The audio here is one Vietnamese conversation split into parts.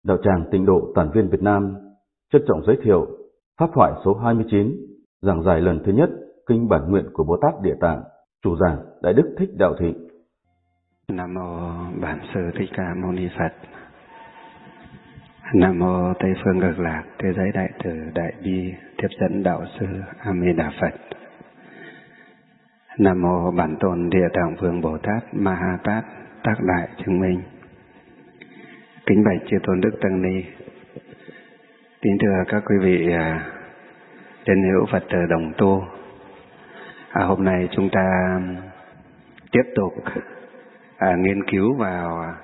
Đạo tràng Tịnh độ Toàn viên Việt Nam trân trọng giới thiệu pháp thoại số 29, giảng giải lần thứ nhất kinh bản nguyện của Bồ Tát Địa Tạng, chủ giảng Đại Đức Thích Đạo Thị. Nam mô Bản Sư Thích Ca Mâu Ni Phật. Nam mô Tây Phương Cực Lạc Thế Giới Đại Từ Đại Bi Tiếp Dẫn Đạo Sư A Di Đà Phật. Nam mô Bản Tôn Địa Tạng Vương Bồ Tát Ma Ha Tát Tác Đại Chứng Minh. Kính bạch chư tôn đức tăng ni, kính thưa các quý vị tín hữu Phật tử đồng tu. Hôm nay chúng ta tiếp tục nghiên cứu vào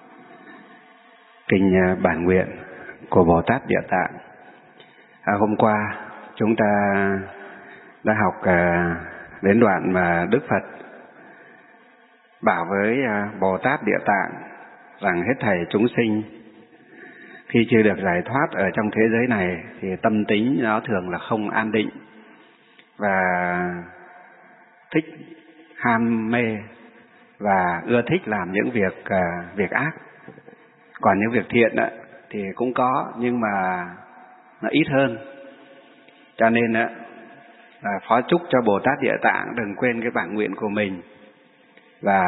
kinh bản nguyện của Bồ Tát Địa Tạng. Hôm qua chúng ta đã học đến đoạn mà Đức Phật bảo với Bồ Tát Địa Tạng rằng hết thảy chúng sinh khi chưa được giải thoát ở trong thế giới này thì tâm tính nó thường là không an định và thích ham mê và ưa thích làm những việc ác. Còn những việc thiện thì cũng có nhưng mà nó ít hơn. Cho nên phó chúc cho Bồ Tát Địa Tạng đừng quên cái bản nguyện của mình và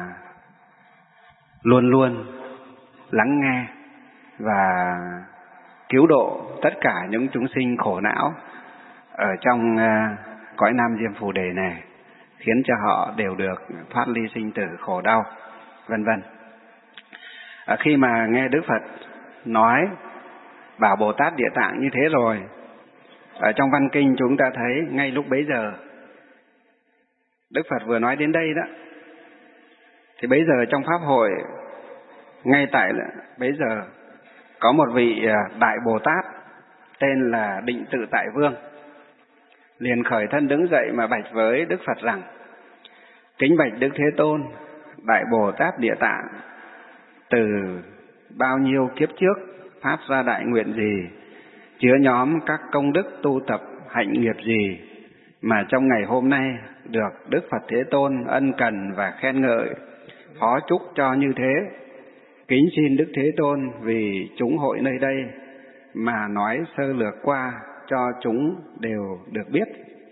luôn luôn lắng nghe và cứu độ tất cả những chúng sinh khổ não ở trong cõi Nam Diêm Phù Đề này, khiến cho họ đều được thoát ly sinh tử khổ đau, vân vân. Khi mà nghe Đức Phật nói bảo Bồ Tát Địa Tạng như thế rồi, ở trong văn kinh chúng ta thấy ngay lúc bấy giờ Đức Phật vừa nói đến đây đó, thì bấy giờ trong Pháp hội, ngay tại bấy giờ có một vị Đại Bồ Tát tên là Định Tự Tại Vương liền khởi thân đứng dậy mà bạch với Đức Phật rằng: kính bạch Đức Thế Tôn, Đại Bồ Tát Địa Tạng từ bao nhiêu kiếp trước phát ra đại nguyện gì, chứa nhóm các công đức tu tập hạnh nghiệp gì mà trong ngày hôm nay được Đức Phật Thế Tôn ân cần và khen ngợi, phó chúc cho như thế. Kính xin Đức Thế Tôn vì chúng hội nơi đây mà nói sơ lược qua cho chúng đều được biết.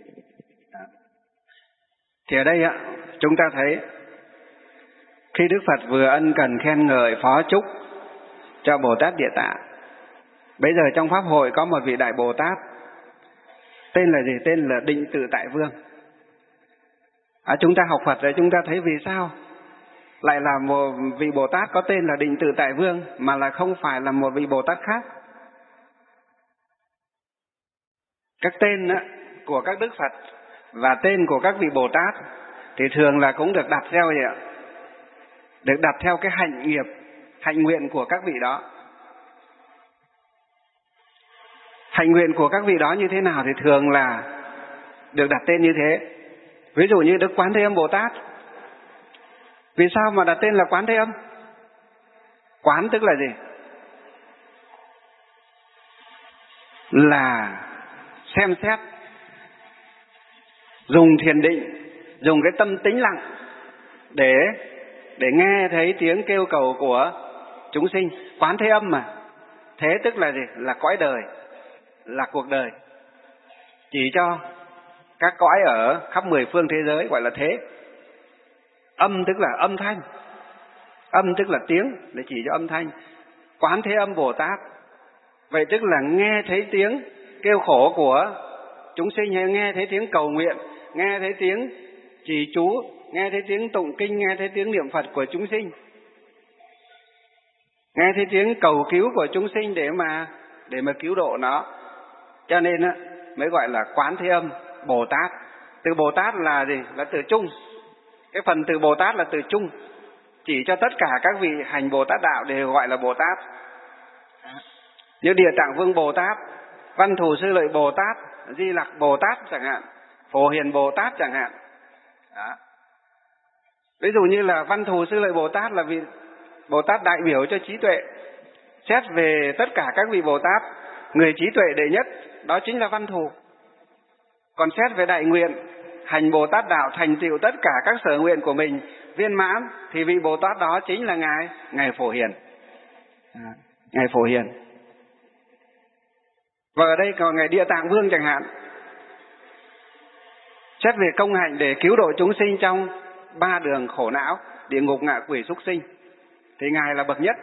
Thì ở đây chúng ta thấy khi Đức Phật vừa ân cần khen ngợi phó chúc cho Bồ Tát Địa Tạng, bây giờ trong Pháp hội có một vị Đại Bồ Tát tên là gì? Tên là Định Tự Tại Vương. Chúng ta học Phật rồi chúng ta thấy vì sao lại là một vị Bồ Tát có tên là Định Tự Tại Vương mà là không phải là một vị Bồ Tát khác. Các tên của các Đức Phật và tên của các vị Bồ Tát thì thường là cũng được đặt theo gì ạ? Được đặt theo cái hạnh nghiệp, hạnh nguyện của các vị đó. Hạnh nguyện của các vị đó như thế nào thì thường là được đặt tên như thế. Ví dụ như Đức Quán Thế Âm Bồ Tát. Vì sao mà đặt tên là Quán Thế Âm? Quán tức là gì? Là xem xét, dùng thiền định, dùng cái tâm tĩnh lặng để nghe thấy tiếng kêu cầu của chúng sinh. Quán Thế Âm mà. Thế tức là gì? Là cõi đời, là cuộc đời. Chỉ cho các cõi ở khắp 10 phương thế giới gọi là thế. Âm tức là âm thanh, âm tức là tiếng, để chỉ cho âm thanh. Quán Thế Âm Bồ Tát, vậy tức là nghe thấy tiếng kêu khổ của chúng sinh, hay nghe thấy tiếng cầu nguyện, nghe thấy tiếng trì chú, nghe thấy tiếng tụng kinh, nghe thấy tiếng niệm Phật của chúng sinh, nghe thấy tiếng cầu cứu của chúng sinh để mà cứu độ nó. Cho nên mới gọi là Quán Thế Âm Bồ Tát. Từ Bồ Tát là gì? Là từ chung. Cái phần từ Bồ Tát là từ chung, chỉ cho tất cả các vị hành Bồ Tát đạo đều gọi là Bồ Tát. Như Địa Tạng Vương Bồ Tát, Văn Thù Sư Lợi Bồ Tát, Di Lặc Bồ Tát chẳng hạn, Phổ Hiền Bồ Tát chẳng hạn. Đó. Ví dụ như là Văn Thù Sư Lợi Bồ Tát là vị Bồ Tát đại biểu cho trí tuệ. Xét về tất cả các vị Bồ Tát, người trí tuệ đệ nhất đó chính là Văn Thù. Còn xét về đại nguyện, hành Bồ Tát đạo thành tựu tất cả các sở nguyện của mình viên mãn, thì vị Bồ Tát đó chính là Ngài Phổ Hiền. Ngài Phổ Hiền. Và ở đây có Ngài Địa Tạng Vương chẳng hạn, xét về công hạnh để cứu độ chúng sinh trong 3 đường khổ não, địa ngục, ngạ quỷ, súc sinh, thì Ngài là bậc nhất.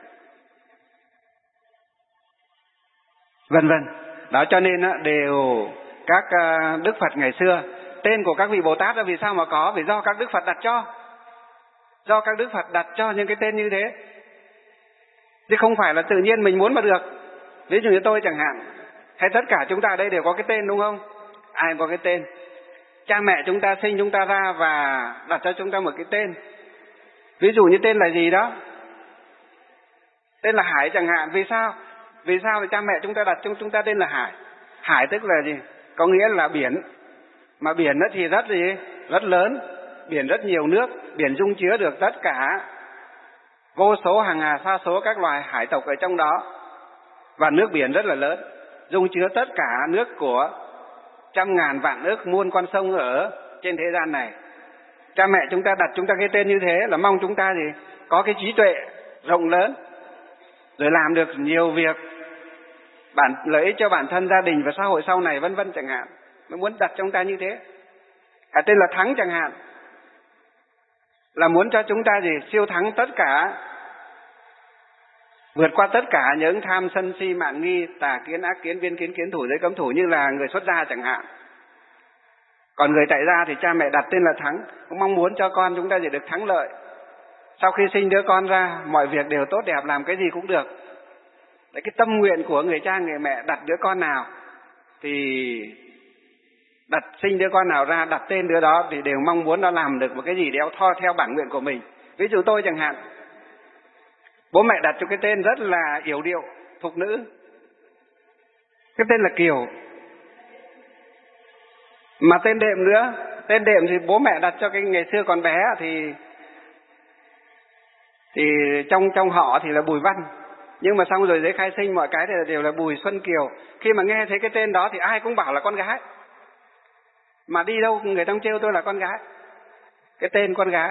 Vân vân. Đó, cho nên đều các Đức Phật ngày xưa, tên của các vị Bồ Tát là vì sao mà có? Vì do các Đức Phật đặt cho. Do các Đức Phật đặt cho những cái tên như thế, chứ không phải là tự nhiên mình muốn mà được. Ví dụ như tôi chẳng hạn, hay tất cả chúng ta ở đây đều có cái tên, đúng không? Ai có cái tên. Cha mẹ chúng ta sinh chúng ta ra và đặt cho chúng ta một cái tên. Ví dụ như tên là gì đó? Tên là Hải chẳng hạn. Vì sao? Vì sao thì cha mẹ chúng ta đặt cho chúng ta tên là Hải? Hải tức là gì? Có nghĩa là biển. Mà biển thì rất gì? Rất lớn. Biển rất nhiều nước. Biển dung chứa được tất cả vô số hàng hà sa số các loài hải tộc ở trong đó. Và nước biển rất là lớn, dung chứa tất cả nước của trăm ngàn vạn ức muôn con sông ở trên thế gian này. Cha mẹ chúng ta đặt chúng ta cái tên như thế là mong chúng ta gì? Có cái trí tuệ rộng lớn, rồi làm được nhiều việc, lợi ích cho bản thân, gia đình và xã hội sau này, vân vân chẳng hạn. Nó muốn đặt chúng ta như thế. Tên là Thắng chẳng hạn, là muốn cho chúng ta gì? Siêu thắng tất cả, vượt qua tất cả những tham sân si mạn nghi, tà kiến, ác kiến, viên kiến, kiến thủ, giới cấm thủ, như là người xuất gia chẳng hạn. Còn người tại gia thì cha mẹ đặt tên là Thắng, cũng mong muốn cho con chúng ta gì? Được thắng lợi. Sau khi sinh đứa con ra, mọi việc đều tốt đẹp, làm cái gì cũng được. Đấy, cái tâm nguyện của người cha người mẹ đặt đứa con nào thì đặt sinh đứa con nào ra, đặt tên đứa đó thì đều mong muốn nó làm được một cái gì đeo tho theo bản nguyện của mình. Ví dụ tôi chẳng hạn, bố mẹ đặt cho cái tên rất là yểu điệu, thục nữ, cái tên là Kiều. Mà tên đệm nữa, tên đệm thì bố mẹ đặt cho cái ngày xưa còn bé thì trong họ thì là Bùi Văn, nhưng mà xong rồi giấy khai sinh mọi cái thì đều là Bùi Xuân Kiều. Khi mà nghe thấy cái tên đó thì ai cũng bảo là con gái, mà đi đâu người ta trêu tôi là con gái, cái tên con gái.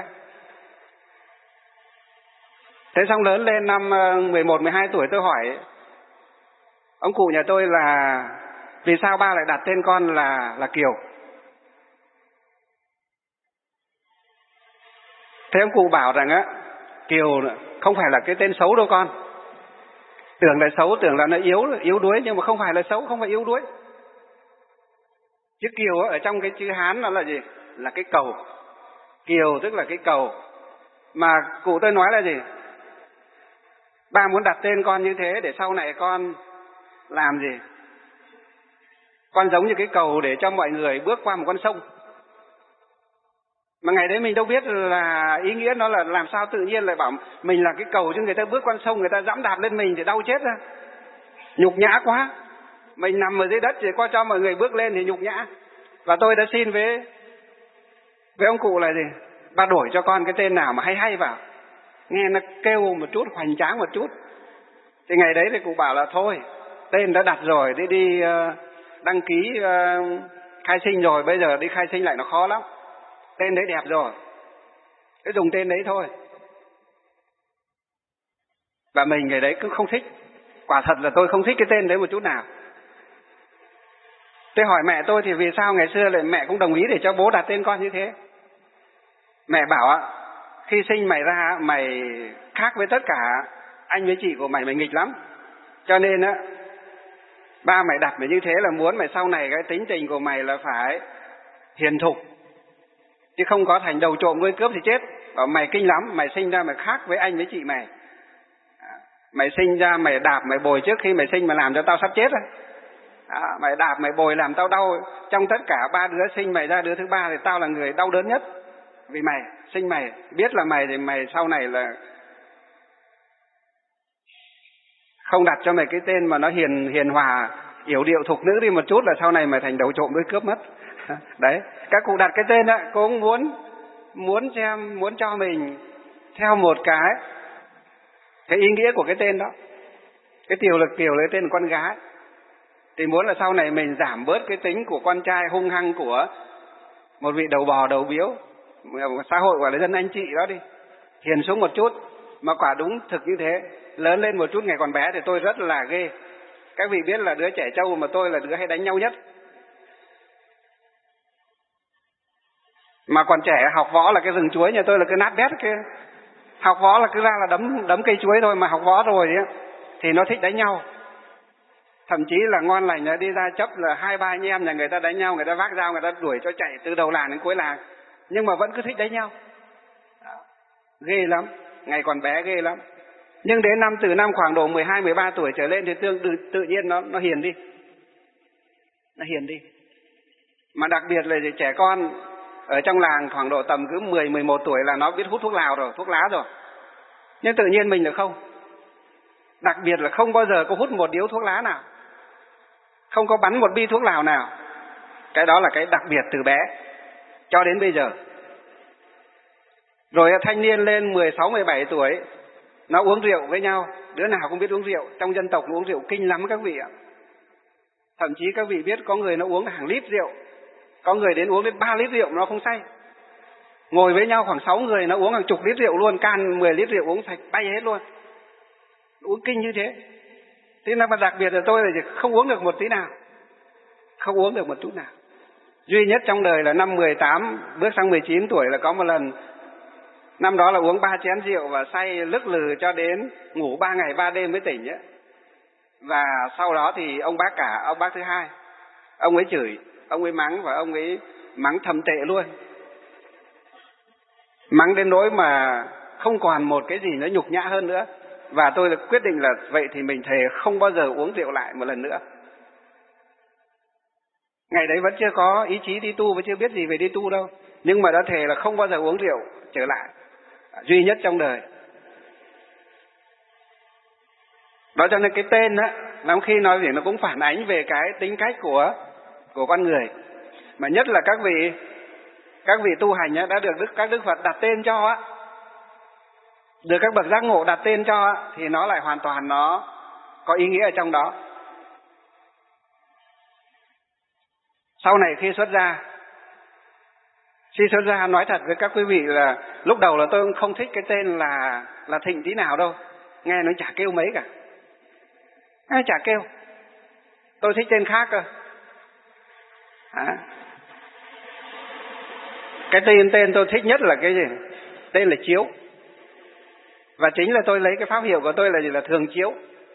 Thế xong lớn lên năm 11, 12 tuổi tôi hỏi ông cụ nhà tôi là vì sao ba lại đặt tên con là Kiều. Thế ông cụ bảo rằng Kiều không phải là cái tên xấu đâu con. Tưởng là xấu, tưởng là nó yếu đuối, nhưng mà không phải là xấu, không phải yếu đuối. Chứ Kiều ở trong cái chữ Hán nó là gì? Là cái cầu. Kiều tức là cái cầu. Mà cụ tôi nói là gì? Ba muốn đặt tên con như thế để sau này con làm gì? Con giống như cái cầu để cho mọi người bước qua một con sông. Mà ngày đấy mình đâu biết là ý nghĩa nó là làm sao tự nhiên lại bảo mình là cái cầu, chứ người ta bước qua sông, người ta dẫm đạp lên mình thì đau chết ra. Nhục nhã quá. Mình nằm ở dưới đất thì qua cho mọi người bước lên thì nhục nhã. Và tôi đã xin với ông cụ là gì? Ba đổi cho con cái tên nào mà hay hay vào, nghe nó kêu một chút, hoành tráng một chút. Thì ngày đấy thì cụ bảo là thôi, tên đã đặt rồi, đi đăng ký khai sinh rồi, bây giờ đi khai sinh lại nó khó lắm. Tên đấy đẹp rồi, cứ dùng tên đấy thôi. Và mình ngày đấy cứ không thích. Quả thật là tôi không thích cái tên đấy một chút nào. Tôi hỏi mẹ tôi thì vì sao ngày xưa lại mẹ cũng đồng ý để cho bố đặt tên con như thế. Mẹ bảo khi sinh mày ra mày khác với tất cả anh với chị của mày nghịch lắm. Cho nên ba mày đặt mày như thế là muốn mày sau này cái tính tình của mày là phải hiền thục, chứ không có thành đầu trộm đuôi cướp thì chết. Bảo mày kinh lắm, mày sinh ra mày khác với anh với chị mày. Mày sinh ra mày đạp mày bồi trước khi mày sinh mà làm cho tao sắp chết. Mày đạp mày bồi làm tao đau. Trong tất cả 3 đứa sinh mày ra đứa thứ 3 thì tao là người đau đớn nhất. Vì mày sinh mày, biết là mày thì mày sau này là không đặt cho mày cái tên mà nó hiền hòa, yểu điệu thục nữ đi một chút là sau này mày thành đầu trộm đuôi cướp mất. Đấy, các cụ đặt cái tên cũng muốn cho mình theo một cái ý nghĩa của cái tên đó. Cái Kiều là tên là con gái, thì muốn là sau này mình giảm bớt cái tính của con trai hung hăng của một vị đầu bò đầu biếu, xã hội gọi là dân anh chị đó đi, hiền xuống một chút. Mà quả đúng thực như thế. Lớn lên một chút ngày còn bé thì tôi rất là ghê. Các vị biết là đứa trẻ trâu mà tôi là đứa hay đánh nhau nhất. Mà còn trẻ học võ là cái rừng chuối nhà tôi là cứ nát bét kia. Học võ là cứ ra là đấm cây chuối thôi, mà học võ rồi thì nó thích đánh nhau. Thậm chí là ngon lành đi ra chấp là 2-3 anh em nhà người ta đánh nhau, người ta vác dao người ta đuổi cho chạy từ đầu làng đến cuối làng, nhưng mà vẫn cứ thích đánh nhau. Ghê lắm, ngày còn bé ghê lắm. Nhưng đến từ năm khoảng độ 12-13 tuổi trở lên thì tự nhiên nó hiền đi. Nó hiền đi. Mà đặc biệt là trẻ con ở trong làng khoảng độ tầm cứ 10-11 tuổi là nó biết hút thuốc lào rồi, thuốc lá rồi. Nhưng tự nhiên mình là không. Đặc biệt là không bao giờ có hút một điếu thuốc lá nào, không có bắn một bi thuốc lào nào. Cái đó là cái đặc biệt từ bé cho đến bây giờ. Rồi thanh niên lên 16-17 tuổi nó uống rượu với nhau. Đứa nào cũng biết uống rượu. Trong dân tộc nó uống rượu kinh lắm các vị ạ. Thậm chí các vị biết có người nó uống hàng lít rượu, có người đến uống đến 3 lít rượu mà nó không say. Ngồi với nhau khoảng 6 người nó uống hàng chục lít rượu luôn, can 10 lít rượu uống sạch bay hết luôn. Uống kinh như thế. Thế mà đặc biệt là tôi là không uống được một tí nào, không uống được một chút nào. Duy nhất trong đời là năm 18 bước sang 19 tuổi là có một lần. Năm đó là uống 3 chén rượu và say lức lừ cho đến ngủ 3 ngày 3 đêm mới tỉnh ấy. Và sau đó thì ông bác thứ hai, ông ấy chửi, ông ấy mắng, và ông ấy mắng thầm tệ luôn. Mắng đến nỗi mà không còn một cái gì nó nhục nhã hơn nữa. Và tôi là quyết định là vậy thì mình thề không bao giờ uống rượu lại một lần nữa. Ngày đấy vẫn chưa có ý chí đi tu và chưa biết gì về đi tu đâu, nhưng mà đã thề là không bao giờ uống rượu trở lại, duy nhất trong đời. Đó cho nên cái tên á, lắm khi nói gì nó cũng phản ánh về cái tính cách của con người. Mà nhất là các vị tu hành á, đã được các Đức Phật đặt tên cho á, được các bậc giác ngộ đặt tên cho á, thì nó lại hoàn toàn nó có ý nghĩa ở trong đó. Sau này khi xuất gia nói thật với các quý vị là lúc đầu là tôi không thích cái tên là Thịnh tí nào đâu, nghe nó chả kêu mấy cả, nghe chả kêu. Tôi thích tên khác cơ. Cái tên tôi thích nhất là cái gì? Tên là Chiếu. Và chính là tôi lấy cái pháp hiệu của tôi là gì? Là Thường Chiếu.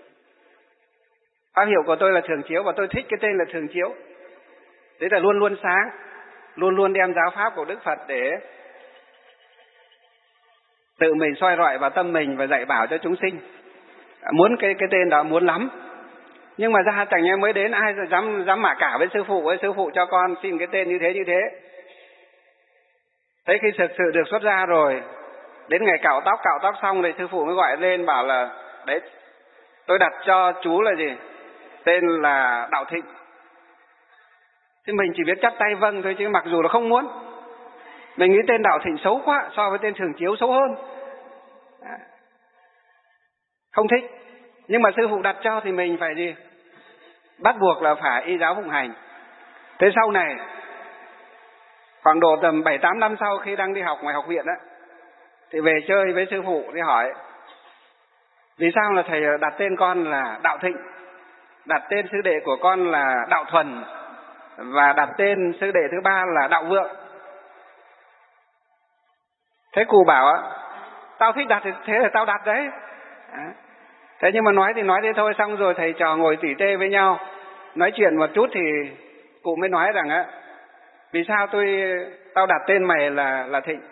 Pháp hiệu của tôi là Thường Chiếu và tôi thích cái tên là Thường Chiếu. Thế là luôn luôn sáng, luôn luôn đem giáo pháp của Đức Phật để tự mình soi rọi vào tâm mình và dạy bảo cho chúng sinh. Muốn cái tên đó muốn lắm. Nhưng mà ra chẳng nhẽ mới đến ai dám mạ cả với sư phụ cho con xin cái tên như thế. Thế khi thực sự được xuất gia rồi, đến ngày cạo tóc xong thì sư phụ mới gọi lên bảo là đấy, tôi đặt cho chú là gì? Tên là Đạo Thịnh. Thì mình chỉ biết chắp tay vâng thôi, chứ mặc dù là không muốn. Mình nghĩ tên Đạo Thịnh xấu quá, so với tên Thường Chiếu xấu hơn. Không thích. Nhưng mà sư phụ đặt cho thì mình phải gì? Bắt buộc là phải y giáo phụng hành. Thế sau này, khoảng độ tầm 7-8 năm sau khi đang đi học ngoài học viện á, thì về chơi với sư phụ thì hỏi vì sao là thầy đặt tên con là Đạo Thịnh, đặt tên sư đệ của con là Đạo Thuần, và đặt tên sư đệ thứ ba là Đạo Vượng. Thế cụ bảo á, tao thích đặt thì thế là tao đặt đấy. Thế nhưng mà nói thì nói thế thôi, xong rồi thầy trò ngồi tỉ tê với nhau, nói chuyện một chút thì cụ mới nói rằng á, vì sao tao đặt tên mày là Thịnh?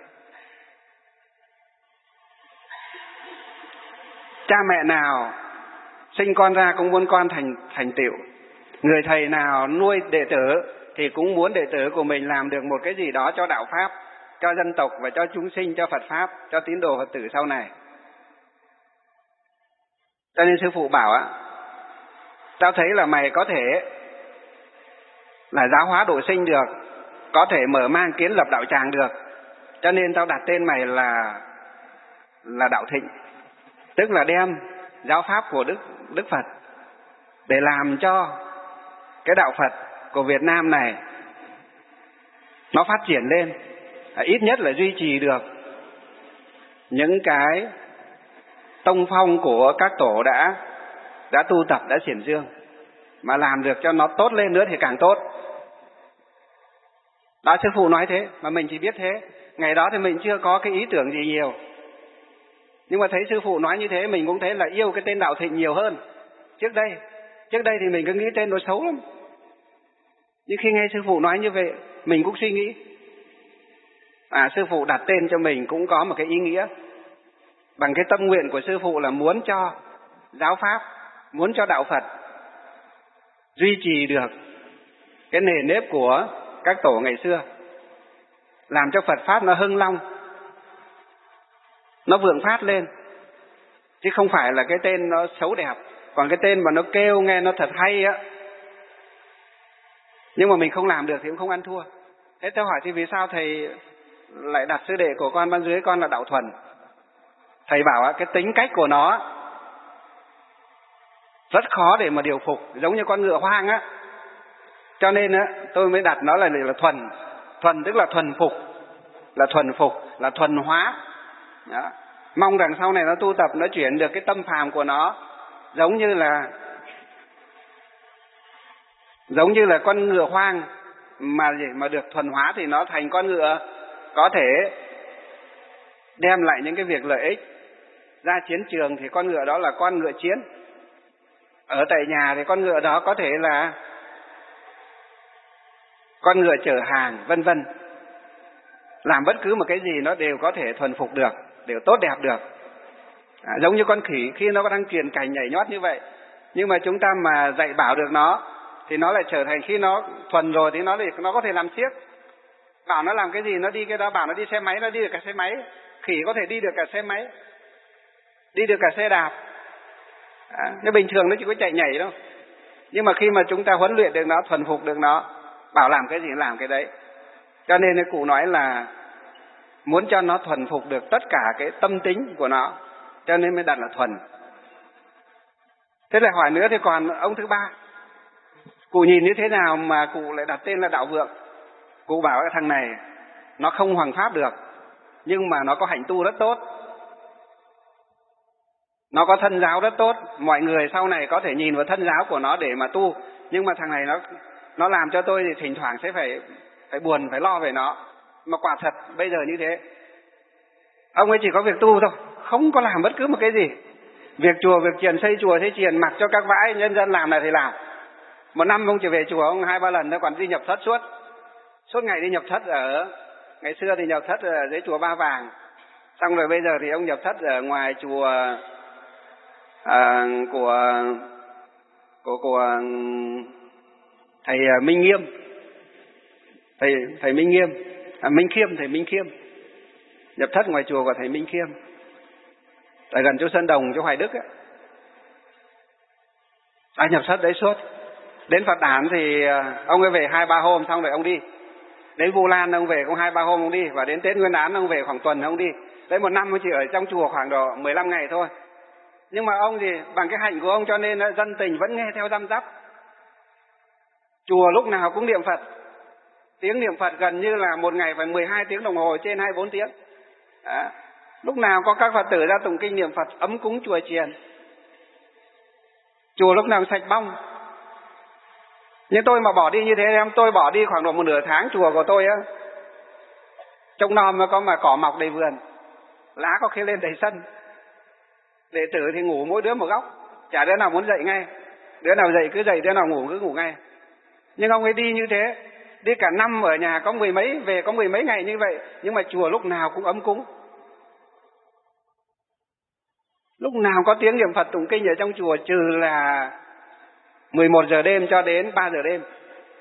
Cha mẹ nào sinh con ra cũng muốn con thành tựu. Người thầy nào nuôi đệ tử thì cũng muốn đệ tử của mình làm được một cái gì đó cho đạo pháp, cho dân tộc và cho chúng sinh, cho Phật pháp, cho tín đồ Phật tử sau này. Cho nên sư phụ bảo á, tao thấy là mày có thể là giáo hóa độ sinh được, có thể mở mang kiến lập đạo tràng được, cho nên tao đặt tên mày là Đạo Thịnh, tức là đem giáo pháp của Đức Phật để làm cho cái đạo Phật của Việt Nam này nó phát triển lên, ít nhất là duy trì được những cái tông phong của các tổ đã tu tập, đã xiển dương, mà làm được cho nó tốt lên nữa thì càng tốt. Đó, sư phụ nói thế mà mình chỉ biết thế. Ngày đó thì mình chưa có cái ý tưởng gì nhiều, nhưng mà thấy sư phụ nói như thế mình cũng thấy là yêu cái tên Đạo Thịnh nhiều hơn trước đây. Trước đây thì mình cứ nghĩ tên nó xấu lắm, nhưng khi nghe sư phụ nói như vậy mình cũng suy nghĩ, sư phụ đặt tên cho mình cũng có một cái ý nghĩa. Bằng cái tâm nguyện của sư phụ là muốn cho giáo pháp, muốn cho đạo Phật duy trì được cái nề nếp của các tổ ngày xưa, làm cho Phật pháp nó hưng long, nó vượng phát lên, chứ không phải là cái tên nó xấu đẹp. Còn cái tên mà nó kêu nghe nó thật hay á, nhưng mà mình không làm được thì cũng không ăn thua. Thế tôi hỏi thì vì sao thầy lại đặt sư đệ của con bên dưới con là Đạo Thuần? Thầy bảo cái tính cách của nó rất khó để mà điều phục, giống như con ngựa hoang á, cho nên á tôi mới đặt nó là thuần. Thuần tức là thuần phục, là thuần hóa. Đó. Mong rằng sau này nó tu tập, nó chuyển được cái tâm phàm của nó, giống như là con ngựa hoang mà được thuần hóa thì nó thành con ngựa có thể đem lại những cái việc lợi ích. Ra chiến trường thì con ngựa đó là con ngựa chiến. Ở tại nhà thì con ngựa đó có thể là con ngựa chở hàng, vân vân. Làm bất cứ một cái gì nó đều có thể thuần phục được, đều tốt đẹp được. Giống như con khỉ khi nó đang truyền cảnh nhảy nhót như vậy, nhưng mà chúng ta mà dạy bảo được nó thì nó lại trở thành, khi nó thuần rồi thì nó có thể làm xiếc. Bảo nó làm cái gì nó đi cái đó, bảo nó đi xe máy nó đi được cả xe máy. Khỉ có thể đi được cả xe máy, đi được cả xe đạp. Nhưng bình thường nó chỉ có chạy nhảy đâu. Nhưng mà khi mà chúng ta huấn luyện được nó, thuần phục được nó, bảo làm cái gì làm cái đấy. Cho nên cụ nói là muốn cho nó thuần phục được tất cả cái tâm tính của nó, cho nên mới đặt là thuần. Thế lại hỏi nữa, thì còn ông thứ ba, cụ nhìn như thế nào mà cụ lại đặt tên là Đạo Vượng? Cụ bảo cái thằng này nó không hoằng pháp được, nhưng mà nó có hạnh tu rất tốt, nó có thân giáo rất tốt. Mọi người sau này có thể nhìn vào thân giáo của nó để mà tu, nhưng mà thằng này nó làm cho tôi thì thỉnh thoảng sẽ phải buồn, phải lo về nó. Mà quả thật bây giờ như thế, ông ấy chỉ có việc tu thôi, không có làm bất cứ một cái gì. Việc chùa, việc chiền, xây chùa, xây chiền, mặc cho các vãi nhân dân làm là thì làm. Một năm ông chỉ về chùa ông 2-3 lần thôi, còn đi nhập thất suốt ngày đi nhập thất. Ngày xưa thì nhập thất ở dưới chùa Ba Vàng, xong rồi bây giờ thì ông nhập thất ở ngoài chùa của thầy Minh Nghiêm, thầy Minh Nghiêm, thầy Minh Khiêm, nhập thất ngoài chùa của thầy Minh Khiêm, ở gần chỗ Sơn Đồng, chỗ Hoài Đức ấy. Nhập thất đấy suốt. Đến Phật Đản thì ông ấy về 2-3 hôm xong rồi ông đi. Đến Vu Lan ông về cũng 2-3 hôm ông đi, và đến Tết Nguyên Đán ông về khoảng tuần ông đi. Đấy, một năm ông chỉ ở trong chùa khoảng độ 15 ngày thôi. Nhưng mà ông thì bằng cái hạnh của ông cho nên dân tình vẫn nghe theo răm rắp. Chùa lúc nào cũng niệm Phật. Tiếng niệm Phật gần như là một ngày phải 12 tiếng đồng hồ, trên 24 tiếng. Lúc nào có các Phật tử ra tụng kinh niệm Phật, ấm cúng chùa chiền. Chùa lúc nào sạch bong. Nhưng tôi mà bỏ đi như thế, tôi bỏ đi khoảng độ một nửa tháng, chùa của tôi trông nom mà cỏ mọc đầy vườn, lá có khi lên đầy sân. Đệ tử thì ngủ mỗi đứa một góc, chả đứa nào muốn dậy ngay. Đứa nào dậy cứ dậy, đứa nào ngủ cứ ngủ ngay. Nhưng ông ấy đi như thế, đi cả năm ở nhà có 10 mấy, về có 10 mấy ngày như vậy, nhưng mà chùa lúc nào cũng ấm cúng. Lúc nào có tiếng niệm Phật tụng kinh ở trong chùa, trừ là 11 giờ đêm cho đến 3 giờ đêm.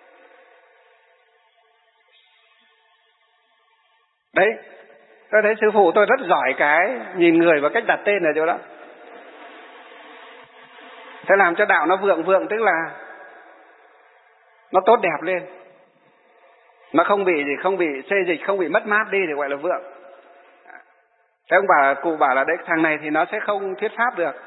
Đấy, tôi thấy sư phụ tôi rất giỏi cái nhìn người và cách đặt tên ở chỗ đó. Thế làm cho đạo nó vượng, tức là nó tốt đẹp lên. Nó không bị xê dịch, không bị mất mát đi thì gọi là vượng. Thế cụ bảo là đấy, thằng này thì nó sẽ không thuyết pháp được.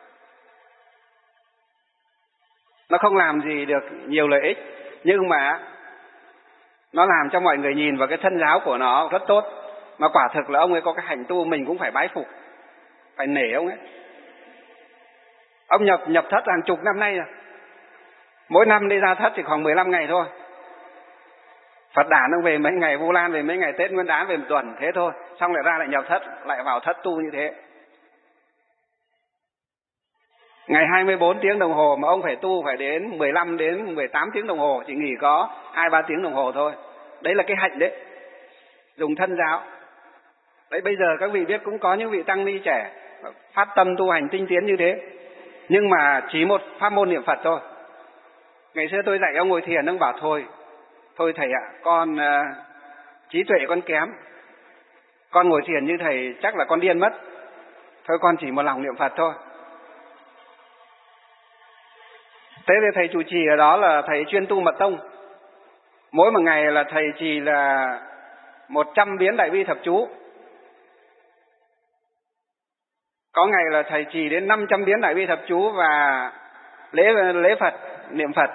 Nó không làm gì được nhiều lợi ích, nhưng mà nó làm cho mọi người nhìn vào cái thân giáo của nó rất tốt. Mà quả thực là ông ấy có cái hạnh tu, mình cũng phải bái phục, phải nể ông ấy. Ông nhập thất hàng chục năm nay rồi. Mỗi năm đi ra thất thì khoảng 15 ngày thôi. Phật đản ông về mấy ngày, Vu Lan về mấy ngày, Tết Nguyên Đán về một tuần, thế thôi. Xong lại ra lại nhập thất, lại vào thất tu như thế. Ngày 24 tiếng đồng hồ mà ông phải tu phải đến 15 đến 18 tiếng đồng hồ, chỉ nghỉ có 2-3 tiếng đồng hồ thôi. Đấy là cái hạnh đấy, dùng thân giáo. Đấy, bây giờ các vị biết cũng có những vị tăng ni trẻ phát tâm tu hành tinh tiến như thế, nhưng mà chỉ một pháp môn niệm Phật thôi. Ngày xưa tôi dạy ông ngồi thiền, ông bảo thôi thầy ạ, con trí tuệ con kém, con ngồi thiền như thầy chắc là con điên mất, thôi con chỉ một lòng niệm Phật thôi. Thế thì thầy chủ trì ở đó là thầy chuyên tu mật tông, mỗi một ngày là thầy trì là 100 biến đại bi thập chú, có ngày là thầy trì đến 500 biến đại bi thập chú và lễ Phật, niệm Phật.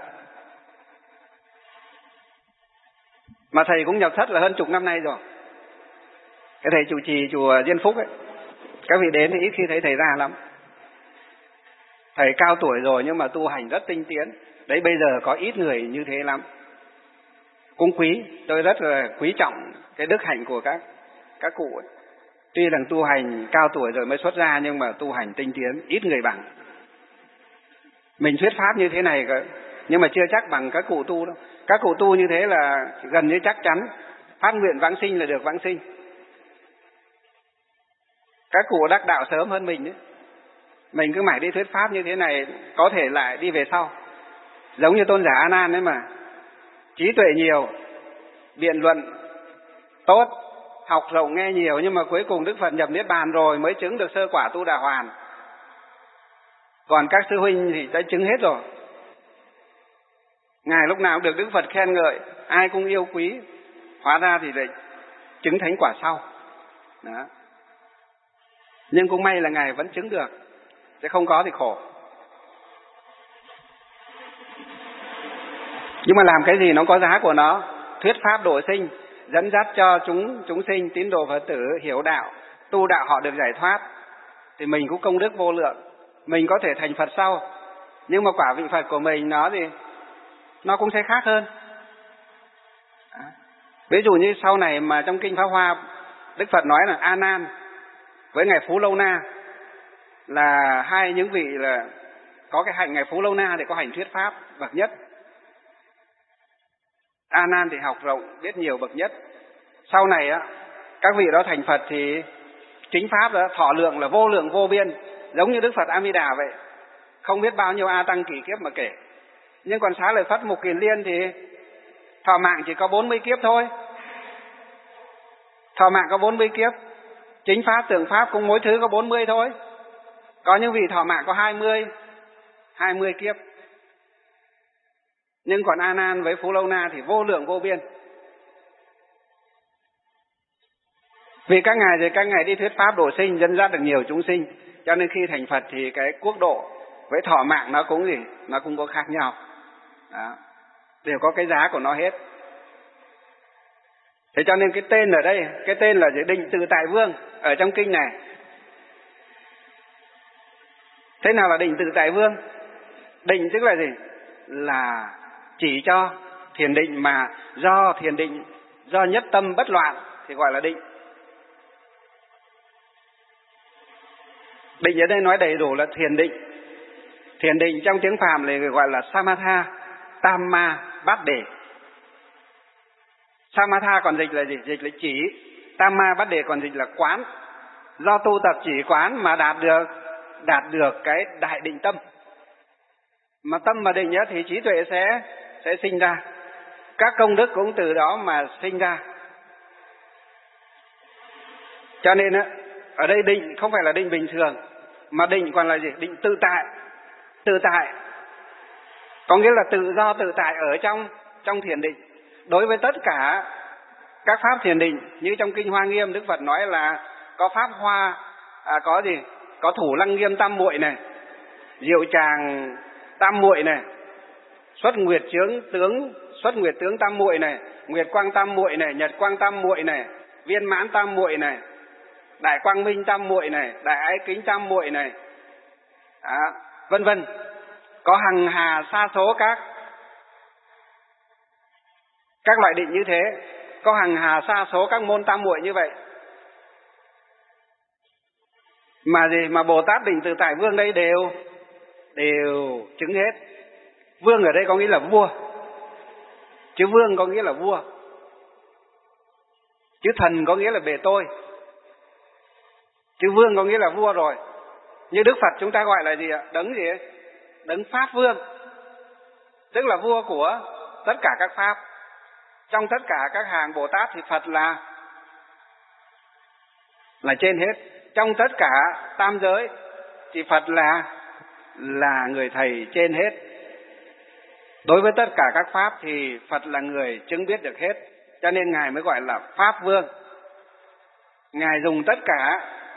Mà thầy cũng nhập thất là hơn chục năm nay rồi. Cái thầy chủ trì chùa Diên Phúc ấy, các vị đến thì ít khi thấy thầy ra lắm. Thầy cao tuổi rồi nhưng mà tu hành rất tinh tiến. Đấy, bây giờ có ít người như thế lắm. Cũng quý, tôi rất là quý trọng cái đức hạnh của các cụ ấy. Tuy là tu hành cao tuổi rồi mới xuất ra nhưng mà tu hành tinh tiến, ít người bằng. Mình thuyết pháp như thế này nhưng mà chưa chắc bằng các cụ tu đâu. Các cụ tu như thế là gần như chắc chắn phát nguyện vãng sinh là được vãng sinh. Các cụ đắc đạo sớm hơn mình ấy. Mình cứ mãi đi thuyết pháp như thế này có thể lại đi về sau. Giống như tôn giả A Nan ấy mà, trí tuệ nhiều, biện luận tốt, học rộng nghe nhiều, nhưng mà cuối cùng Đức Phật nhập Niết Bàn rồi mới chứng được sơ quả Tu Đà Hoàn. Còn các sư huynh thì đã chứng hết rồi. Ngài lúc nào cũng được Đức Phật khen ngợi, ai cũng yêu quý, hóa ra thì lại chứng thánh quả sau. Đó. Nhưng cũng may là Ngài vẫn chứng được, chứ không có thì khổ. Nhưng mà làm cái gì nó có giá của nó. Thuyết pháp độ sinh, dẫn dắt cho chúng sinh, tín đồ Phật tử hiểu đạo, tu đạo họ được giải thoát, thì mình cũng công đức vô lượng. Mình có thể thành Phật sau, nhưng mà quả vị Phật của mình nó cũng sẽ khác hơn. Ví dụ như sau này mà trong Kinh Pháp Hoa, Đức Phật nói là A Nan với Ngài Phú Lâu Na là hai những vị là có cái hạnh. Ngài Phú Lâu Na thì có hạnh thuyết pháp bậc nhất, A Nan thì học rộng biết nhiều bậc nhất. Sau này á, các vị đó thành Phật thì chính pháp đó thọ lượng là vô lượng vô biên, giống như Đức Phật A Di Đà vậy, không biết bao nhiêu A Tăng kỷ kiếp mà kể. Nhưng còn Xá Lợi Phất Mục Kiền Liên thì thọ mạng chỉ có 40 kiếp thôi. Thọ mạng có 40 kiếp. Chính pháp, tượng pháp cũng mỗi thứ có 40 thôi. Có những vị thọ mạng có 20 kiếp. Nhưng còn A Nan với Phú Lâu Na thì vô lượng vô biên. Vì các ngài đi thuyết pháp độ sinh, dẫn dắt được nhiều chúng sinh, cho nên khi thành Phật thì cái quốc độ với thọ mạng nó cũng có khác nhau. Đó. Đều có cái giá của nó hết. Thế cho nên cái tên ở đây, cái tên là Định Tự Tại Vương ở trong kinh này. Thế nào là Định Tự Tại Vương? Định tức là gì? Là chỉ cho thiền định, mà do nhất tâm bất loạn thì gọi là định. Định ở đây nói đầy đủ là thiền định. Thiền định trong tiếng Phàm này gọi là Samatha, Tam Ma, Bát Đề. Samatha còn dịch là gì? Dịch là chỉ. Tam Ma Bát Đề còn dịch là quán. Do tu tập chỉ quán mà đạt được cái đại định tâm. Mà tâm mà định thì trí tuệ sẽ sinh ra. Các công đức cũng từ đó mà sinh ra. Cho nên ở đây định không phải là định bình thường, mà định còn là gì? Định tự tại. Tự tại có nghĩa là tự do tự tại ở trong thiền định. Đối với tất cả các pháp thiền định, như trong Kinh Hoa Nghiêm Đức Phật nói là có pháp hoa, có gì? Có Thủ Lăng Nghiêm Tam Muội này, Diệu Tràng Tam Muội này, Xuất Nguyệt Tướng Tam Muội này, Nguyệt Quang Tam Muội này, Nhật Quang Tam Muội này, Viên Mãn Tam Muội này, Đại Quang Minh Tam Muội này, Đại Ái Kính Tam Muội này, vân vân. Có hằng hà sa số các loại định như thế, có hằng hà sa số các môn tam muội như vậy. Mà gì mà Bồ Tát Định Tự Tại Vương đây đều chứng hết. Vương ở đây có nghĩa là vua, chứ vương có nghĩa là vua, chứ thần có nghĩa là bề tôi, chứ vương có nghĩa là vua rồi. Như Đức Phật chúng ta gọi là gì ạ? Đấng gì ấy? Đấng Pháp Vương, tức là vua của tất cả các pháp. Trong tất cả các hàng Bồ Tát thì Phật là trên hết. Trong tất cả tam giới thì Phật là người thầy trên hết. Đối với tất cả các pháp thì Phật là người chứng biết được hết, cho nên Ngài mới gọi là Pháp Vương. Ngài dùng tất cả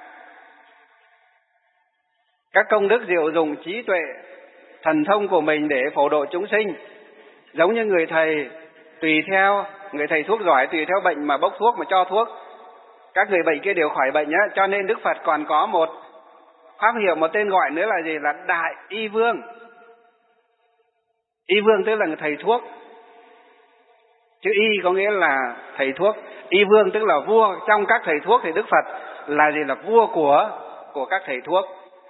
các công đức diệu dụng, trí tuệ, thần thông của mình để phổ độ chúng sinh. Giống như người thầy, người thầy thuốc giỏi tùy theo bệnh mà bốc thuốc mà cho thuốc, các người bệnh kia đều khỏi bệnh nhá. Cho nên Đức Phật còn có một pháp hiệu, một tên gọi nữa là gì? Là Đại Y Vương. Y Vương tức là người thầy thuốc, chữ Y có nghĩa là thầy thuốc. Y Vương tức là vua trong các thầy thuốc, thì Đức Phật là gì? Là vua của các thầy thuốc.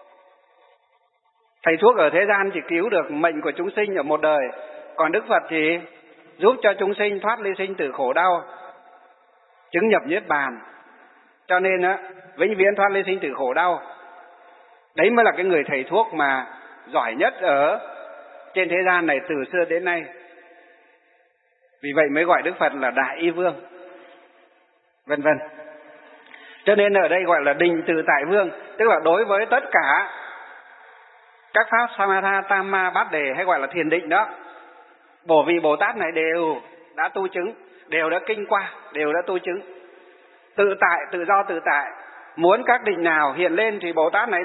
Thầy thuốc ở thế gian chỉ cứu được mệnh của chúng sinh ở một đời, còn Đức Phật thì giúp cho chúng sinh thoát ly sinh tử khổ đau, chứng nhập niết bàn. Cho nên vĩnh viễn thoát ly sinh tử khổ đau. Đấy mới là cái người thầy thuốc mà giỏi nhất ở trên thế gian này từ xưa đến nay. Vì vậy mới gọi Đức Phật là Đại Y Vương, vân vân. Cho nên ở đây gọi là Định Tự Tại Vương, tức là đối với tất cả các pháp Samatha, Tamma, Bát Đề hay gọi là thiền định đó, bởi vì Bồ Tát này đều đã tu chứng, đều đã kinh qua, đều đã tu chứng. Tự tại, tự do tự tại, muốn các định nào hiện lên thì Bồ Tát này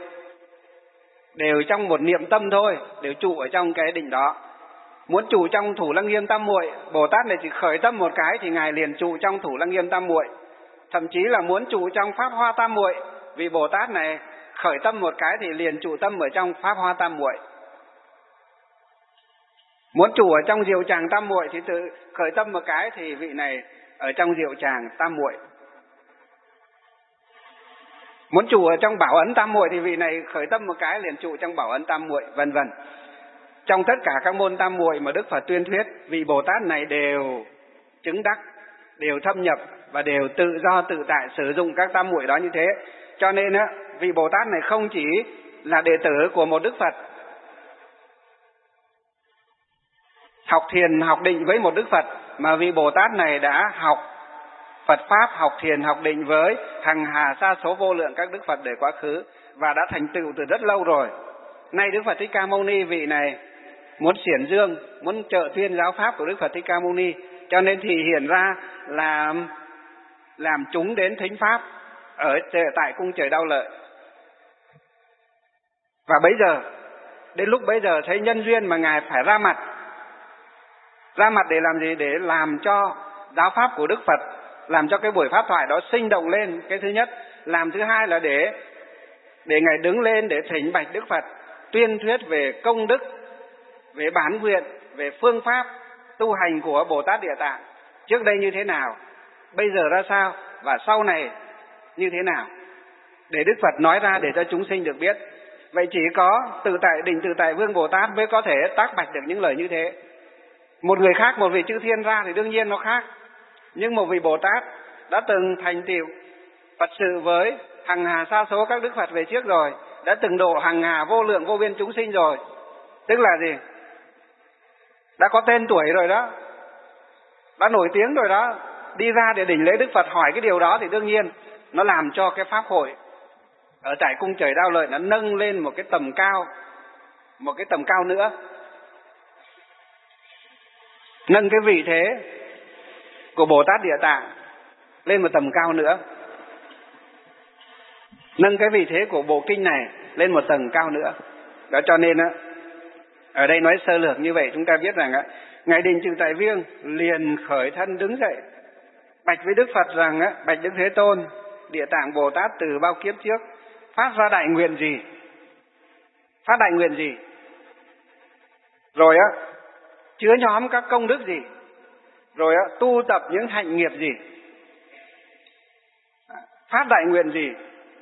đều trong một niệm tâm thôi, đều trụ ở trong cái định đó. Muốn trụ trong Thủ Lăng Nghiêm Tam Muội, Bồ Tát này chỉ khởi tâm một cái thì Ngài liền trụ trong Thủ Lăng Nghiêm Tam Muội. Thậm chí là muốn trụ trong Pháp Hoa Tam Muội, vì Bồ Tát này khởi tâm một cái thì liền trụ tâm ở trong Pháp Hoa Tam Muội. Muốn trụ ở trong Diệu Tràng Tam Muội thì tự khởi tâm một cái thì vị này ở trong Diệu Tràng Tam Muội. Muốn trụ ở trong Bảo Ấn Tam Muội thì vị này khởi tâm một cái liền trụ trong Bảo Ấn Tam Muội, vân vân. Trong tất cả các môn tam muội mà Đức Phật tuyên thuyết, vị Bồ Tát này đều chứng đắc, đều thâm nhập và đều tự do tự tại sử dụng các tam muội đó như thế. Cho nên vị Bồ Tát này không chỉ là đệ tử của một Đức Phật, học thiền học định với một Đức Phật, mà vị Bồ Tát này đã học Phật Pháp, học thiền học định với hằng hà sa số vô lượng các Đức Phật để quá khứ, và đã thành tựu từ rất lâu rồi. Nay Đức Phật Thích Ca Mâu Ni vị này muốn xiển dương, muốn trợ tuyên giáo pháp của Đức Phật Thích Ca Mâu Ni, cho nên thì hiện ra làm chúng đến thính pháp ở tại cung trời Đau Lợi. Và đến lúc bấy giờ thấy nhân duyên mà Ngài phải ra mặt để làm gì? Để làm cho giáo pháp của Đức Phật, làm cho cái buổi pháp thoại đó sinh động lên, cái thứ nhất. Làm thứ hai là để Ngài đứng lên để thỉnh bạch Đức Phật, tuyên thuyết về công đức, về bản nguyện, về phương pháp tu hành của Bồ Tát Địa Tạng. Trước đây như thế nào, bây giờ ra sao, và sau này như thế nào, để Đức Phật nói ra để cho chúng sinh được biết. Vậy chỉ có Định Tự Tại Vương Bồ Tát mới có thể tác bạch được những lời như thế. Một người khác, một vị chư thiên ra thì đương nhiên nó khác. Nhưng một vị Bồ Tát đã từng thành tựu Phật sự với hằng hà sa số các Đức Phật về trước rồi, đã từng độ hằng hà vô lượng vô biên chúng sinh rồi. Tức là gì? Đã có tên tuổi rồi đó, đã nổi tiếng rồi đó. Đi ra để đỉnh lễ Đức Phật hỏi cái điều đó thì đương nhiên nó làm cho cái pháp hội ở tại cung trời Đau Lợi nó nâng lên một cái tầm cao nữa, nâng cái vị thế của Bồ Tát Địa Tạng lên một tầm cao nữa, nâng cái vị thế của bộ kinh này lên một tầng cao nữa. Đó, cho nên ở đây nói sơ lược như vậy, chúng ta biết rằng Ngài Định Tự Tại Vương liền khởi thân đứng dậy, bạch với Đức Phật rằng bạch Đức Thế Tôn, Địa Tạng Bồ Tát từ bao kiếp trước phát ra đại nguyện gì? phát đại nguyện gì, rồi chứa nhóm các công đức gì, rồi tu tập những hạnh nghiệp gì, phát đại nguyện gì,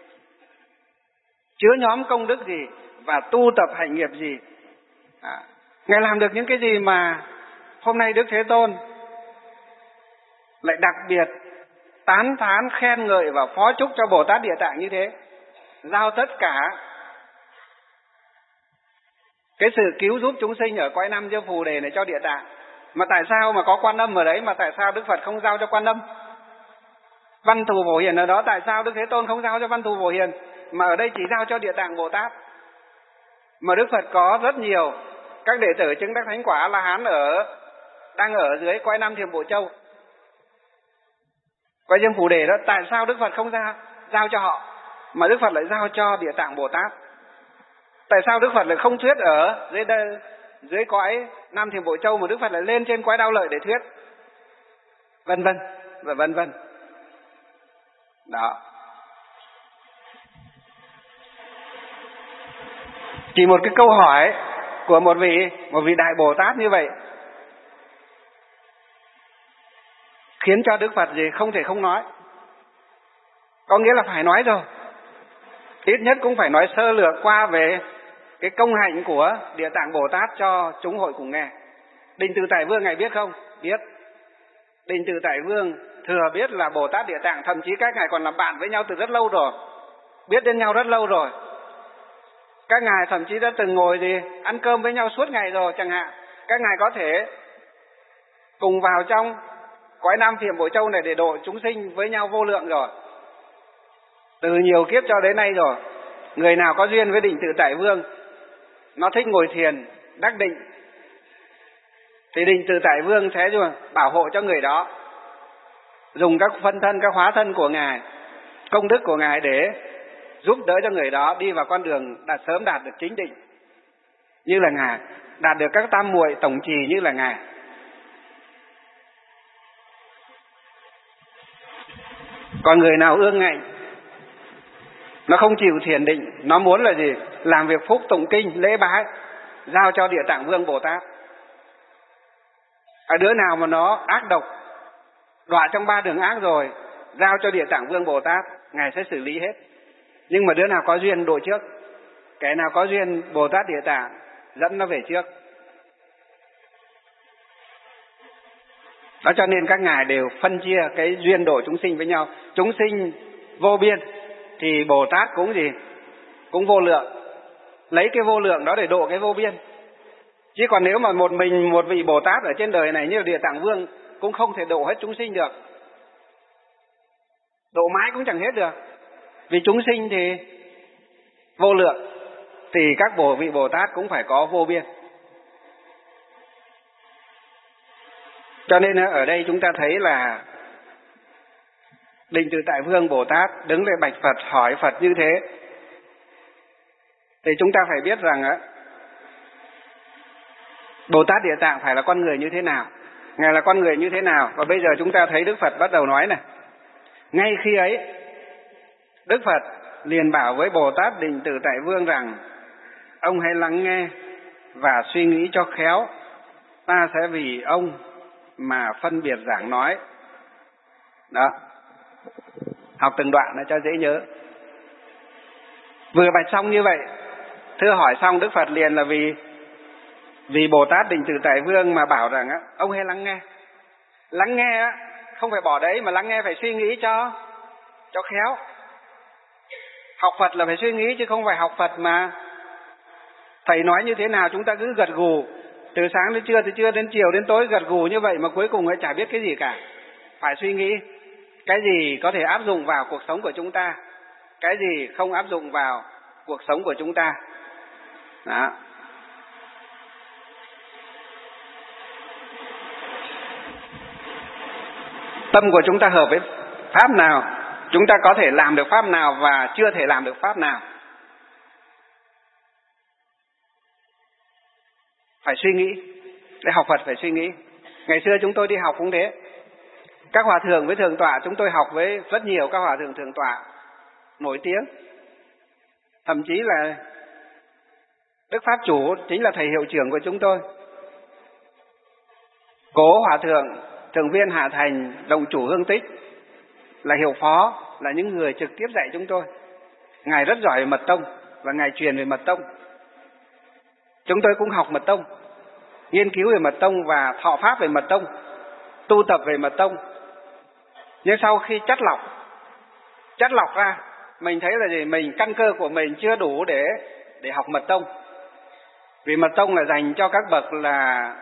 chứa nhóm công đức gì và tu tập hạnh nghiệp gì. Ngài làm được những cái gì mà hôm nay Đức Thế Tôn lại đặc biệt tán thán khen ngợi và phó chúc cho Bồ Tát Địa Tạng như thế, giao tất cả cái sự cứu giúp chúng sinh ở cõi Nam Diêm Phù Đề này cho Địa Tạng. Mà tại sao mà có Quan Âm ở đấy mà tại sao Đức Phật không giao cho Quan Âm? Văn Thù Phổ Hiền ở đó, tại sao Đức Thế Tôn không giao cho Văn Thù Phổ Hiền mà ở đây chỉ giao cho Địa Tạng Bồ Tát? Mà Đức Phật có rất nhiều các đệ tử chứng đắc thánh quả A-la-hán đang ở dưới cõi Nam Thiểm Bộ Châu, cõi Diêm Phù Đề đó, tại sao Đức Phật không giao cho họ mà Đức Phật lại giao cho Địa Tạng Bồ Tát? Tại sao Đức Phật lại không thuyết ở dưới cõi Nam Thiểm Bộ Châu mà Đức Phật lại lên trên cõi Đao Lợi để thuyết? Vân vân và vân vân. Đó. Chỉ một cái câu hỏi của một vị đại Bồ Tát như vậy khiến cho Đức Phật gì không thể không nói. Có nghĩa là phải nói rồi. Ít nhất cũng phải nói sơ lược qua về cái công hạnh của Địa Tạng Bồ Tát cho chúng hội cùng nghe. Đình Từ Tại Vương Ngài biết không? Biết. Đình Từ Tại Vương thừa biết là Bồ Tát Địa Tạng, thậm chí các ngài còn làm bạn với nhau từ rất lâu rồi, biết đến nhau rất lâu rồi. Các ngài thậm chí đã từng ngồi ăn cơm với nhau suốt ngày rồi chẳng hạn. Các ngài có thể cùng vào trong cõi Nam Thiểm Bộ Châu này để độ chúng sinh với nhau vô lượng rồi, từ nhiều kiếp cho đến nay rồi. Người nào có duyên với Đình Từ Tại Vương, nó thích ngồi thiền đắc định, thì Đình Từ Tại Vương sẽ bảo hộ cho người đó, dùng các phân thân, các hóa thân của ngài, công đức của ngài để giúp đỡ cho người đó đi vào con đường sớm đạt được chính định như là ngài, đạt được các tam muội tổng trì như là ngài. Còn người nào ương ngạnh, nó không chịu thiền định, nó muốn là gì? Làm việc phúc tụng kinh, lễ bái, giao cho Địa Tạng Vương Bồ Tát. Đứa nào mà nó ác độc, đọa trong 3 đường ác rồi, giao cho Địa Tạng Vương Bồ Tát, ngài sẽ xử lý hết. Nhưng mà đứa nào có duyên độ trước, kẻ nào có duyên Bồ Tát Địa Tạng dẫn nó về trước. Đó, cho nên các ngài đều phân chia cái duyên độ chúng sinh với nhau. Chúng sinh vô biên thì Bồ Tát cũng vô lượng, lấy cái vô lượng đó để độ cái vô biên. Chứ còn nếu mà một vị Bồ Tát ở trên đời này như Địa Tạng Vương cũng không thể độ hết chúng sinh được, độ mãi cũng chẳng hết được. Vì chúng sinh thì vô lượng, thì các vị Bồ Tát cũng phải có vô biên. Cho nên ở đây chúng ta thấy là Đình Từ Tại Vương Bồ Tát đứng lên bạch Phật, hỏi Phật như thế. Thì chúng ta phải biết rằng Bồ Tát Địa Tạng phải là con người như thế nào, ngài là con người như thế nào. Và bây giờ chúng ta thấy Đức Phật bắt đầu nói này. Ngay khi ấy, Đức Phật liền bảo với Bồ Tát Đình Từ Tại Vương rằng: ông hãy lắng nghe và suy nghĩ cho khéo, ta sẽ vì ông mà phân biệt giảng nói. Đó, học từng đoạn để cho dễ nhớ. Vừa bạch xong như vậy, thưa hỏi xong, Đức Phật liền là vì Bồ Tát Đình Từ Tại Vương mà bảo rằng ông hãy lắng nghe. Lắng nghe không phải bỏ đấy, mà lắng nghe phải suy nghĩ cho khéo. Học Phật là phải suy nghĩ, chứ không phải học Phật mà thầy nói như thế nào chúng ta cứ gật gù từ sáng đến trưa, từ trưa đến chiều đến tối gật gù như vậy mà cuối cùng chả biết cái gì cả. Phải suy nghĩ cái gì có thể áp dụng vào cuộc sống của chúng ta, cái gì không áp dụng vào cuộc sống của chúng ta. Đó. Tâm của chúng ta hợp với pháp nào, chúng ta có thể làm được pháp nào và chưa thể làm được pháp nào. Phải suy nghĩ. Để học Phật phải suy nghĩ. Ngày xưa chúng tôi đi học cũng thế. Các hòa thượng với thượng tọa, chúng tôi học với rất nhiều các hòa thượng thượng tọa nổi tiếng. Thậm chí là Đức Pháp Chủ chính là thầy hiệu trưởng của chúng tôi. Cố Hòa Thượng, Thượng viên Hạ Thành, Đồng Chủ Hương Tích là hiệu phó, là những người trực tiếp dạy chúng tôi. Ngài rất giỏi về mật tông và Ngài truyền về mật tông. Chúng tôi cũng học mật tông, nghiên cứu về mật tông và thọ pháp về mật tông, tu tập về mật tông. Nhưng sau khi chắt lọc ra, mình thấy là gì? Mình căn cơ của mình chưa đủ để học mật tông. Vì mật tông là dành cho các bậc là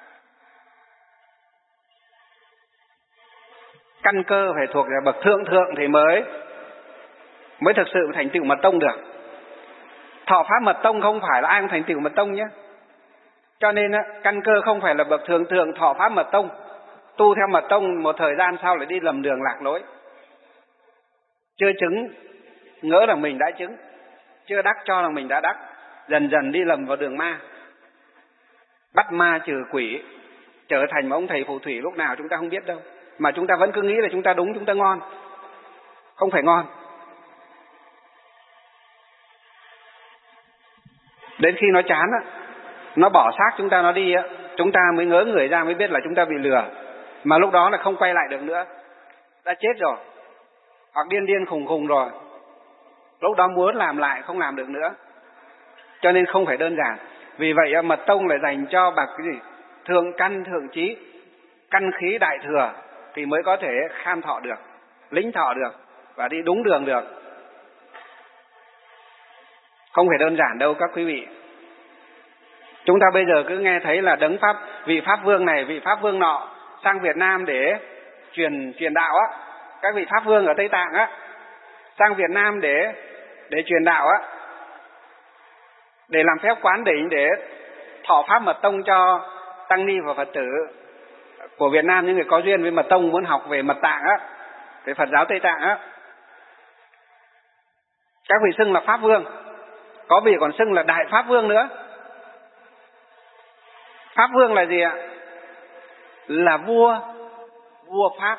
căn cơ phải thuộc là bậc thượng thì mới thực sự thành tựu mật tông được. Thọ pháp mật tông không phải là ai cũng thành tựu mật tông nhé. Cho nên căn cơ không phải là bậc thượng thọ pháp mật tông, tu theo mật tông một thời gian sau lại đi lầm đường lạc lối. Chưa chứng ngỡ rằng mình đã chứng, chưa đắc cho rằng mình đã đắc, dần dần đi lầm vào đường ma, bắt ma trừ quỷ, trở thành một ông thầy phù thủy lúc nào chúng ta không biết đâu, mà chúng ta vẫn cứ nghĩ là chúng ta đúng, chúng ta ngon. Không phải ngon. Đến khi nó chán á, nó bỏ xác chúng ta nó đi á, chúng ta mới ngớ người ra, mới biết là chúng ta bị lừa. Mà lúc đó là không quay lại được nữa, đã chết rồi, hoặc điên khùng rồi. Lúc đó muốn làm lại không làm được nữa. Cho nên không phải đơn giản. Vì vậy mật tông là dành cho bậc cái gì? Thượng căn thượng trí, căn khí đại thừa thì mới có thể kham thọ được, lĩnh thọ được và đi đúng đường được. Không phải đơn giản đâu các quý vị. Chúng ta bây giờ cứ nghe thấy là đấng pháp, vị pháp vương này, vị pháp vương nọ sang Việt Nam để truyền đạo á, các vị pháp vương ở Tây Tạng á, sang Việt Nam để truyền đạo á, để làm phép quán đỉnh, để thọ pháp mật tông cho tăng ni và Phật tử của Việt Nam, những người có duyên với mật tông muốn học về mật tạng á, về Phật giáo Tây Tạng á. Các vị xưng là pháp vương, có vị còn xưng là đại pháp vương nữa. Pháp vương là gì ạ? Là vua pháp.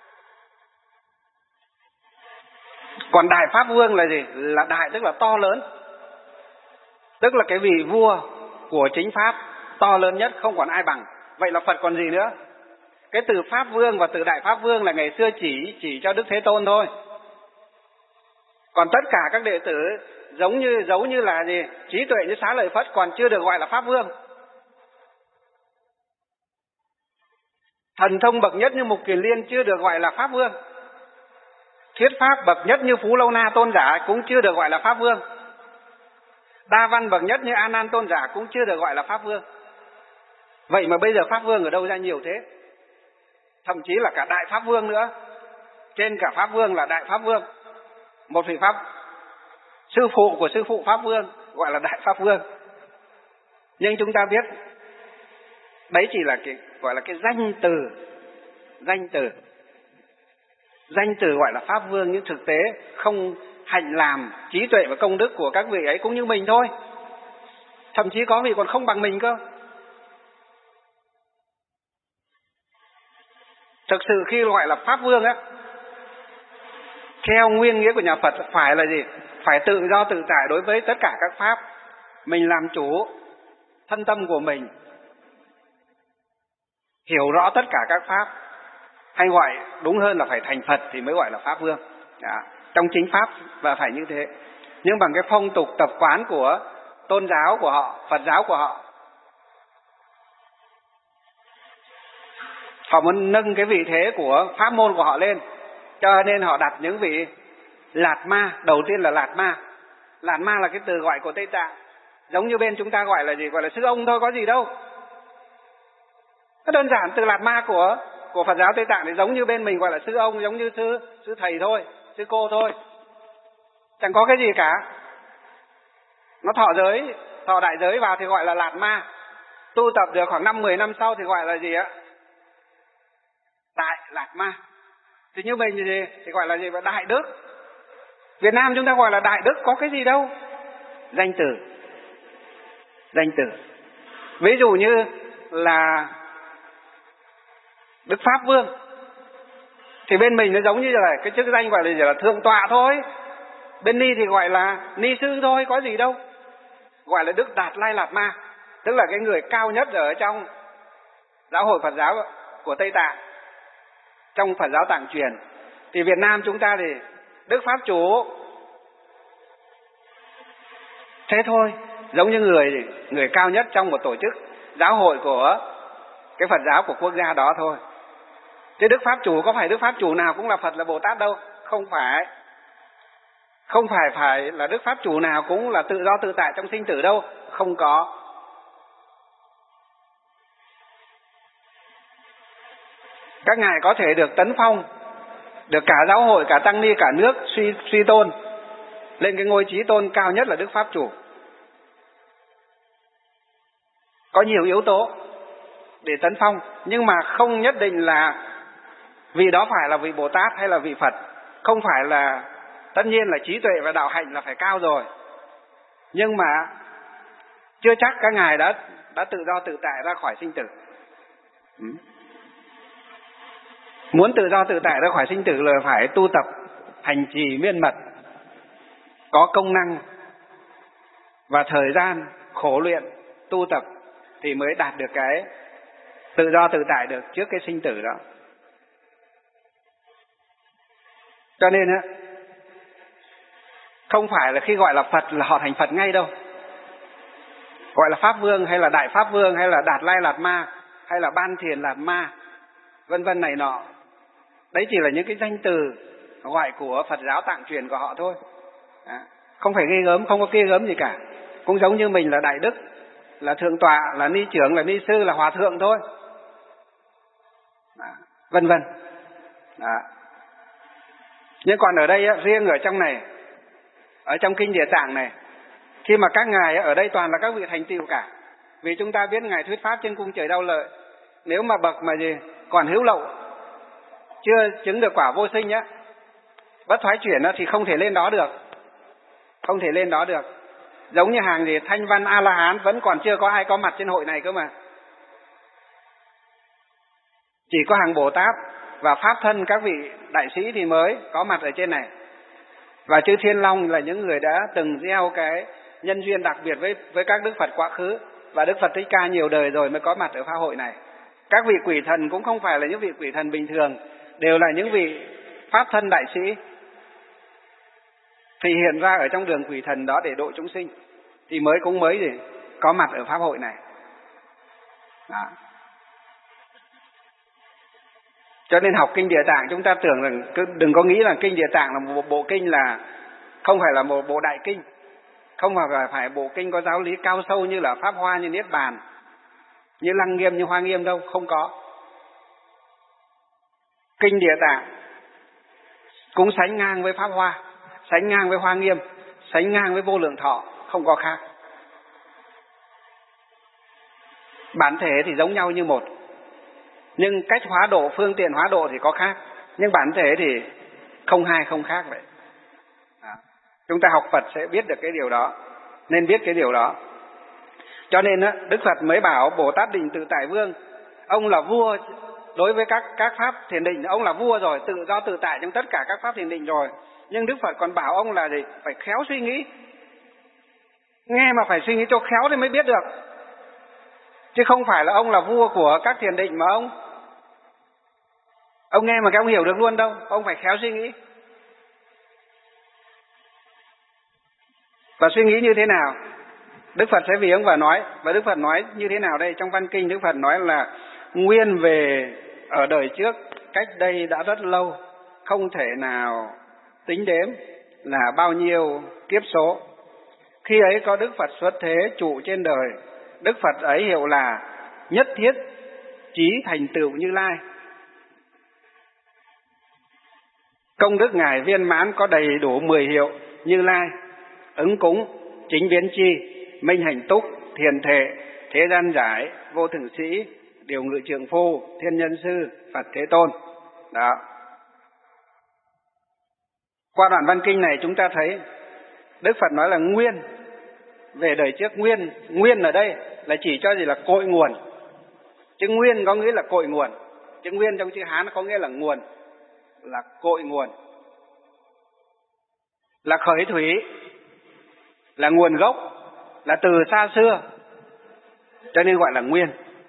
Còn đại pháp vương là gì? Là đại tức là to lớn, tức là cái vị vua của chính pháp to lớn nhất, không còn ai bằng. Vậy là Phật còn gì nữa? Cái từ pháp vương và từ đại pháp vương là ngày xưa chỉ cho Đức Thế Tôn thôi. Còn tất cả các đệ tử giống như là gì? Trí tuệ như Xá Lợi Phất còn chưa được gọi là pháp vương. Thần thông bậc nhất như Mục Kiền Liên chưa được gọi là pháp vương. Thuyết pháp bậc nhất như Phú Lâu Na Tôn giả cũng chưa được gọi là pháp vương. Đa văn bậc nhất như A Nan Tôn giả cũng chưa được gọi là pháp vương. Vậy mà bây giờ pháp vương ở đâu ra nhiều thế? Thậm chí là cả đại pháp vương nữa. Trên cả pháp vương là đại pháp vương. Một vị pháp sư phụ của sư phụ pháp vương gọi là đại pháp vương. Nhưng chúng ta biết đấy chỉ là cái gọi là cái danh từ gọi là pháp vương, nhưng thực tế không hạnh làm trí tuệ và công đức của các vị ấy cũng như mình thôi. Thậm chí có vị còn không bằng mình cơ. Thực sự khi gọi là pháp vương á, theo nguyên nghĩa của nhà Phật phải là gì? Phải tự do tự tại đối với tất cả các pháp. Mình làm chủ thân tâm của mình, hiểu rõ tất cả các pháp, hay gọi đúng hơn là phải thành Phật thì mới gọi là pháp vương. Đó. Trong chính pháp và phải như thế. Nhưng bằng cái phong tục tập quán của tôn giáo của họ, Phật giáo của họ, họ muốn nâng cái vị thế của pháp môn của họ lên, cho nên họ đặt những vị Lạt Ma. Đầu tiên là Lạt Ma. Lạt Ma là cái từ gọi của Tây Tạng, giống như bên chúng ta gọi là gì? Gọi là sư ông thôi, có gì đâu. Nó đơn giản, từ Lạt Ma của Phật giáo Tây Tạng thì giống như bên mình gọi là sư ông, giống như sư thầy thôi, sư cô thôi, chẳng có cái gì cả. Nó thọ đại giới vào thì gọi là Lạt Ma. Tu tập được khoảng 5-10 năm sau thì gọi là gì ạ? Đại Lạt Ma. Thì như mình thì gọi là gì? Đại đức. Việt Nam chúng ta gọi là đại đức, có cái gì đâu. Danh từ. Ví dụ như là Đức Pháp Vương thì bên mình nó giống như là cái chức danh gọi là thượng tọa thôi. Bên Ni thì gọi là ni sư thôi, có gì đâu. gọi là Đức Đạt Lai Lạt Ma, tức là cái người cao nhất ở trong giáo hội Phật giáo của Tây Tạng, trong Phật giáo Tạng truyền. Thì Việt Nam chúng ta thì Đức Pháp Chủ thế thôi, giống như người cao nhất trong một tổ chức giáo hội của cái Phật giáo của quốc gia đó thôi. Chứ Đức Pháp Chủ có phải Đức Pháp Chủ nào cũng là Phật là Bồ Tát đâu, không phải. Không phải là Đức Pháp Chủ nào cũng là tự do tự tại trong sinh tử đâu, không có. Các ngài có thể được tấn phong, được cả giáo hội, cả tăng ni, cả nước suy tôn lên cái ngôi chí tôn cao nhất là Đức Pháp Chủ. Có nhiều yếu tố để tấn phong, nhưng mà không nhất định là vì đó phải là vị Bồ Tát hay là vị Phật. Không phải là, tất nhiên là trí tuệ và đạo hạnh là phải cao rồi, nhưng mà chưa chắc các ngài đã tự do tự tại ra khỏi sinh tử. Muốn tự do tự tại ra khỏi sinh tử là phải tu tập hành trì miên mật, có công năng và thời gian khổ luyện tu tập thì mới đạt được cái tự do tự tại được trước cái sinh tử đó. Cho nên á, không phải là khi gọi là Phật là họ thành Phật ngay đâu. Gọi là Pháp Vương hay là Đại Pháp Vương hay là Đạt Lai Lạt Ma hay là Ban Thiền Lạt Ma vân vân này nọ, đấy chỉ là những cái danh từ gọi của Phật giáo Tạng truyền của họ thôi. Không phải ghê gớm, không có ghê gớm gì cả. Cũng giống như mình là Đại Đức, là Thượng Tọa, là Ni Trưởng, là Ni Sư, là Hòa Thượng thôi, vân vân. Nhưng còn ở đây riêng ở trong này, ở trong Kinh Địa Tạng này, khi mà các ngài ở đây toàn là các vị thành tựu cả. Vì chúng ta biết ngài thuyết pháp trên cung trời Đau Lợi, nếu mà bậc mà gì còn hữu lậu, chưa chứng được quả vô sinh á, bất thoái chuyển á, thì không thể lên đó được. Không thể lên đó được. Giống như hàng gì Thanh Văn A La Hán vẫn còn chưa có ai có mặt trên hội này cơ mà. Chỉ có hàng Bồ Tát và Pháp thân các vị đại sĩ thì mới có mặt ở trên này. Và chư Thiên Long là những người đã từng gieo cái nhân duyên đặc biệt với các Đức Phật quá khứ, và Đức Phật Thích Ca nhiều đời rồi mới có mặt ở pháp hội này. Các vị quỷ thần cũng không phải là những vị quỷ thần bình thường, đều là những vị Pháp thân đại sĩ thì hiện ra ở trong đường quỷ thần đó để độ chúng sinh, thì mới gì có mặt ở pháp hội này. Đó. Cho nên học Kinh Địa Tạng chúng ta tưởng rằng, đừng có nghĩ là Kinh Địa Tạng là một bộ kinh, là không phải là một bộ đại kinh, không phải bộ kinh có giáo lý cao sâu như là Pháp Hoa, như Niết Bàn, như Lăng Nghiêm, như Hoa Nghiêm đâu, không có. Kinh Địa Tạng cũng sánh ngang với Pháp Hoa, sánh ngang với Hoa Nghiêm, sánh ngang với Vô Lượng Thọ, không có khác. Bản thể thì giống nhau như một, nhưng cách hóa độ, phương tiện hóa độ thì có khác, nhưng bản thể thì không hai không khác vậy. Chúng ta học Phật sẽ biết được cái điều đó, nên biết cái điều đó. Cho nên Đức Phật mới bảo Bồ Tát Định Tự Tại Vương, ông là vua đối với các pháp thiền định, ông là vua rồi, tự do tự tại trong tất cả các pháp thiền định rồi. Nhưng Đức Phật còn bảo ông là gì? Phải khéo suy nghĩ. Nghe mà phải suy nghĩ cho khéo thì mới biết được. Chứ không phải là ông là vua của các thiền định mà ông nghe mà các ông hiểu được luôn đâu. Ông phải khéo suy nghĩ. Và suy nghĩ như thế nào? Đức Phật sẽ vì ông và nói. Và Đức Phật nói như thế nào đây? Trong văn kinh Đức Phật nói là nguyên về ở đời trước, cách đây đã rất lâu, không thể nào tính đếm là bao nhiêu kiếp số. Khi ấy có Đức Phật xuất thế trụ trên đời. Đức Phật ấy hiệu là Nhất Thiết Chí Thành Tựu Như Lai. Công đức Ngài viên mãn có đầy đủ 10 hiệu Như Lai: ứng cúng, chính biến chi, minh hành túc, thiền thể, thế gian giải, vô thượng sĩ, điều ngự trượng phu, thiên nhân sư, Phật Thế Tôn. Đó. Qua đoạn văn kinh này chúng ta thấy Đức Phật nói là nguyên về đời trước. Nguyên ở đây là chỉ cho gì là cội nguồn. Chữ nguyên có nghĩa là cội nguồn. Chữ nguyên trong chữ Hán có nghĩa là nguồn, là cội nguồn, là khởi thủy, là nguồn gốc, là từ xa xưa, cho nên gọi là nguyên.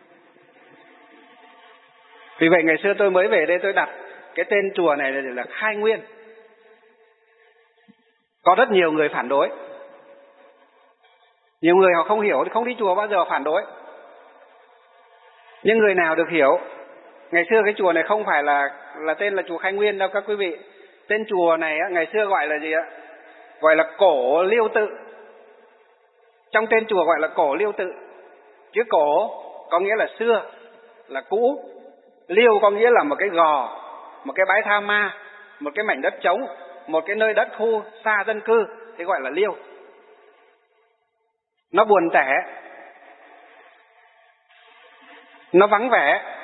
Vì vậy ngày xưa tôi mới về đây tôi đặt cái tên chùa này là Khai Nguyên. Có rất nhiều người phản đối. Nhiều người họ không hiểu, không đi chùa bao giờ họ phản đối. Nhưng người nào được hiểu, ngày xưa cái chùa này không phải là tên là chùa Khai Nguyên đâu các quý vị. Tên chùa này ngày xưa gọi là gì ạ? Gọi là Cổ Liêu Tự. Trong tên chùa gọi là Cổ Liêu Tự. Chữ cổ có nghĩa là xưa, là cũ. Liêu có nghĩa là một cái gò, một cái bãi tha ma, một cái mảnh đất trống, một cái nơi đất khu xa dân cư thì gọi là liêu. Nó buồn tẻ, nó vắng vẻ,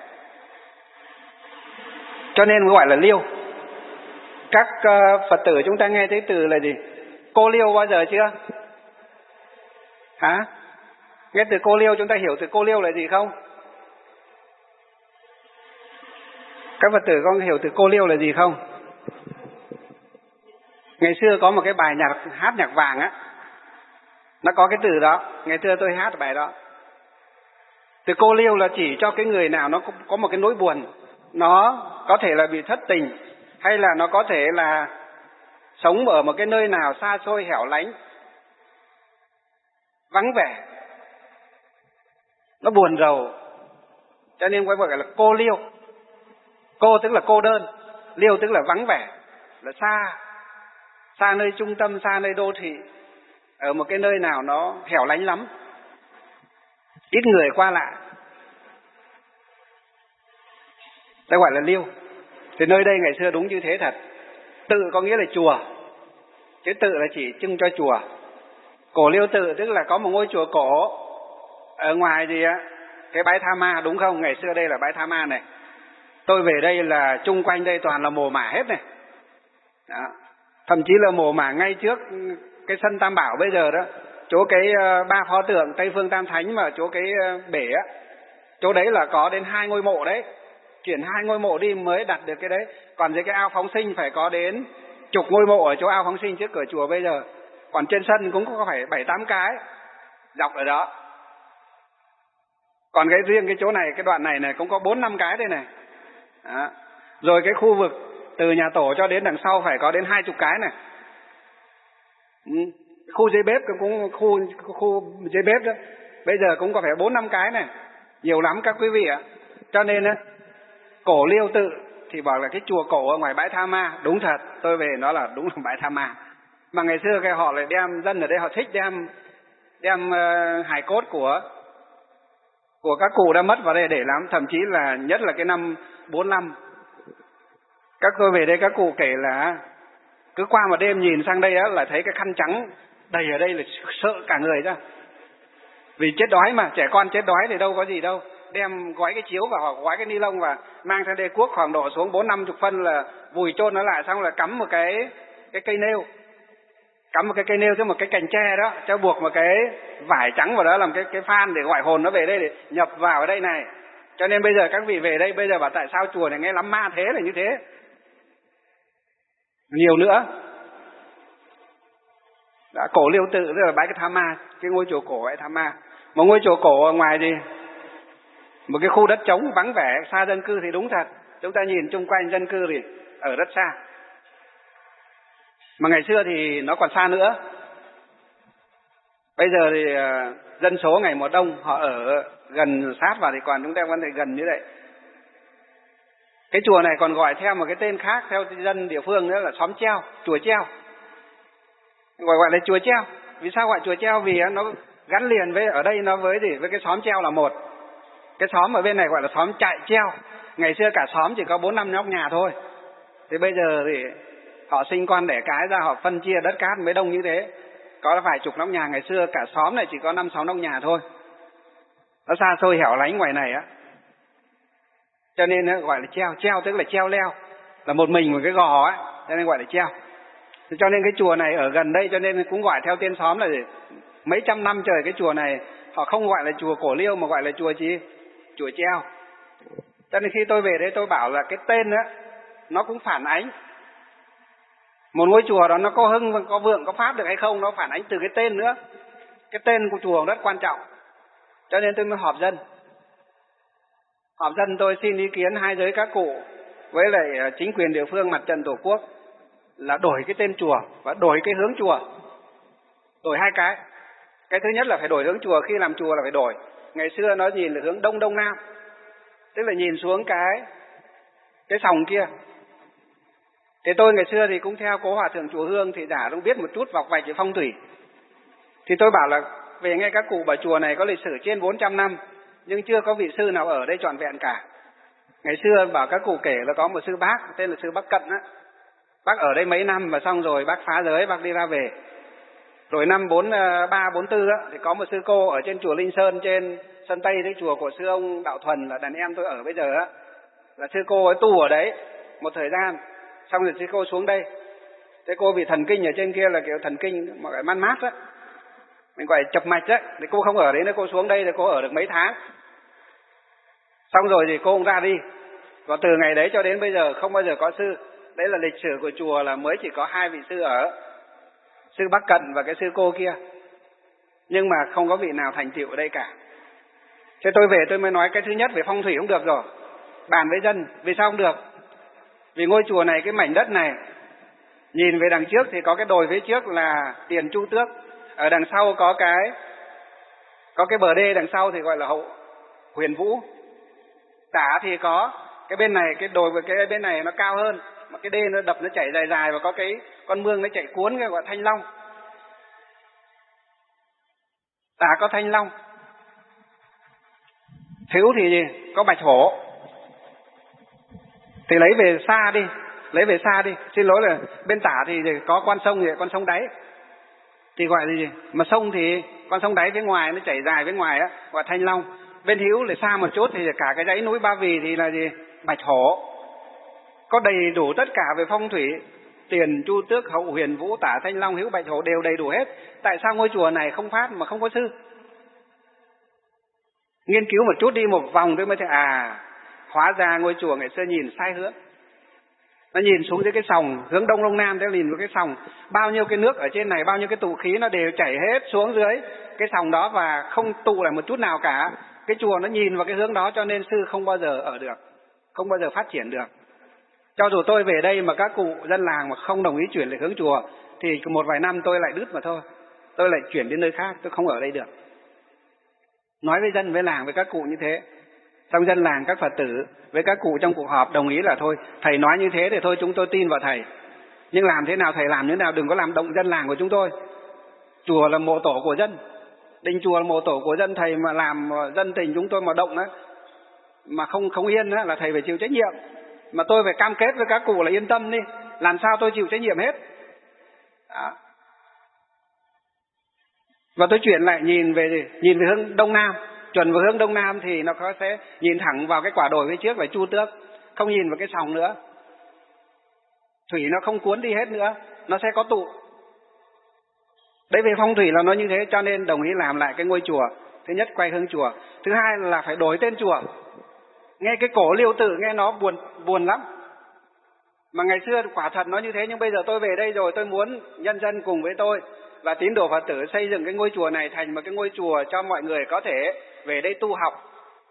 cho nên gọi là liêu. Các Phật tử chúng ta nghe thấy từ là gì? Cô liêu bao giờ chưa? Hả? Nghe từ cô liêu chúng ta hiểu từ cô liêu là gì không? Các Phật tử có hiểu từ cô liêu là gì không? Ngày xưa có một cái bài hát nhạc vàng á, nó có cái từ đó. Ngày xưa tôi hát bài đó. Từ cô liêu là chỉ cho cái người nào nó có một cái nỗi buồn. Nó có thể là bị thất tình, hay là nó có thể là sống ở một cái nơi nào xa xôi hẻo lánh, vắng vẻ, nó buồn rầu, cho nên gọi là cô liêu. Cô tức là cô đơn, liêu tức là vắng vẻ, là xa nơi trung tâm, xa nơi đô thị, ở một cái nơi nào nó hẻo lánh lắm, ít người qua lại, ta gọi là liêu. Thì nơi đây ngày xưa đúng như thế thật. Tự có nghĩa là chùa, chữ tự là chỉ trưng cho chùa. Cổ Liêu Tự tức là có một ngôi chùa cổ ở ngoài gì á, cái bãi Tha Ma, đúng không? Ngày xưa đây là bãi Tha Ma này. Tôi về đây là chung quanh đây toàn là mồ mả hết này. Đó. Thậm chí là mồ mả ngay trước cái sân Tam Bảo bây giờ đó, chỗ cái ba pho tượng Tây Phương Tam Thánh mà chỗ cái bể á, chỗ đấy là có đến 2 ngôi mộ đấy. Chuyển 2 ngôi mộ đi mới đặt được cái đấy. Còn dưới cái ao phóng sinh phải có đến chục ngôi mộ ở chỗ ao phóng sinh trước cửa chùa bây giờ. Còn trên sân cũng có phải 7-8 cái dọc ở đó. Còn cái riêng cái chỗ này, cái đoạn này cũng có 4-5 cái đây này. Đó. Rồi cái khu vực từ nhà tổ cho đến đằng sau phải có đến 20 cái này. Khu dưới bếp cũng khu dưới bếp đó, bây giờ cũng có phải 4-5 cái này. Nhiều lắm các quý vị ạ. Cho nên Cổ Liêu Tự thì bảo là cái chùa cổ ở ngoài bãi Tha Ma. Đúng thật, tôi về nó là đúng là bãi Tha Ma. Mà ngày xưa cái họ lại đem, dân ở đây họ thích đem hài cốt của các cụ đã mất vào đây để lắm. Thậm chí là nhất là cái năm 45, các tôi về đây các cụ kể là cứ qua một đêm nhìn sang đây á là thấy cái khăn trắng đầy ở đây là sợ cả người ra. Vì chết đói mà, trẻ con chết đói thì đâu có gì đâu. Đem gói cái chiếu vào hoặc gói cái ni lông và mang sang đây cuốc khoảng độ xuống 4-50 phân là vùi chôn nó lại, xong là cắm một cái cây nêu. Cắm một cái cây nêu chứ một cái cành tre đó, cho buộc một cái vải trắng vào đó làm cái phan để gọi hồn nó về đây để nhập vào ở đây này. Cho nên bây giờ các vị về đây bây giờ bảo tại sao chùa này nghe lắm ma thế là như thế. Nhiều nữa. Đã Cổ Liêu Tự tức là bãi cái Tha Ma, cái ngôi chùa cổ bãi Tha Ma. Một ngôi chùa cổ ở ngoài gì? Một cái khu đất trống vắng vẻ, xa dân cư thì đúng thật. Chúng ta nhìn chung quanh dân cư thì ở rất xa. Mà ngày xưa thì nó còn xa nữa. Bây giờ thì dân số ngày một đông, họ ở gần sát vào thì còn chúng ta vẫn thấy gần như vậy. Cái chùa này còn gọi theo một cái tên khác theo dân địa phương nữa là xóm treo, chùa treo. Gọi là chùa treo. Vì sao gọi chùa treo? Vì nó gắn liền với ở đây nó với cái xóm treo là một. Cái xóm ở bên này gọi là xóm chạy treo. Ngày xưa cả xóm chỉ có 4-5 nhóc nhà thôi. Thì bây giờ thì họ sinh con đẻ cái ra, họ phân chia đất cát mới đông như thế. Có vài chục nóc nhà, ngày xưa cả xóm này chỉ có 5-6 nóc nhà thôi. Nó xa xôi hẻo lánh ngoài này á. Cho nên gọi là treo, treo tức là treo leo, là một mình một cái gò á, cho nên gọi là treo. Cho nên cái chùa này ở gần đây cho nên cũng gọi theo tên xóm là gì? Mấy trăm năm trời cái chùa này họ không gọi là chùa Cổ Liêu mà gọi là chùa gì? Chùa treo. Cho nên khi tôi về đây tôi bảo là cái tên á nó cũng phản ánh một ngôi chùa đó nó có hưng, có vượng, có pháp được hay không, nó phản ánh từ cái tên nữa. Cái tên của chùa rất quan trọng, cho nên tôi mới họp dân. Họp dân tôi xin ý kiến hai giới các cụ với lại chính quyền địa phương, mặt trận tổ quốc là đổi cái tên chùa và đổi cái hướng chùa. Đổi hai cái. Cái thứ nhất là phải đổi hướng chùa, khi làm chùa là phải đổi. Ngày xưa nó nhìn là hướng đông đông nam, tức là nhìn xuống cái sòng kia. Thì tôi ngày xưa thì cũng theo cố hòa thượng chùa Hương thì đã cũng biết một chút vọc vạch về phong thủy. Thì tôi bảo là về nghe các cụ bảo chùa này có lịch sử trên 400 năm, nhưng chưa có vị sư nào ở đây trọn vẹn cả. Ngày xưa bảo các cụ kể là có một sư bác tên là sư Bắc Cận á. Bác ở đây mấy năm mà xong rồi bác phá giới, bác đi ra về. Rồi năm 43, 44 á, thì có một sư cô ở trên chùa Linh Sơn trên sân Tây đấy, chùa của sư ông Đạo Thuần là đàn em tôi ở bây giờ á. Là sư cô ấy tu ở đấy một thời gian, xong rồi sư cô xuống đây. Thế cô bị thần kinh ở trên kia là kiểu thần kinh mà gọi man mát á, mình gọi chập mạch á, thì cô không ở đấy nữa, cô xuống đây thì cô ở được mấy tháng. Xong rồi thì cô cũng ra đi. Còn từ ngày đấy cho đến bây giờ không bao giờ có sư. Đấy là lịch sử của chùa là mới chỉ có hai vị sư ở, sư Bắc Cận và cái sư cô kia. Nhưng mà không có vị nào thành tựu ở đây cả. Thế tôi về tôi mới nói cái thứ nhất về phong thủy không được rồi. Bàn với dân, vì sao không được? Vì ngôi chùa này, cái mảnh đất này, nhìn về đằng trước thì có cái đồi phía trước là Tiền Chu Tước. Ở đằng sau có cái bờ đê đằng sau thì gọi là Hậu Huyền Vũ. Tả thì có cái bên này, cái đồi với cái bên này nó cao hơn, mà cái đê nó đập nó chảy dài dài và có cái con mương nó chạy cuốn, cái gọi Thanh Long. Tả có Thanh Long. Hữu thì gì? Có Bạch Hổ. Thì lấy về xa đi. Xin lỗi là bên tả thì có con sông, thì con sông đáy. Thì gọi là gì? Mà sông thì con sông đáy phía ngoài nó chảy dài phía ngoài á, gọi Thanh Long. Bên hữu là xa một chút thì cả cái dãy núi Ba Vì thì là gì? Bạch Hổ. Có đầy đủ tất cả về phong thủy, Tiền Chu Tước, Hậu Huyền Vũ, Tả, Thanh Long, Hữu, Bạch Hổ đều đầy đủ hết. Tại sao ngôi chùa này không phát mà không có sư? Nghiên cứu một chút đi một vòng tôi mới thấy hóa ra ngôi chùa ngày xưa nhìn sai hướng. Nó nhìn xuống dưới cái sòng hướng đông đông nam, thế nhìn vào cái sòng, bao nhiêu cái nước ở trên này, bao nhiêu cái tụ khí nó đều chảy hết xuống dưới cái sòng đó và không tụ lại một chút nào cả. Cái chùa nó nhìn vào cái hướng đó, cho nên sư không bao giờ ở được, không bao giờ phát triển được. Cho dù tôi về đây mà các cụ dân làng mà không đồng ý chuyển lại hướng chùa thì một vài năm tôi lại đứt mà thôi, tôi lại chuyển đến nơi khác, tôi không ở đây được. Nói với dân, với làng, với các cụ như thế. Xong dân làng, các Phật tử với các cụ trong cuộc họp đồng ý là thôi, thầy nói như thế thì thôi chúng tôi tin vào thầy. Nhưng làm thế nào thầy làm như thế nào, đừng có làm động dân làng của chúng tôi. Chùa là mộ tổ của dân, đình chùa là mộ tổ của dân, thầy mà làm dân tình chúng tôi mà động á, mà không yên á, là thầy phải chịu trách nhiệm. Mà tôi phải cam kết với các cụ là yên tâm đi, làm sao tôi chịu trách nhiệm hết. Đó. Và tôi chuyển lại nhìn về hướng đông nam, chuẩn vào hướng đông nam thì nó sẽ nhìn thẳng vào cái quả đồi phía trước là Chu Tước, không nhìn vào cái sòng nữa. Thủy nó không cuốn đi hết nữa, nó sẽ có tụ. Đấy, về phong thủy là nó như thế, cho nên đồng ý làm lại cái ngôi chùa. Thứ nhất quay hướng chùa, thứ hai là phải đổi tên chùa. Nghe cái cổ Liêu Tự nghe nó buồn lắm. Mà ngày xưa quả thật nó như thế, nhưng bây giờ tôi về đây rồi, tôi muốn nhân dân cùng với tôi và tín đồ Phật tử xây dựng cái ngôi chùa này thành một cái ngôi chùa cho mọi người có thể về đây tu học.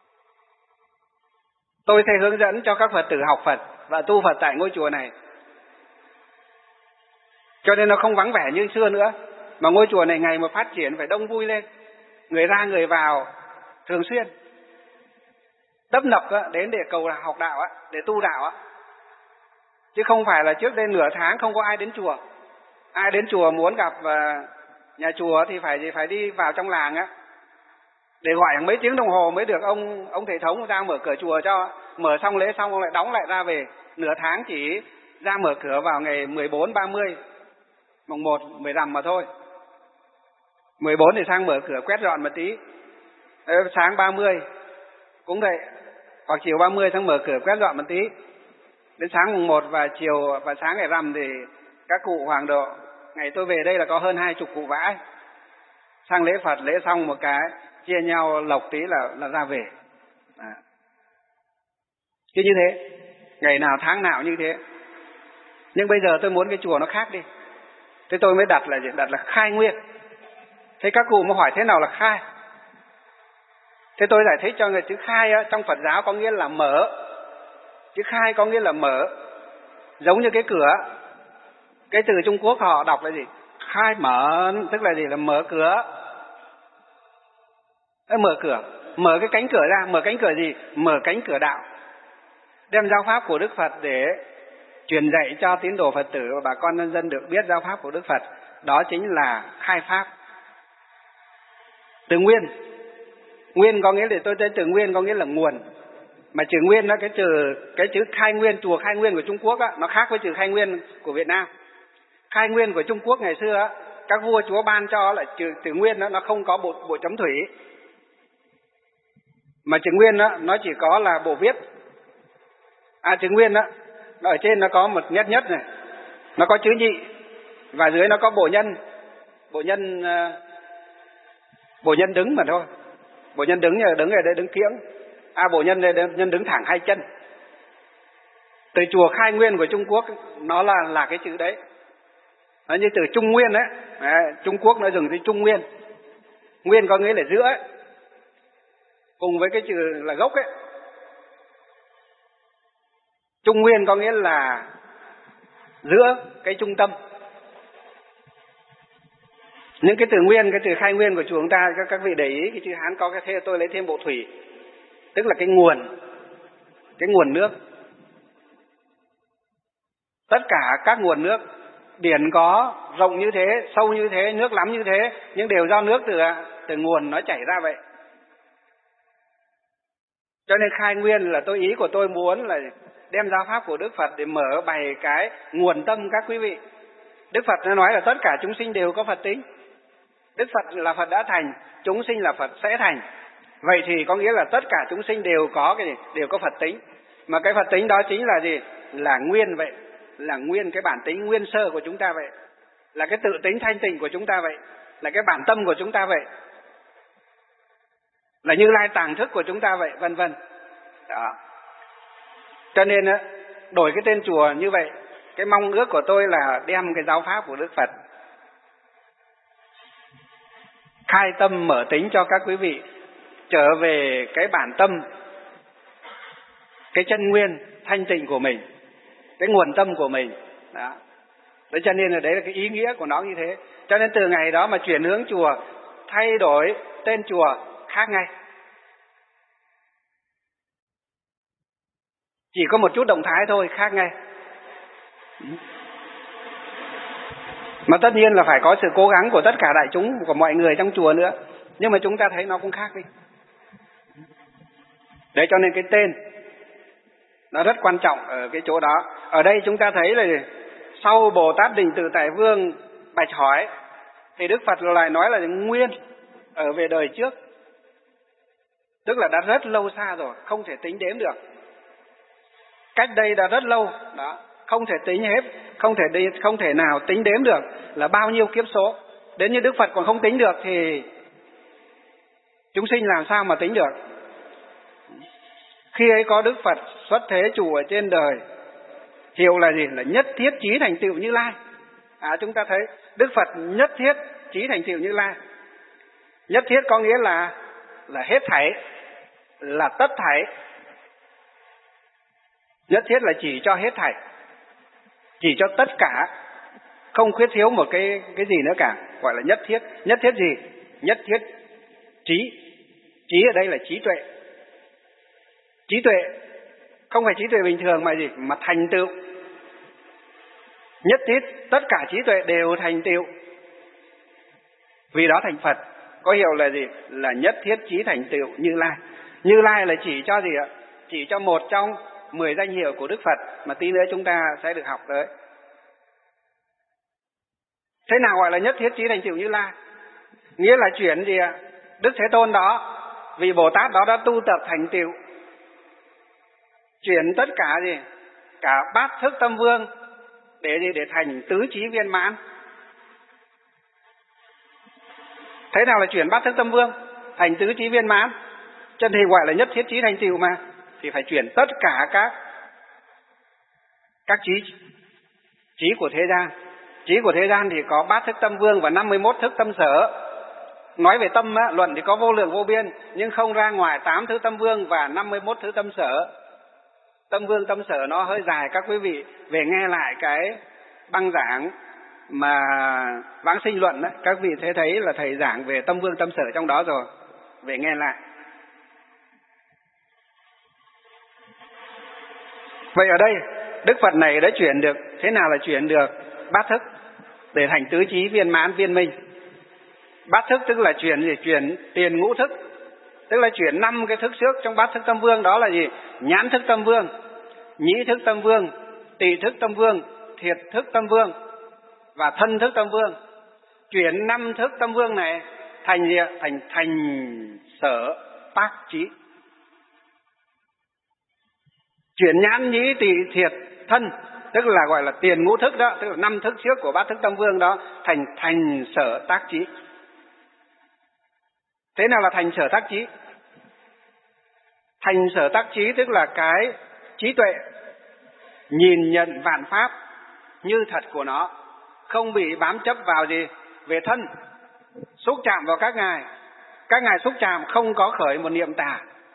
Tôi sẽ hướng dẫn cho các Phật tử học Phật và tu Phật tại ngôi chùa này. Cho nên nó không vắng vẻ như xưa nữa, mà ngôi chùa này ngày một phát triển phải đông vui lên, người ra người vào thường xuyên, tấp nập đến để cầu học đạo, để tu đạo. Chứ không phải là trước đây nửa tháng không có ai đến chùa. Ai đến chùa muốn gặp nhà chùa thì phải đi vào trong làng để gọi mấy tiếng đồng hồ mới được ông thầy thống ra mở cửa chùa cho. Mở xong lễ xong ông lại đóng lại ra về. Nửa tháng chỉ ra mở cửa vào ngày 14, 30, mùng 1, 10 rằm mà thôi. 14 thì sang mở cửa quét dọn một tí. Sáng 30 cũng vậy, hoặc chiều 30 sang mở cửa quét dọn một tí. Đến sáng mùng 1 và chiều và sáng ngày rằm thì các cụ hoàng độ, ngày tôi về đây là có hơn 20 cụ vãi. Sang lễ Phật, lễ xong một cái, chia nhau lộc tí là ra về. Chứ như thế, ngày nào tháng nào như thế. Nhưng bây giờ tôi muốn cái chùa nó khác đi. Thế tôi mới đặt là khai nguyên. Thế các cụ mới hỏi thế nào là khai? Thế tôi giải thích cho người chữ khai á, trong Phật giáo có nghĩa là mở. Chữ khai có nghĩa là mở. Giống như cái cửa. Cái từ Trung Quốc họ đọc là gì? Khai mở, tức là gì? Là mở cửa. Mở cửa. Mở cái cánh cửa ra. Mở cánh cửa gì? Mở cánh cửa đạo. Đem giáo pháp của Đức Phật để truyền dạy cho tín đồ Phật tử và bà con nhân dân được biết giáo pháp của Đức Phật. Đó chính là khai pháp. Từ nguyên. Nguyên có nghĩa là tôi tên từ nguyên có nghĩa là nguồn. Mà chữ nguyên đó, cái chữ khai nguyên, chùa khai nguyên của Trung Quốc á, nó khác với chữ khai nguyên của Việt Nam. Khai nguyên của Trung Quốc ngày xưa á, các vua chúa ban cho là chữ nguyên đó, nó không có bộ chấm thủy. Mà chữ nguyên đó, nó chỉ có là bộ viết. Chữ nguyên đó, ở trên nó có một nét nhất này, nó có chữ nhị và dưới nó có bộ nhân. Bộ nhân đứng mà thôi. Bộ nhân đứng ở đây đứng kiễng. Bộ nhân đây nhân đứng thẳng hai chân. Từ chùa khai nguyên của Trung Quốc nó là cái chữ đấy. Nó như từ Trung Nguyên đấy. Trung Quốc nó dùng từ Trung Nguyên. Nguyên có nghĩa là giữa ấy. Cùng với cái chữ là gốc ấy. Trung Nguyên có nghĩa là giữa cái trung tâm. Những cái từ nguyên, cái từ khai nguyên của chùa chúng ta, các vị để ý cái chữ Hán có cái thế, tôi lấy thêm bộ thủy, tức là cái nguồn nước. Tất cả các nguồn nước, biển có rộng như thế, sâu như thế, nước lắm như thế, nhưng đều do nước từ nguồn nó chảy ra vậy. Cho nên khai nguyên là ý của tôi muốn là đem giáo pháp của Đức Phật để mở bày cái nguồn tâm các quý vị. Đức Phật đã nói là tất cả chúng sinh đều có Phật tính. Đức Phật là Phật đã thành, chúng sinh là Phật sẽ thành. Vậy thì có nghĩa là tất cả chúng sinh đều có cái gì? Đều có Phật tính. Mà cái Phật tính đó chính là gì? Là nguyên vậy. Là nguyên cái bản tính nguyên sơ của chúng ta vậy. Là cái tự tính thanh tịnh của chúng ta vậy. Là cái bản tâm của chúng ta vậy. Là Như Lai tàng thức của chúng ta vậy, vân vân. Đó. Cho nên đổi cái tên chùa như vậy, cái mong ước của tôi là đem cái giáo pháp của Đức Phật khai tâm mở tính cho các quý vị trở về cái bản tâm, cái chân nguyên thanh tịnh của mình, cái nguồn tâm của mình. Đó. Đấy, cho nên là đấy là cái ý nghĩa của nó như thế. Cho nên từ ngày đó mà chuyển hướng chùa, thay đổi tên chùa khác ngay. Chỉ có một chút động thái thôi, khác ngay. Mà tất nhiên là phải có sự cố gắng của tất cả đại chúng, của mọi người trong chùa nữa. Nhưng mà chúng ta thấy nó cũng khác đi. Đấy, cho nên cái tên nó rất quan trọng ở cái chỗ đó. Ở đây chúng ta thấy là sau Bồ Tát Định Tự Tại Vương bạch hỏi, thì Đức Phật lại nói là nguyên ở về đời trước. Tức là đã rất lâu xa rồi, không thể tính đếm được. Cách đây đã rất lâu, đó, không thể tính hết, không thể nào tính đếm được là bao nhiêu kiếp số. Đến như Đức Phật còn không tính được thì chúng sinh làm sao mà tính được. Khi ấy có Đức Phật xuất thế trụ ở trên đời, hiệu là gì? Là nhất thiết chí thành tựu Như Lai. Chúng ta thấy Đức Phật nhất thiết chí thành tựu Như Lai. Nhất thiết có nghĩa là hết thảy, là tất thảy. Nhất thiết là chỉ cho hết thảy, chỉ cho tất cả, không khuyết thiếu một cái gì nữa cả, gọi là nhất thiết. Nhất thiết gì? Nhất thiết trí. Trí ở đây là trí tuệ. Trí tuệ không phải trí tuệ bình thường mà gì? Mà thành tựu. Nhất thiết tất cả trí tuệ đều thành tựu, vì đó thành Phật. Có hiệu là gì? Là nhất thiết chí thành tựu Như Lai. Như Lai là chỉ cho gì ạ? Chỉ cho một trong 10 danh hiệu của Đức Phật mà tí nữa chúng ta sẽ được học tới. Thế nào gọi là nhất thiết chí thành tựu Như Lai? Nghĩa là chuyển gì ạ? Đức Thế Tôn đó, vì Bồ Tát đó đã tu tập thành tựu, chuyển tất cả gì? Cả bát thức tâm vương để gì? Để thành tứ chí viên mãn. Thế nào là chuyển bát thức tâm vương thành tứ chí viên mãn? Chân thì gọi là nhất thiết chí thành tựu mà, thì phải chuyển tất cả các trí của thế gian. Trí của thế gian thì có bát thức tâm vương và 51 thức tâm sở. Nói về tâm á, luận thì có vô lượng vô biên, nhưng không ra ngoài 8 thứ tâm vương và 51 thứ tâm sở. Tâm vương tâm sở nó hơi dài, các quý vị về nghe lại cái băng giảng mà Vãng Sinh Luận á, các vị thấy là thầy giảng về tâm vương tâm sở trong đó rồi, về nghe lại. Vậy ở đây Đức Phật này đã chuyển được, thế nào là chuyển được bát thức để thành tứ trí viên mãn viên minh? Bát thức tức là chuyển gì? Chuyển tiền ngũ thức, tức là chuyển 5 cái thức trước trong bát thức tâm vương, đó là gì? Nhãn thức tâm vương, nhĩ thức tâm vương, tỳ thức tâm vương, thiệt thức tâm vương và thân thức tâm vương. Chuyển 5 thức tâm vương này thành gì? Thành sở tác trí. Chuyển nhãn nhĩ tỳ thiệt thân, tức là gọi là tiền ngũ thức đó, tức là 5 thức trước của bát thức tâm vương đó, thành sở tác trí. Thế nào là thành sở tác trí? Thành sở tác trí tức là cái trí tuệ nhìn nhận vạn pháp như thật của nó, không bị bám chấp vào gì? Về thân, xúc chạm vào các ngài xúc chạm không có khởi một niệm tà.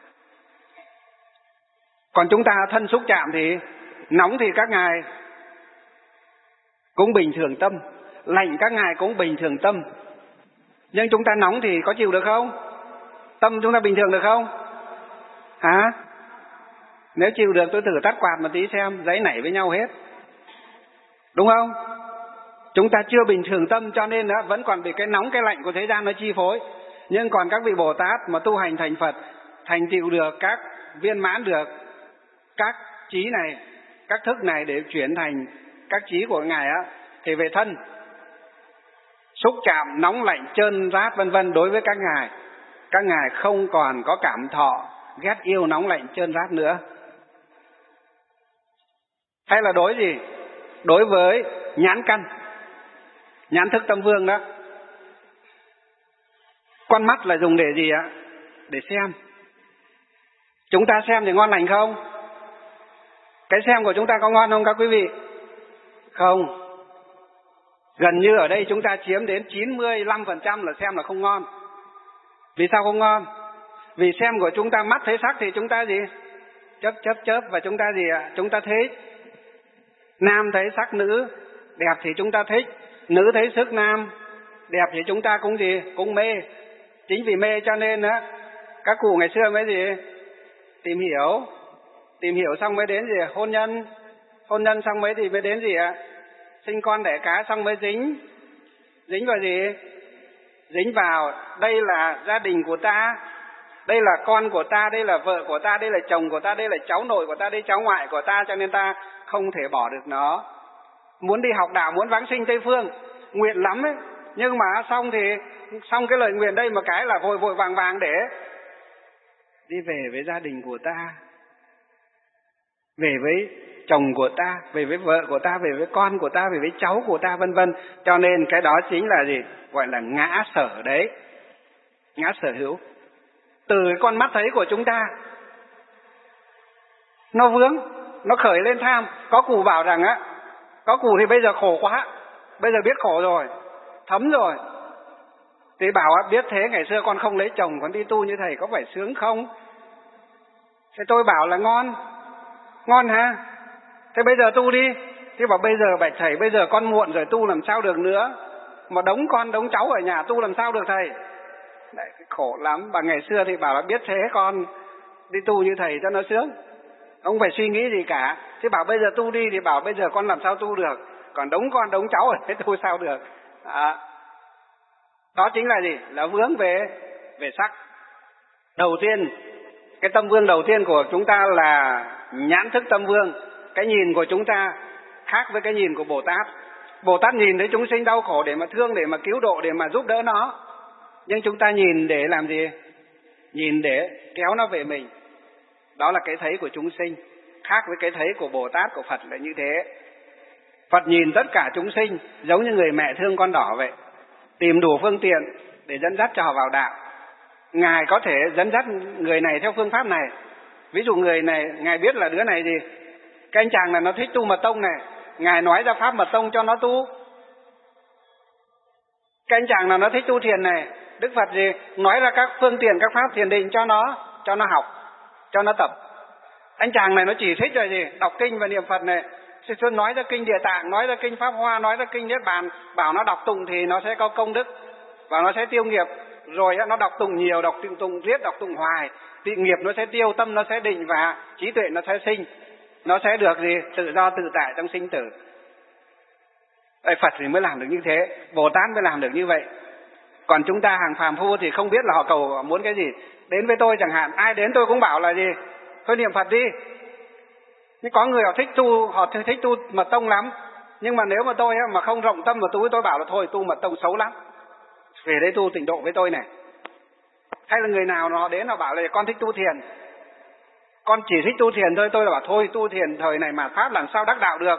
Còn chúng ta thân xúc chạm thì nóng thì các ngài cũng bình thường tâm, lạnh các ngài cũng bình thường tâm. Nhưng chúng ta nóng thì có chịu được không? Tâm chúng ta bình thường được không? Hả? Nếu chịu được tôi thử tắt quạt một tí xem, giấy nảy với nhau hết. Đúng không? Chúng ta chưa bình thường tâm cho nên vẫn còn bị cái nóng cái lạnh của thế gian nó chi phối. Nhưng còn các vị Bồ Tát mà tu hành thành Phật, thành tựu được các viên mãn được các trí này, các thức này để chuyển thành các trí của ngài á, thì về thân xúc chạm nóng lạnh trơn rát vân vân, đối với các ngài không còn có cảm thọ ghét yêu nóng lạnh trơn rát nữa. Hay là đối gì? Đối với nhãn căn, nhãn thức tâm vương đó. Con mắt là dùng để gì ạ? Để xem. Chúng ta xem thì ngon lành không? Cái xem của chúng ta có ngon không các quý vị? Không. Gần như ở đây chúng ta chiếm đến 95% là xem là không ngon. Vì sao không ngon? Vì xem của chúng ta mắt thấy sắc thì chúng ta gì? Chớp và chúng ta gì ạ? Chúng ta thấy nam thấy sắc nữ đẹp thì chúng ta thích, nữ thấy sức nam đẹp thì chúng ta cũng gì? Cũng mê. Chính vì mê cho nên á, các cụ ngày xưa mới gì? Tìm hiểu xong mới đến gì? Hôn nhân xong mới đến gì ạ? Sinh con đẻ cái xong mới dính vào gì? Dính vào đây là gia đình của ta, đây là con của ta, đây là vợ của ta, đây là chồng của ta, đây là cháu nội của ta, đây cháu ngoại của ta, cho nên ta không thể bỏ được nó. Muốn đi học đạo, muốn vãng sinh Tây Phương, nguyện lắm ấy, nhưng mà xong cái lời nguyện đây mà cái là vội vàng để đi về với gia đình của ta, về với chồng của ta, về với vợ của ta, về với con của ta, về với cháu của ta vân vân. Cho nên cái đó chính là gì? Gọi là ngã sở đấy. Ngã sở hữu. Từ cái con mắt thấy của chúng ta nó vướng, nó khởi lên tham. Có cụ bảo rằng á, có cụ thì bây giờ khổ quá, bây giờ biết khổ rồi, thấm rồi. Thì bảo biết thế ngày xưa con không lấy chồng, con đi tu như thầy có phải sướng không? Thế tôi bảo là ngon hả? Thế bây giờ tu đi. Thế bảo bây giờ bạch thầy, bây giờ con muộn rồi tu làm sao được nữa, mà đống con đống cháu ở nhà tu làm sao được thầy? Đấy, khổ lắm. Bà ngày xưa thì bảo là biết thế con đi tu như thầy cho nó sướng, không phải suy nghĩ gì cả. Thế bảo bây giờ tu đi thì bảo bây giờ con làm sao tu được, còn đống con đống cháu ở thế tu sao được. Đó chính là gì? Là vướng về sắc. Đầu tiên, cái tâm vương đầu tiên của chúng ta là nhãn thức tâm vương. Cái nhìn của chúng ta khác với cái nhìn của Bồ Tát. Bồ Tát nhìn thấy chúng sinh đau khổ để mà thương, để mà cứu độ, để mà giúp đỡ nó. Nhưng chúng ta nhìn để làm gì? Nhìn để kéo nó về mình. Đó là cái thấy của chúng sinh. Khác với cái thấy của Bồ Tát, của Phật là như thế. Phật nhìn tất cả chúng sinh giống như người mẹ thương con đỏ vậy, tìm đủ phương tiện để dẫn dắt cho họ vào đạo. Ngài có thể dẫn dắt người này theo phương pháp này. Ví dụ người này, Ngài biết là đứa này gì, cái anh chàng này nó thích tu mật tông này, Ngài nói ra pháp mật tông cho nó tu. Cái anh chàng nào nó thích tu thiền này, Đức Phật gì nói ra các phương tiện, các pháp thiền định cho nó học, cho nó tập. Anh chàng này nó chỉ thích là gì? Đọc kinh và niệm Phật này. Sư Xuân nói ra kinh Địa Tạng, nói ra kinh Pháp Hoa, nói ra kinh Niết Bàn, bảo nó đọc tụng thì nó sẽ có công đức và nó sẽ tiêu nghiệp. Rồi nó đọc tụng nhiều, đọc tụng riết, đọc tụng hoài, thì nghiệp nó sẽ tiêu, tâm nó sẽ định và trí tuệ nó sẽ sinh. Nó sẽ được gì? Tự do tự tại trong sinh tử. Phật thì mới làm được như thế, Bồ Tát mới làm được như vậy. Còn chúng ta hàng phàm phu thì không biết là họ cầu họ muốn cái gì. Đến với tôi chẳng hạn, ai đến tôi cũng bảo là gì? Thôi niệm Phật đi. Nhưng có người họ thích tu mật tông lắm. Nhưng mà nếu mà tôi mà không rộng tâm vào tu, tôi bảo là thôi tu mật tông xấu lắm, về đây tu tịnh độ với tôi này. Hay là người nào họ đến họ bảo là con thích tu thiền, con chỉ thích tu thiền thôi, tôi là bảo thôi tu thiền thời này mà pháp làm sao đắc đạo được.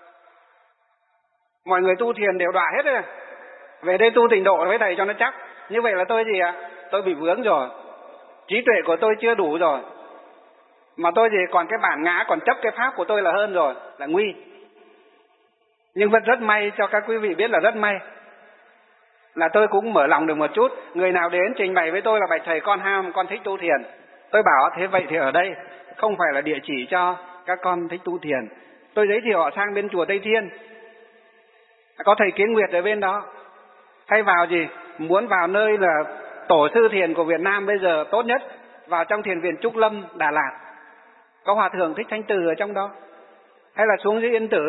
Mọi người tu thiền đều đọa hết rồi, về đây tu tịnh độ với thầy cho nó chắc. Như vậy là tôi gì ạ? Tôi bị vướng rồi, trí tuệ của tôi chưa đủ rồi, mà tôi gì còn cái bản ngã, còn chấp cái pháp của tôi là hơn rồi, là nguy. Nhưng vẫn rất may cho các quý vị biết là rất may là tôi cũng mở lòng được một chút. Người nào đến trình bày với tôi là bạch thầy con ham, con thích tu thiền, tôi bảo thế vậy thì ở đây không phải là địa chỉ cho các con thích tu thiền. Tôi giới thiệu họ sang bên chùa Tây Thiên, có thầy Kiến Nguyệt ở bên đó. Hay vào gì muốn vào nơi là tổ sư thiền của Việt Nam bây giờ tốt nhất, vào trong thiền viện Trúc Lâm Đà Lạt, có Hòa Thượng Thích Thanh Từ ở trong đó. Hay là xuống dưới Yên Tử,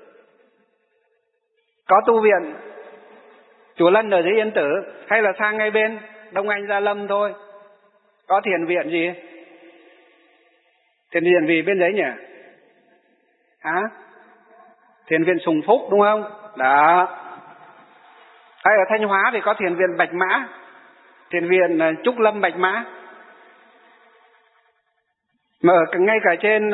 có tu viện Chùa Lân ở dưới Yên Tử. Hay là sang ngay bên Đông Anh Gia Lâm thôi, có thiền viện gì? Thiền viện gì bên đấy nhỉ? Hả? Thiền viện Sùng Phúc đúng không? Đó. Hay ở Thanh Hóa thì có thiền viện Bạch Mã, thiền viện Trúc Lâm Bạch Mã. Mà ở ngay cả trên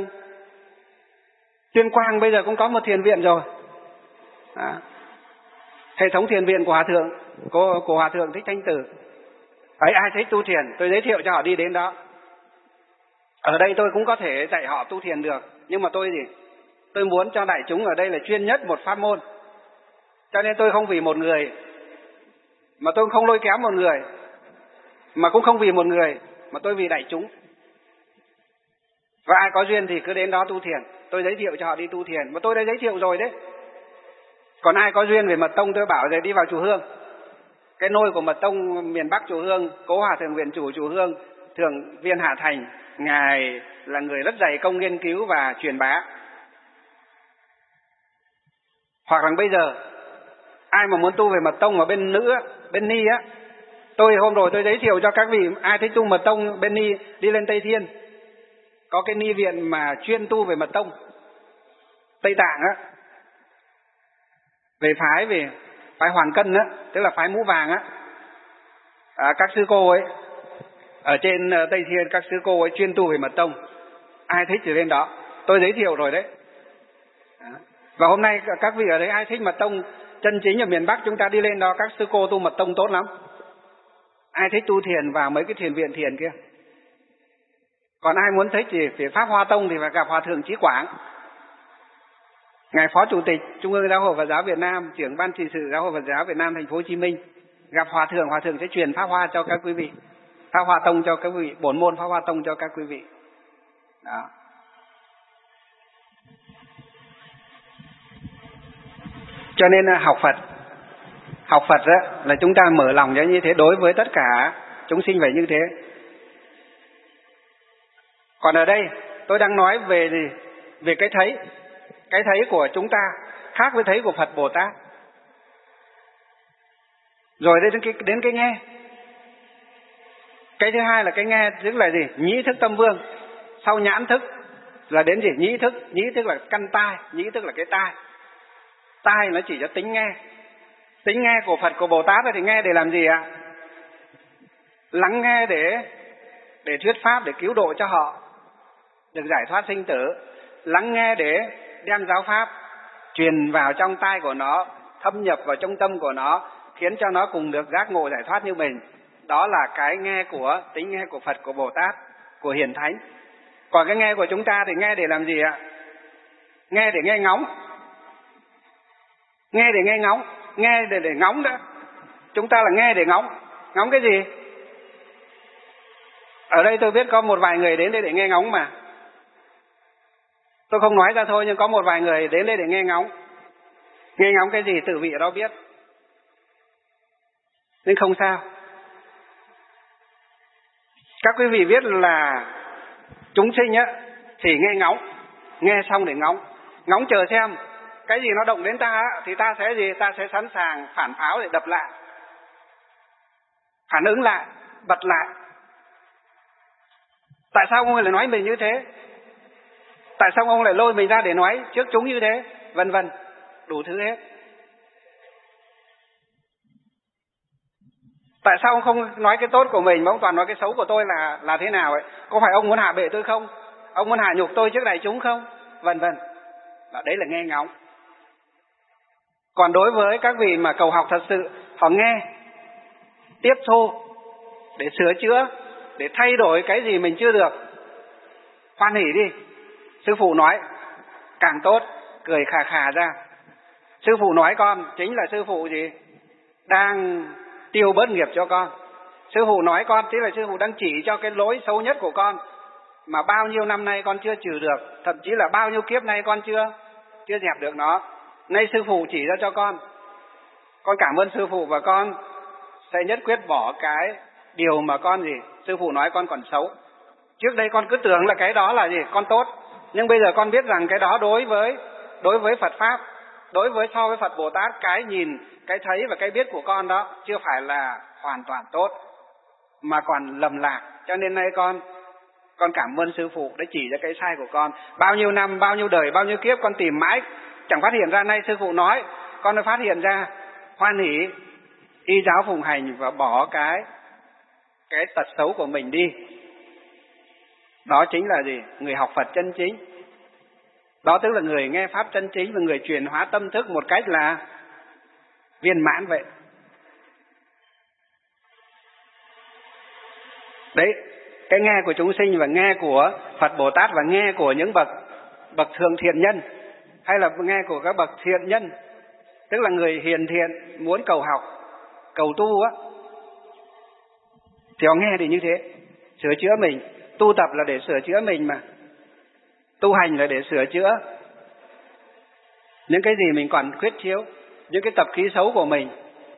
Tuyên Quang bây giờ cũng có một thiền viện rồi. Đó. Hệ thống thiền viện của Hòa Thượng Thích Thanh Từ. Ấy, ai thích tu thiền tôi giới thiệu cho họ đi đến đó. Ở đây tôi cũng có thể dạy họ tu thiền được, nhưng mà tôi muốn cho đại chúng ở đây là chuyên nhất một pháp môn. Cho nên tôi không vì một người, mà tôi không lôi kéo một người, mà cũng không vì một người, mà tôi vì đại chúng. Và ai có duyên thì cứ đến đó tu thiền, tôi giới thiệu cho họ đi tu thiền, mà tôi đã giới thiệu rồi đấy. Còn ai có duyên về mật tông tôi bảo rồi đi vào chùa Hương. Cái nôi của mật tông miền Bắc chùa Hương, Cố Hòa Thượng Viện Chủ chùa Hương, Thượng Viên Hạ Thành, ngài là người rất dày công nghiên cứu và truyền bá. Hoặc là bây giờ ai mà muốn tu về mật tông ở bên nữ, bên ni á, tôi hôm rồi tôi giới thiệu cho các vị, ai thích tu mật tông bên ni đi lên Tây Thiên, có cái ni viện mà chuyên tu về mật tông Tây Tạng á, về phái Hoàng Cân á, tức là phái mũ vàng á. Các sư cô ấy ở trên Tây Thiên, các sư cô ấy chuyên tu về mật tông, ai thích thì lên đó, tôi giới thiệu rồi đấy. Và hôm nay các vị ở đấy ai thích mật tông chân chính ở miền Bắc, chúng ta đi lên đó, các sư cô tu mật tông tốt lắm. Ai thích tu thiền vào mấy cái thiền viện thiền kia. Còn ai muốn thích thì phải Pháp Hoa Tông thì phải gặp Hòa Thượng Chí Quảng, ngài Phó Chủ tịch Trung ương Giáo hội Phật giáo Việt Nam, trưởng ban trị sự Giáo hội Phật giáo Việt Nam thành phố Hồ Chí Minh. Gặp Hòa Thượng sẽ truyền Pháp Hoa cho các quý vị, Pháp Hoa Tông cho các quý vị, bổn môn Pháp Hoa Tông cho các quý vị. Đó. Cho nên học Phật đó, là chúng ta mở lòng như thế, đối với tất cả chúng sinh phải như thế. Còn ở đây tôi đang nói về gì? Về cái thấy của chúng ta khác với thấy của Phật Bồ Tát. Rồi đến cái nghe. Cái thứ hai là cái nghe, tức là gì? Nhĩ thức tâm vương. Sau nhãn thức là đến gì? Nhĩ thức. Nhĩ thức là căn tai, nhĩ thức là cái tai. Tai nó chỉ cho tính nghe. Tính nghe của Phật, của Bồ Tát thì nghe để làm gì ạ? Lắng nghe để thuyết pháp, để cứu độ cho họ được giải thoát sinh tử. Lắng nghe để đem giáo pháp truyền vào trong tai của nó, thâm nhập vào trong tâm của nó, khiến cho nó cùng được giác ngộ giải thoát như mình. Đó là cái nghe của tính nghe của Phật, của Bồ Tát, của Hiền Thánh. Còn cái nghe của chúng ta thì nghe để làm gì ạ? Nghe để nghe ngóng. Nghe để nghe ngóng, nghe để ngóng đó. Chúng ta là nghe để ngóng. Ngóng cái gì? Ở đây tôi biết có một vài người đến đây để nghe ngóng mà. Tôi không nói ra thôi, nhưng có một vài người đến đây để nghe ngóng. Nghe ngóng cái gì tự vị ở đó biết. Nhưng không sao. Các quý vị biết là chúng sinh á thì nghe ngóng, nghe xong để ngóng, ngóng chờ xem cái gì nó động đến ta á, thì ta sẽ gì? Ta sẽ sẵn sàng phản pháo để đập lại, phản ứng lại, bật lại. Tại sao ông lại nói mình như thế? Tại sao ông lại lôi mình ra để nói trước chúng như thế? Vân vân, đủ thứ hết. Tại sao ông không nói cái tốt của mình mà ông toàn nói cái xấu của tôi là thế nào ấy? Có phải ông muốn hạ bệ tôi không? Ông muốn hạ nhục tôi trước đại chúng không? Vân vân. Đấy là nghe ngóng. Còn đối với các vị mà cầu học thật sự, họ nghe, tiếp thu để sửa chữa, để thay đổi cái gì mình chưa được, hoan hỉ đi. Sư phụ nói càng tốt, cười khà khà ra. Sư phụ nói con chính là sư phụ gì? Đang tiêu bớt nghiệp cho con. Sư phụ nói con chính là sư phụ đang chỉ cho cái lỗi xấu nhất của con, mà bao nhiêu năm nay con chưa trừ được, thậm chí là bao nhiêu kiếp nay con chưa dẹp được nó. Nay sư phụ chỉ ra cho con cảm ơn sư phụ, và con sẽ nhất quyết bỏ cái điều mà con gì sư phụ nói con còn xấu. Trước đây con cứ tưởng là cái đó là gì? Con tốt. Nhưng bây giờ con biết rằng cái đó đối với Phật Pháp, so với Phật Bồ Tát, cái nhìn, cái thấy và cái biết của con đó chưa phải là hoàn toàn tốt, mà còn lầm lạc. Cho nên nay con cảm ơn sư phụ đã chỉ ra cái sai của con. Bao nhiêu năm, bao nhiêu đời, bao nhiêu kiếp con tìm mãi chẳng phát hiện ra, nay sư phụ nói con đã phát hiện ra, hoan hỉ y giáo phụng hành và bỏ cái tật xấu của mình đi. Đó chính là gì? Người học Phật chân chính. Đó tức là người nghe Pháp chân chính và người chuyển hóa tâm thức một cách là viên mãn vậy. Đấy, cái nghe của chúng sinh và nghe của Phật Bồ Tát và nghe của những bậc thượng thiện nhân, hay là nghe của các bậc thiện nhân, tức là người hiền thiện muốn cầu học, cầu tu á, thì họ nghe thì như thế, sửa chữa mình. Tu tập là để sửa chữa mình mà. Tu hành là để sửa chữa những cái gì mình còn khuyết thiếu, những cái tập khí xấu của mình,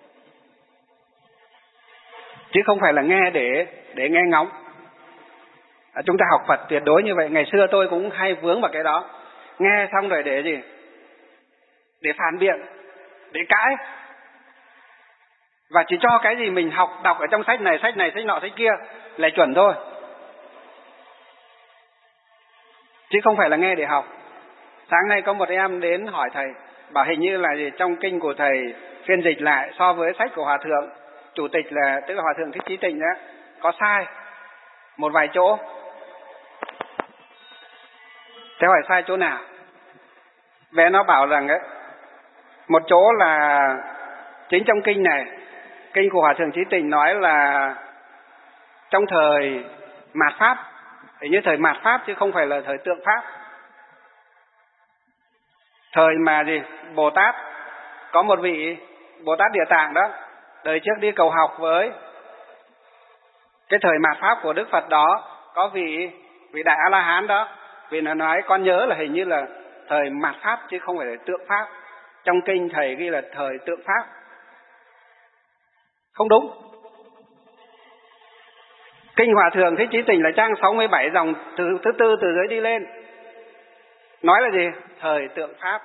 chứ không phải là nghe để nghe ngóng. Chúng ta học Phật tuyệt đối như vậy. Ngày xưa tôi cũng hay vướng vào cái đó. Nghe xong rồi để gì? Để phản biện, để cãi. Và chỉ cho cái gì mình đọc ở trong sách này, sách nọ, sách kia là chuẩn thôi, chứ không phải là nghe để học. Sáng nay có một em đến hỏi thầy, bảo hình như là gì trong kinh của thầy phiên dịch lại so với sách của Hòa Thượng Chủ tịch, là tức là Hòa Thượng Thích Chí Tịnh đó, có sai một vài chỗ. Thế hỏi sai chỗ nào? Về nó bảo rằng ấy, một chỗ là chính trong kinh này, kinh của Hòa Thượng Chí Tịnh nói là trong thời mạt Pháp, hình như thời mạt Pháp chứ không phải là thời tượng Pháp. Thời mà gì? Bồ Tát, có một vị Bồ Tát Địa Tạng đó, đời trước đi cầu học với cái thời mạt Pháp của Đức Phật đó, có vị Đại A-la-hán đó, vì nó nói con nhớ là hình như là thời mạt Pháp chứ không phải là tượng Pháp. Trong kinh thầy ghi là thời tượng Pháp. Không đúng. Kinh Hòa Thượng Thích Chí Tịnh là trang 67 dòng từ thứ tư từ dưới đi lên, nói là gì? Thời tượng Pháp.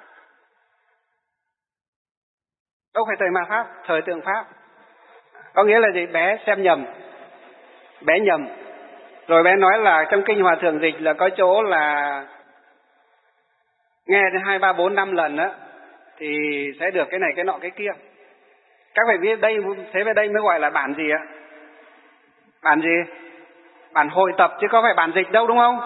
Đâu phải thời mạt Pháp, thời tượng Pháp. Có nghĩa là gì? Bé xem nhầm, bé nhầm. Rồi bé nói là trong kinh Hòa Thượng dịch là có chỗ là nghe 2, 3, 4, 5 lần á thì sẽ được cái này, cái nọ, cái kia. Các vị biết đây, thế về đây mới gọi là bản gì ạ? Bản gì? Bản hội tập chứ có phải bản dịch đâu, đúng không?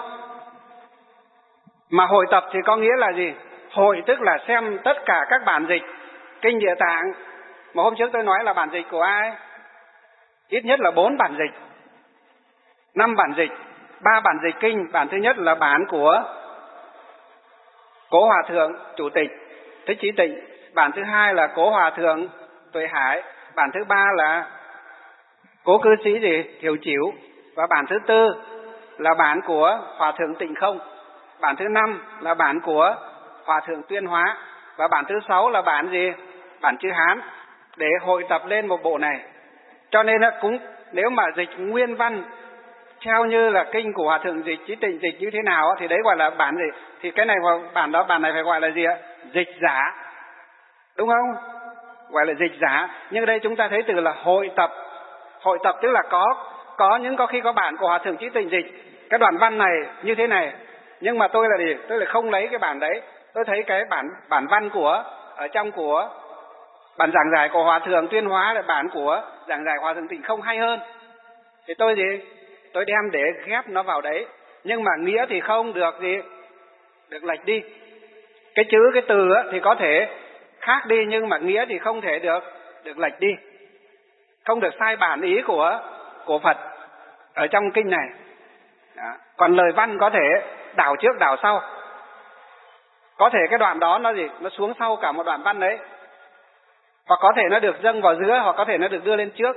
Mà hội tập thì có nghĩa là gì? Hội tức là xem tất cả các bản dịch kinh Địa Tạng. Mà hôm trước tôi nói là bản dịch của ai? Ít nhất là 4 bản dịch, 5 bản dịch, 3 bản dịch kinh. Bản thứ nhất là bản của Cố Hòa Thượng Chủ tịch Thích Chí Tịnh. Bản thứ hai là Cố Hòa Thượng Tuệ Hải. Bản thứ ba là Cố cư sĩ gì? Thiểu Chiểu. Và bản thứ tư là bản của Hòa thượng Tịnh Không. Bản thứ năm là bản của Hòa thượng Tuyên Hóa. Và bản thứ sáu là bản gì? Bản chữ Hán, để hội tập lên một bộ này. Cho nên cũng nếu mà dịch nguyên văn theo như là kinh của Hòa thượng Dịch Chí Tịnh dịch như thế nào thì đấy gọi là bản gì? Thì cái này bản này phải gọi là gì ạ? Dịch giả. Đúng không? Gọi là dịch giả. Nhưng đây chúng ta thấy từ là hội tập. Hội tập tức là có khi có bản của Hòa thượng Chí Tịnh dịch cái đoạn văn này như thế này, nhưng mà tôi là gì? Tôi lại không lấy cái bản đấy. Tôi thấy cái bản văn của ở trong của bản giảng giải của Hòa thượng Tuyên Hóa là bản của giảng giải Hòa thượng Tịnh Không hay hơn. Thì tôi đem để ghép nó vào đấy. Nhưng mà nghĩa thì không được gì? Được lệch đi. Cái chữ, cái từ thì có thể khác đi, nhưng mà nghĩa thì không thể được lệch đi. Không được sai bản ý của Phật ở trong kinh này. Đó. Còn lời văn có thể đảo trước đảo sau. Có thể cái đoạn đó nó gì? Nó xuống sau cả một đoạn văn đấy. Hoặc có thể nó được dâng vào giữa, hoặc có thể nó được đưa lên trước.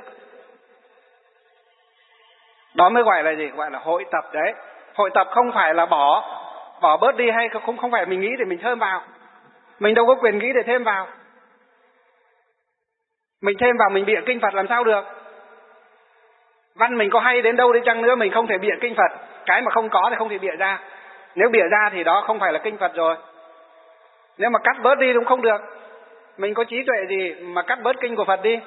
Đó mới gọi là gì? Gọi là hội tập đấy. Hội tập không phải là bỏ bớt đi, hay không phải mình nghĩ để mình thêm vào. Mình đâu có quyền nghĩ để thêm vào. Mình thêm vào mình bịa kinh Phật làm sao được? Văn mình có hay đến đâu đi chăng nữa mình không thể bịa kinh Phật. Cái mà không có thì không thể bịa ra. Nếu bịa ra thì đó không phải là kinh Phật rồi. Nếu mà cắt bớt đi cũng không được. Mình có trí tuệ gì mà cắt bớt kinh của Phật đi?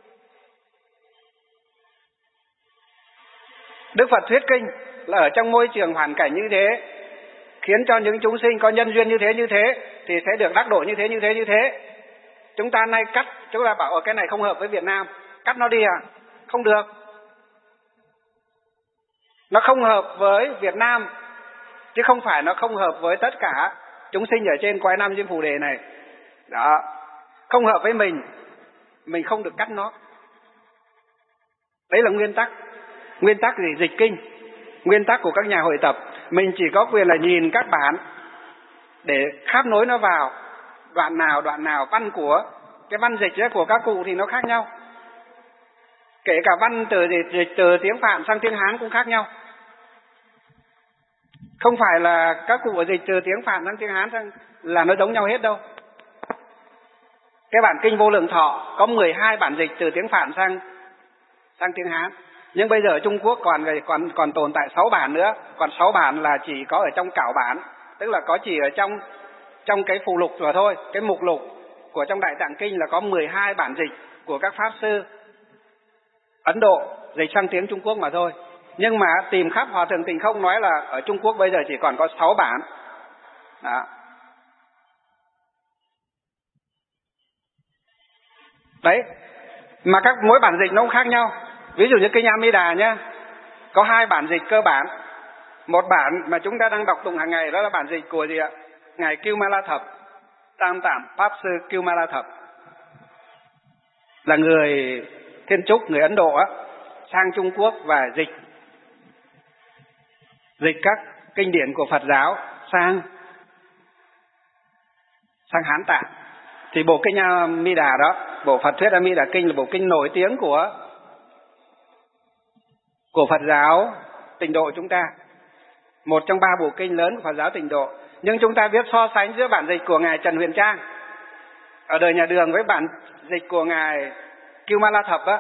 Đức Phật thuyết kinh là ở trong môi trường hoàn cảnh như thế, khiến cho những chúng sinh có nhân duyên như thế thì sẽ được đắc độ như thế. Chúng ta nay cắt, chúng ta bảo ở cái này không hợp với Việt Nam, cắt nó đi à? Không được. Nó không hợp với Việt Nam, chứ không phải nó không hợp với tất cả chúng sinh ở trên cõi Nam Diêm Phù Đề này. Đó. Không hợp với mình không được cắt nó. Đấy là nguyên tắc. Nguyên tắc gì? Dịch kinh. Nguyên tắc của các nhà hội tập. Mình chỉ có quyền là nhìn các bản để kháp nối nó vào. Đoạn nào văn của cái văn dịch của các cụ thì nó khác nhau. Kể cả văn dịch từ tiếng Phạn sang tiếng Hán cũng khác nhau. Không phải là các cụ dịch từ tiếng Phạn sang tiếng Hán là nó giống nhau hết đâu. Cái bản kinh Vô Lượng Thọ có 12 bản dịch từ tiếng Phạn sang tiếng Hán. Nhưng bây giờ ở Trung Quốc còn tồn tại 6 bản nữa. Còn 6 bản là chỉ có ở trong cảo bản, tức là có chỉ ở trong cái phụ lục rồi thôi. Cái mục lục của trong Đại Tạng Kinh là có 12 bản dịch của các pháp sư Ấn Độ dịch sang tiếng Trung Quốc mà thôi. Nhưng mà tìm khắp Hòa thượng Tịnh Không nói là ở Trung Quốc bây giờ chỉ còn có 6 bản. Đó. Đấy. Mà mỗi bản dịch nó cũng khác nhau. Ví dụ như kinh A Di Đà nhé, có 2 bản dịch cơ bản. Một bản mà chúng ta đang đọc tụng hàng ngày đó là bản dịch của gì ạ? Ngài Kiêu Ma La Thập, Tam Tạng Pháp Sư Kiêu Ma La Thập, là người Thiên Trúc, người Ấn Độ á, sang Trung Quốc và dịch các kinh điển của Phật giáo sang Hán Tạng. Thì bộ kinh A Di Đà đó, bộ Phật thuyết A Di Đà Kinh là bộ kinh nổi tiếng của Phật giáo Tịnh Độ chúng ta. Một trong 3 bộ kinh lớn của Phật giáo Tịnh Độ. Nhưng chúng ta biết so sánh giữa bản dịch của Ngài Trần Huyền Trang ở đời nhà Đường với bản dịch của Ngài Kiêu Ma La Thập á,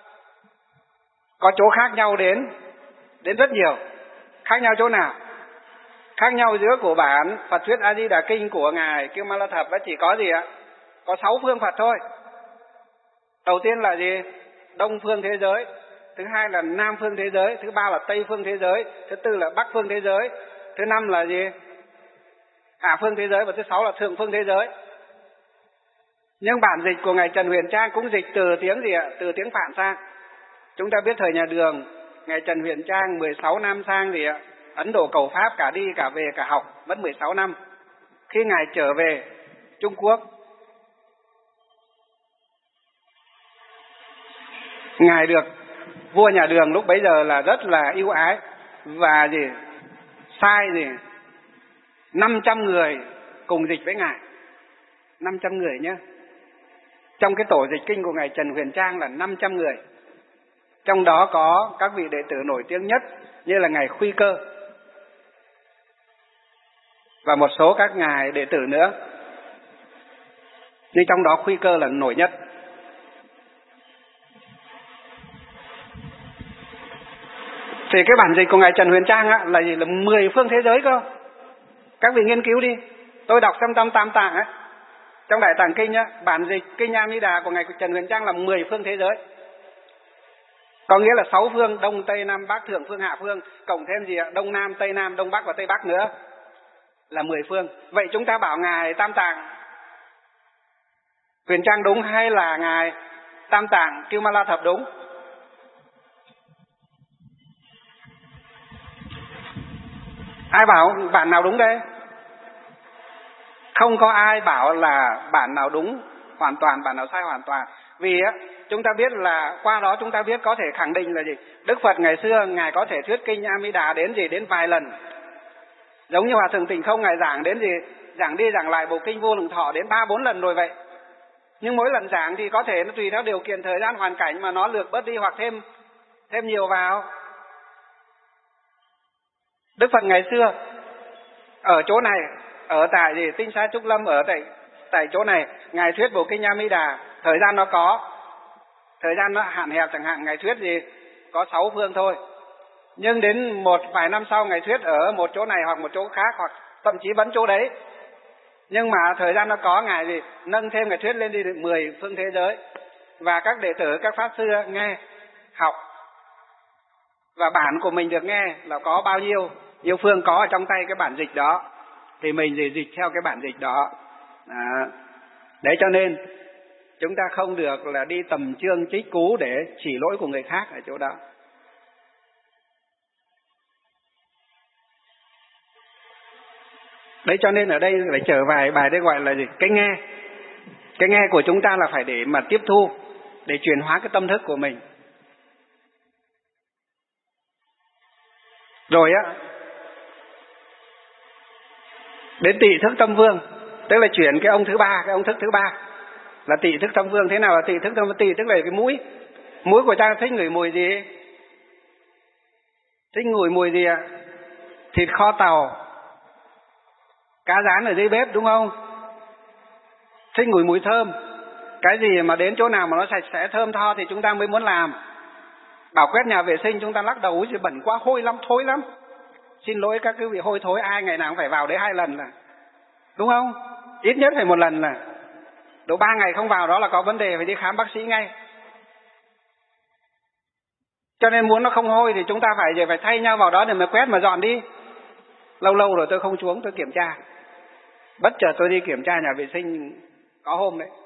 có chỗ khác nhau đến rất nhiều. Khác nhau chỗ nào? Khác nhau giữa của bản Phật thuyết A Di Đà Kinh của Ngài Kiêu Ma La Thập chỉ có gì ạ? Có 6 phương Phật thôi. Đầu tiên là gì? Đông phương thế giới. Thứ hai là Nam phương thế giới. Thứ ba là Tây phương thế giới. Thứ tư là Bắc phương thế giới. Thứ năm là gì? Hạ phương thế giới. Và thứ 6 là Thượng phương thế giới. Nhưng bản dịch của Ngài Trần Huyền Trang cũng dịch từ tiếng gì ạ? Từ tiếng Phạn sang. Chúng ta biết thời nhà Đường, Ngài Trần Huyền Trang 16 năm sang gì ạ? Ấn Độ cầu Pháp, cả đi cả về cả học, mất 16 năm. Khi Ngài trở về Trung Quốc, Ngài được vua nhà Đường lúc bấy giờ là rất là ưu ái và sai 500 người cùng dịch với Ngài. 500 người nhé. Trong cái tổ dịch kinh của Ngài Trần Huyền Trang là 500 người. Trong đó có các vị đệ tử nổi tiếng nhất như là ngài Khuy Cơ và một số các ngài đệ tử nữa. Nhưng trong đó Khuy Cơ là nổi nhất. Thì cái bản dịch của ngài Trần Huyền Trang á, là gì? Là 10 phương thế giới cơ. Các vị nghiên cứu đi. Tôi đọc xem trong Tam Tạng á, trong Đại Tạng Kinh á, bản dịch Kinh A Di Đà của ngài Trần Huyền Trang là 10 phương thế giới. Có nghĩa là 6 phương, Đông, Tây, Nam, Bắc, Thượng phương, Hạ phương, cộng thêm gì ạ? Đông Nam, Tây Nam, Đông Bắc và Tây Bắc nữa, là 10 phương. Vậy chúng ta bảo ngài Tam Tạng Huyền Trang đúng hay là ngài Tam Tạng Kiêu Ma La Thập đúng? Ai bảo bản nào đúng đây? Không có ai bảo là bản nào đúng hoàn toàn, bản nào sai hoàn toàn. Vì á, chúng ta biết là qua đó chúng ta biết có thể khẳng định là gì? Đức Phật ngày xưa ngài có thể thuyết kinh A Di Đà đến gì? Đến vài lần. Giống như Hòa Thượng Tịnh Không ngài giảng đến gì? Giảng đi giảng lại bộ kinh Vô Lượng Thọ đến 3-4 lần rồi vậy. Nhưng mỗi lần giảng thì có thể nó tùy theo điều kiện thời gian hoàn cảnh mà nó lược bớt đi hoặc thêm nhiều vào. Đức Phật ngày xưa ở chỗ này, ở tại gì? Tinh Xá Trúc Lâm, ở tại chỗ này ngài thuyết bộ kinh A Di Đà, thời gian nó có, thời gian nó hạn hẹp, chẳng hạn ngài thuyết gì có 6 phương thôi. Nhưng đến một vài năm sau ngài thuyết ở một chỗ này hoặc một chỗ khác, hoặc thậm chí vẫn chỗ đấy. Nhưng mà thời gian nó có, ngài gì nâng thêm ngài thuyết lên đi được 10 phương thế giới. Và các đệ tử, các pháp sư nghe, học. Và bản của mình được nghe là có bao nhiêu phương có ở trong tay cái bản dịch đó. Thì mình dịch theo cái bản dịch đó. Đấy cho nên chúng ta không được là đi tầm chương trích cú để chỉ lỗi của người khác ở chỗ đó. Đấy cho nên ở đây phải trở vài bài đây gọi là gì? Cái nghe. Cái nghe của chúng ta là phải để mà tiếp thu, để chuyển hóa cái tâm thức của mình. Rồi á, đến tị thức tâm vương, tức là chuyển cái ông thứ ba, cái ông thức thứ ba là tị thức tâm vương. Thế nào là tị thức tâm vương? Tị tức là cái mũi. Mũi của ta thích ngửi mùi gì? Thích ngửi mùi gì ạ? Thịt kho tàu, cá rán ở dưới bếp, đúng không? Thích ngửi mùi thơm. Cái gì mà đến chỗ nào mà nó sạch sẽ thơm tho thì chúng ta mới muốn làm. Bảo quét nhà vệ sinh chúng ta lắc đầu gì bẩn quá, hôi lắm, thối lắm. Xin lỗi các quý vị, hôi thối ai ngày nào cũng phải vào đấy 2 lần là, đúng không? Ít nhất phải 1 lần là. Độ 3 ngày không vào đó là có vấn đề, phải đi khám bác sĩ ngay. Cho nên muốn nó không hôi thì chúng ta phải thay nhau vào đó để mà quét mà dọn đi. Lâu lâu rồi tôi không xuống tôi kiểm tra. Bất chợt tôi đi kiểm tra nhà vệ sinh có hôm đấy.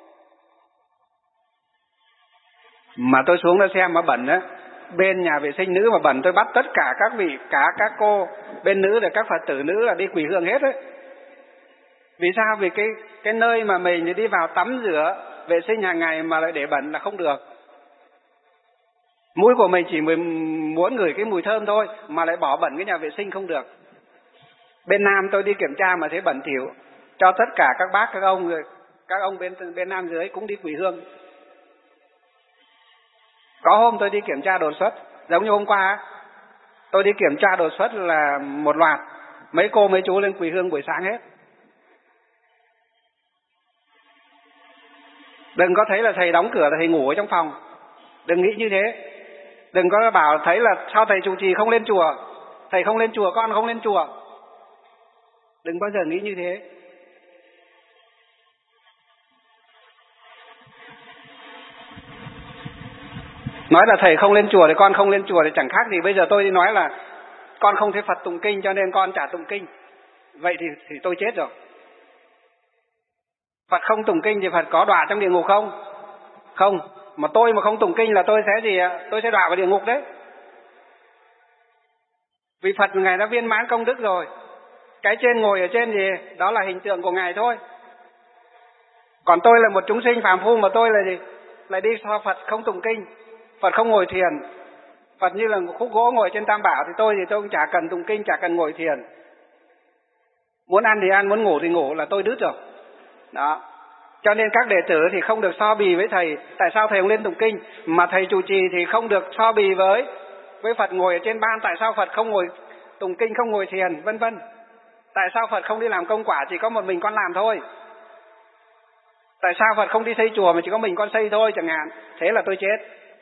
Mà tôi xuống đó xem mà bẩn á, bên nhà vệ sinh nữ mà bẩn tôi bắt tất cả các vị, cả các cô bên nữ và các Phật tử nữ là đi quỳ hương hết đấy. Vì sao? Vì cái nơi mà mình đi vào tắm rửa vệ sinh hàng ngày mà lại để bẩn là không được. Mũi của mình chỉ muốn ngửi cái mùi thơm thôi mà lại bỏ bẩn cái nhà vệ sinh không được. Bên nam tôi đi kiểm tra mà thấy bẩn thỉu, cho tất cả các bác các ông bên nam dưới cũng đi quỳ hương. Có hôm tôi đi kiểm tra đột xuất, giống như hôm qua tôi đi kiểm tra đột xuất là một loạt mấy cô mấy chú lên quỳ hương buổi sáng hết. Đừng có thấy là thầy đóng cửa là thầy ngủ ở trong phòng, đừng nghĩ như thế. Đừng có bảo thấy là sao thầy trụ trì không lên chùa, thầy không lên chùa con không lên chùa. Đừng bao giờ nghĩ như thế. Nói là thầy không lên chùa thì con không lên chùa thì chẳng khác gì bây giờ tôi đi nói là con không thấy Phật tụng kinh cho nên con chả tụng kinh. Vậy thì tôi chết rồi. Phật không tụng kinh thì Phật có đọa trong địa ngục không? Không. Mà tôi mà không tụng kinh là tôi sẽ gì ạ? Tôi sẽ đọa vào địa ngục đấy. Vì Phật Ngài đã viên mãn công đức rồi. Cái trên ngồi ở trên gì? Đó là hình tượng của Ngài thôi. Còn tôi là một chúng sinh phàm phu mà tôi là gì? Lại đi so Phật không tụng kinh. Phật không ngồi thiền. Phật như là một khúc gỗ ngồi trên Tam Bảo thì tôi cũng chả cần tụng kinh, chả cần ngồi thiền. Muốn ăn thì ăn, muốn ngủ thì ngủ là tôi đứt rồi. Đó. Cho nên các đệ tử thì không được so bì với thầy. Tại sao thầy không lên tụng kinh? Mà thầy trụ trì thì không được so bì với Phật ngồi ở trên ban. Tại sao Phật không ngồi tụng kinh, không ngồi thiền, vân vân? Tại sao Phật không đi làm công quả, chỉ có một mình con làm thôi? Tại sao Phật không đi xây chùa mà chỉ có mình con xây thôi chẳng hạn? Thế là tôi chết.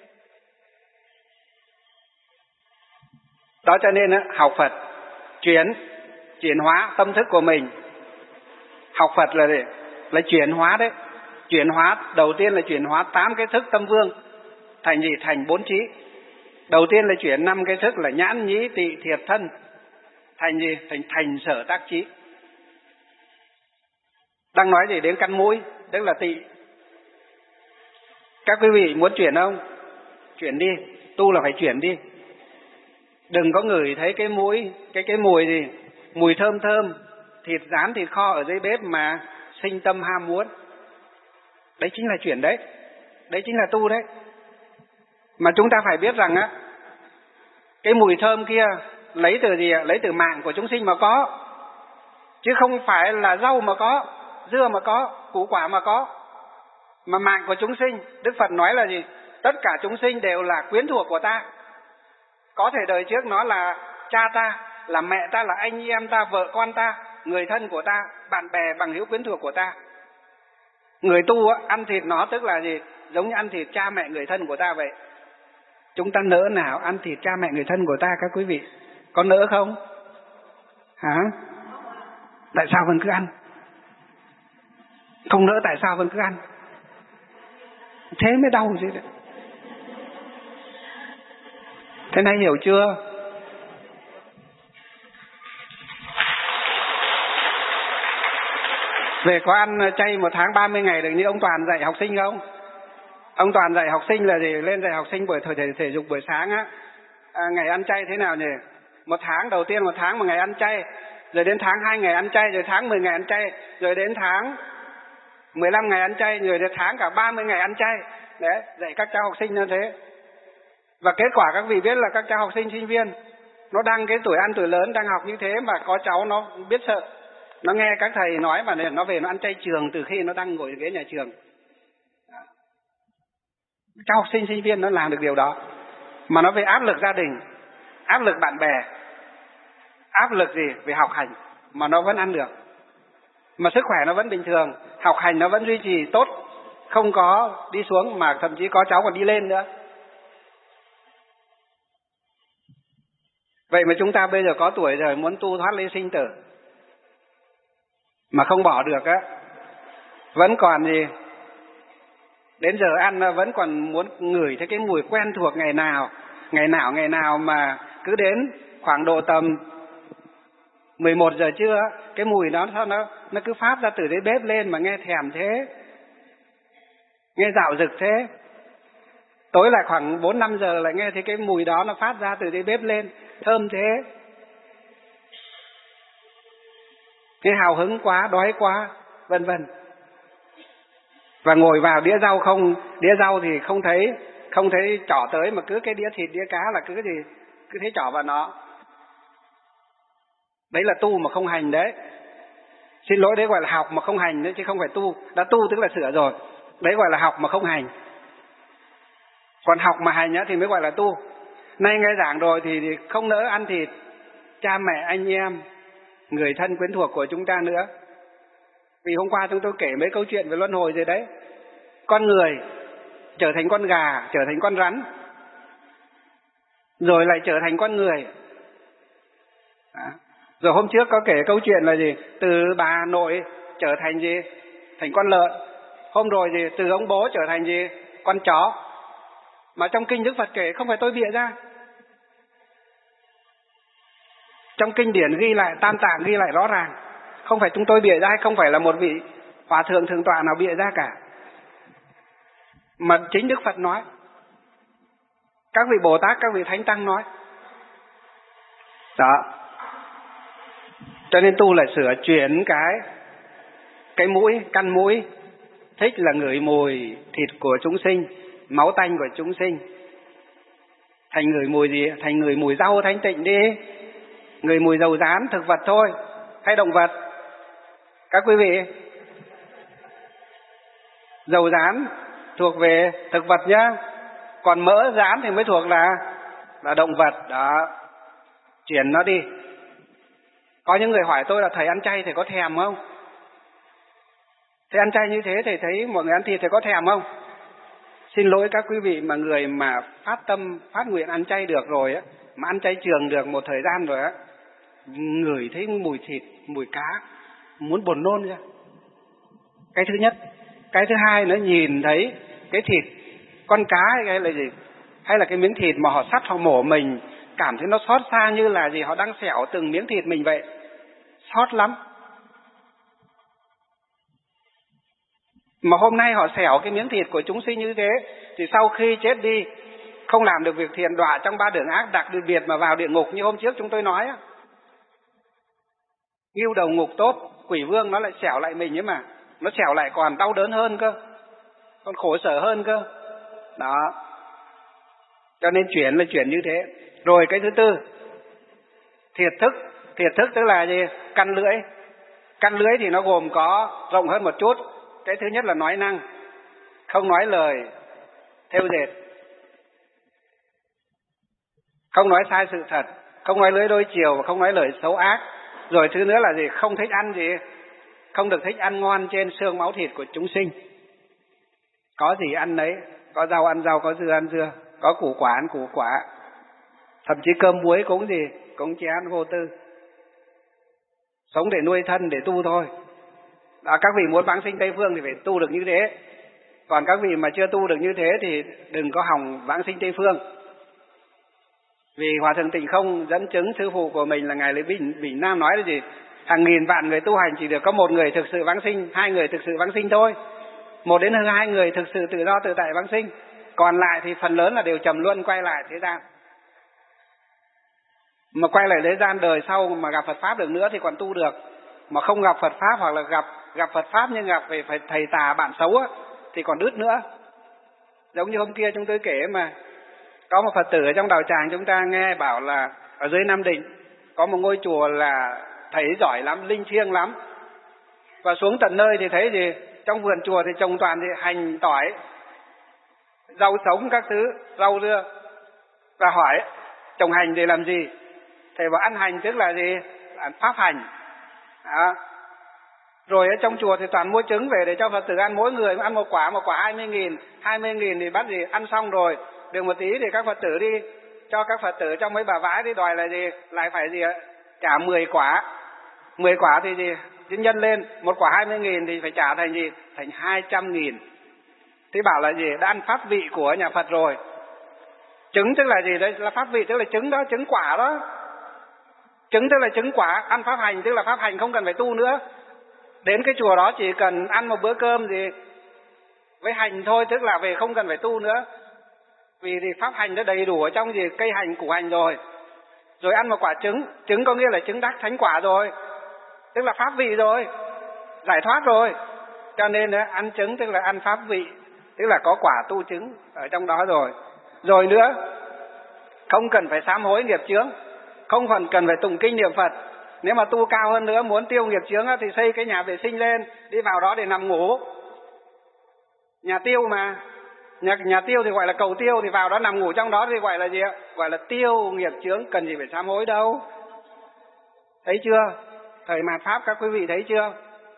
Đó cho nên học Phật chuyển hóa tâm thức của mình. Học Phật là chuyển hóa đấy. Chuyển hóa đầu tiên là chuyển hóa 8 cái thức tâm vương thành gì? Thành 4 trí. Đầu tiên là chuyển 5 cái thức là nhãn nhĩ tị thiệt thân thành gì? Thành sở tác trí. Đang nói gì đến căn mũi, tức là tị. Các quý vị muốn chuyển không? Chuyển đi, tu là phải chuyển đi. Đừng có ngửi thấy cái mũi, cái mùi gì? Mùi thơm thơm, thịt rán thịt kho ở dưới bếp mà sinh tâm ham muốn. Đấy chính là chuyển đấy. Đấy chính là tu đấy. Mà chúng ta phải biết rằng cái mùi thơm kia lấy từ gì ạ? Lấy từ mạng của chúng sinh mà có. Chứ không phải là rau mà có, dưa mà có, củ quả mà có. Mà mạng của chúng sinh, Đức Phật nói là gì? Tất cả chúng sinh đều là quyến thuộc của ta. Có thể đời trước nó là cha ta, là mẹ ta, là anh em ta, vợ con ta, người thân của ta, bạn bè, bằng hữu quyến thuộc của ta. Người tu ăn thịt nó tức là gì? Giống như ăn thịt cha mẹ người thân của ta vậy. Chúng ta nỡ nào ăn thịt cha mẹ người thân của ta các quý vị? Có nỡ không? Hả? Tại sao vẫn cứ ăn? Không nỡ tại sao vẫn cứ ăn? Thế mới đau chứ đấy. Thế này hiểu chưa? Về có ăn chay 1 tháng 30 ngày được như ông Toàn dạy học sinh không? Ông Toàn dạy học sinh là gì? Lên dạy học sinh buổi thể dục buổi sáng ngày ăn chay thế nào nhỉ? 1 tháng, đầu tiên 1 tháng 1 ngày ăn chay, rồi đến tháng 2 ngày ăn chay, rồi tháng 10 ngày ăn chay, rồi đến tháng 15 ngày ăn chay, rồi đến tháng cả 30 ngày ăn chay. Đấy, dạy các cháu học sinh như thế. Và kết quả các vị biết là các cháu học sinh sinh viên nó đang cái tuổi ăn tuổi lớn, đang học như thế mà có cháu nó biết sợ. Nó nghe các thầy nói và nó về nó ăn chay trường từ khi nó đang ngồi ghế nhà trường. Các học sinh sinh viên nó làm được điều đó. Mà nó về áp lực gia đình, áp lực bạn bè, áp lực gì về học hành mà nó vẫn ăn được. Mà sức khỏe nó vẫn bình thường, học hành nó vẫn duy trì tốt, không có đi xuống, mà thậm chí có cháu còn đi lên nữa. Vậy mà chúng ta bây giờ có tuổi rồi muốn tu thoát ly sinh tử mà không bỏ được vẫn còn gì? Đến giờ ăn vẫn còn muốn ngửi thấy cái mùi quen thuộc ngày nào mà cứ đến khoảng độ tầm 11 giờ trưa, cái mùi đó sao nó cứ phát ra từ dưới bếp lên mà nghe thèm thế, nghe dạo dực thế. Tối lại khoảng 4-5 giờ lại nghe thấy cái mùi đó nó phát ra từ dưới bếp lên, thơm thế. Nghe hào hứng quá, đói quá, vân vân. Và ngồi vào đĩa rau đĩa rau thì không thấy trỏ tới, mà cứ cái đĩa thịt đĩa cá là cứ thấy trỏ vào nó. Đấy là tu mà không hành đấy. Xin lỗi, đấy gọi là học mà không hành đấy, chứ không phải tu. Đã tu tức là sửa rồi. Đấy gọi là học mà không hành. Còn học mà hành thì mới gọi là tu. Nay nghe giảng rồi thì không nỡ ăn thịt cha mẹ, anh em, người thân quyến thuộc của chúng ta nữa. Vì hôm qua chúng tôi kể mấy câu chuyện về luân hồi rồi đấy. Con người trở thành con gà, trở thành con rắn, rồi lại trở thành con người. Rồi hôm trước có kể câu chuyện là gì? Từ bà nội trở thành gì? Thành con lợn. Hôm rồi gì? Từ ông bố trở thành gì? Con chó. Mà trong kinh Đức Phật kể, không phải tôi bịa ra. Trong kinh điển ghi lại, Tam Tạng ghi lại rõ ràng. Không phải chúng tôi bịa ra, hay không phải là một vị hòa thượng thượng tọa nào bịa ra cả. Mà chính Đức Phật nói. Các vị Bồ Tát, các vị Thánh Tăng nói. Đó. Cho nên tu là sửa chuyển cái mũi, căn mũi. Thích là ngửi mùi thịt của chúng sinh, máu tanh của chúng sinh. Thành ngửi mùi gì? Thành ngửi mùi rau thanh tịnh đi. Ngửi mùi dầu rán, thực vật thôi, hay động vật? Các quý vị, Dầu rán thuộc về thực vật nhá, còn mỡ rán thì mới thuộc là động vật. Đó, chuyển nó đi. Có những người hỏi tôi là thầy ăn chay thầy có thèm không? Thầy ăn chay như thế thầy thấy mọi người ăn thịt thầy có thèm không? Xin lỗi các quý vị, mà người mà phát tâm phát nguyện ăn chay được rồi á, mà ăn chay trường được một thời gian rồi á, ngửi thấy mùi thịt, mùi cá, muốn buồn nôn ra. Cái thứ nhất. Cái thứ hai nữa, nhìn thấy cái thịt con cá hay là gì, hay là cái miếng thịt mà họ sắt họ mổ mình, cảm thấy nó xót xa như là gì, họ đang xẻo từng miếng thịt mình vậy. Xót lắm. Mà hôm nay họ xẻo cái miếng thịt của chúng sinh như thế, thì sau khi chết đi không làm được việc thiện, đọa trong 3 đường ác, đặc biệt mà vào địa ngục như hôm trước chúng tôi nói á. Ngưu đầu ngục tốt, quỷ vương nó lại xẻo lại mình ấy mà. Nó xẻo lại còn đau đớn hơn cơ, còn khổ sở hơn cơ. Đó. Cho nên chuyển là chuyển như thế. Rồi cái thứ tư, thiệt thức. Thiệt thức tức là gì? Căn lưỡi. Căn lưỡi thì nó gồm có rộng hơn một chút. Cái thứ nhất là nói năng, không nói lời thêu dệt, không nói sai sự thật, không nói lưỡi đôi chiều và không nói lời xấu ác. Rồi thứ nữa là gì? Không thích ăn gì? Không được thích ăn ngon trên xương máu thịt của chúng sinh. Có gì ăn nấy, có rau ăn rau, có dưa ăn dưa, có củ quả ăn củ quả. Thậm chí cơm muối cũng gì? Cũng chỉ ăn vô tư. Sống để nuôi thân, để tu thôi. Đó, các vị muốn vãng sinh Tây Phương thì phải tu được như thế. Còn các vị mà chưa tu được như thế thì đừng có hòng vãng sinh Tây Phương. Vì Hòa Thượng Tịnh Không dẫn chứng sư phụ của mình là Ngài Lê Bình Nam nói là gì? Hàng nghìn vạn người tu hành chỉ được có 1 người thực sự vãng sinh, 2 người thực sự vãng sinh thôi. 1 đến 2 người thực sự tự do tự tại vãng sinh. Còn lại thì phần lớn là đều trầm luân quay lại thế gian. Mà quay lại thế gian đời sau mà gặp Phật Pháp được nữa thì còn tu được. Mà không gặp Phật Pháp hoặc là gặp Phật Pháp nhưng gặp về thầy tà bạn xấu á, thì còn đứt nữa. Giống như hôm kia chúng tôi kể mà, có một Phật tử ở trong đạo tràng chúng ta nghe bảo là ở dưới Nam Định có một ngôi chùa là thầy giỏi lắm, linh thiêng lắm. Và xuống tận nơi thì thấy gì? Trong vườn chùa thì trồng toàn thì hành, tỏi, rau sống các thứ, rau dưa. Và hỏi trồng hành để làm gì? Thầy bảo ăn hành tức là gì? Là pháp hành. Đó. Rồi ở trong chùa thì toàn mua trứng về để cho Phật tử ăn, mỗi người ăn một quả 20.000. 20.000 thì bắt gì? Ăn xong rồi, được một tí thì các Phật tử đi, cho các Phật tử trong mấy bà vãi đi đòi là gì? Lại phải gì? Trả 10 quả. 10 quả thì gì? Nhân lên, một quả 20.000 thì phải trả thành gì? Thành 200.000. Thế bảo là gì? Đã ăn pháp vị của nhà Phật rồi. Trứng tức là gì? Đây là pháp vị, tức là trứng đó, trứng quả đó. Trứng tức là trứng quả, ăn pháp hành tức là pháp hành, không cần phải tu nữa. Đến cái chùa đó chỉ cần ăn một bữa cơm gì với hành thôi, tức là về không cần phải tu nữa. Vì thì pháp hành nó đầy đủ ở trong gì? Cây hành, củ hành rồi. Rồi ăn một quả trứng, trứng có nghĩa là trứng đắc thánh quả rồi. Tức là pháp vị rồi, giải thoát rồi. Cho nên ăn trứng tức là ăn pháp vị, tức là có quả tu trứng ở trong đó rồi. Rồi nữa, không cần phải sám hối nghiệp chướng, không cần phải tụng kinh niệm Phật. Nếu mà tu cao hơn nữa, muốn tiêu nghiệp chướng thì xây cái nhà vệ sinh lên, đi vào đó để nằm ngủ. Nhà tiêu mà, nhà tiêu thì gọi là cầu tiêu, thì vào đó nằm ngủ trong đó thì gọi là gì ạ? Gọi là tiêu nghiệp chướng, cần gì phải sám hối đâu. Thấy chưa? Thời mạt Pháp các quý vị thấy chưa?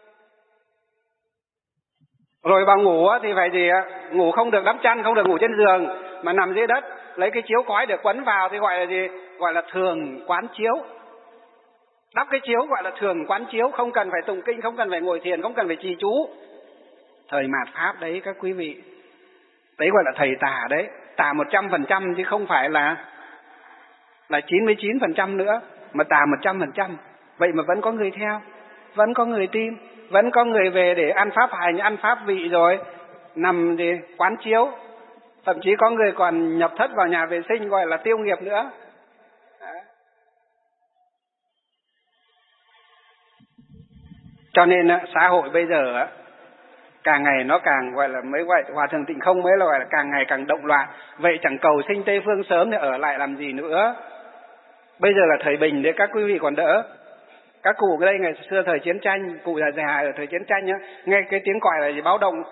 Rồi vào ngủ thì phải gì ạ? Ngủ không được đắp chăn, không được ngủ trên giường, mà nằm dưới đất, lấy cái chiếu cói để quấn vào thì gọi là gì? Gọi là thường quán chiếu. Đắp cái chiếu gọi là thường quán chiếu, không cần phải tụng kinh, không cần phải ngồi thiền, không cần phải trì chú. Thời mạt Pháp đấy các quý vị. Đấy gọi là thầy tà đấy. Tà 100% chứ không phải là 99% nữa, mà tà 100%. Vậy mà vẫn có người theo, vẫn có người tin, vẫn có người về để ăn pháp hành, ăn pháp vị rồi nằm để quán chiếu. Thậm chí có người còn nhập thất vào nhà vệ sinh gọi là tiêu nghiệp nữa. Đó. Cho nên xã hội bây giờ càng ngày nó càng gọi là mới gọi Hòa Thượng Tịnh Không mới là gọi là càng ngày càng động loạn. Vậy chẳng cầu sinh Tây Phương sớm thì ở lại làm gì nữa? Bây giờ là thời bình đấy các quý vị còn đỡ. Các cụ ở đây ngày xưa thời chiến tranh, cụ già ở thời chiến tranh nhá, nghe cái tiếng còi là gì báo động,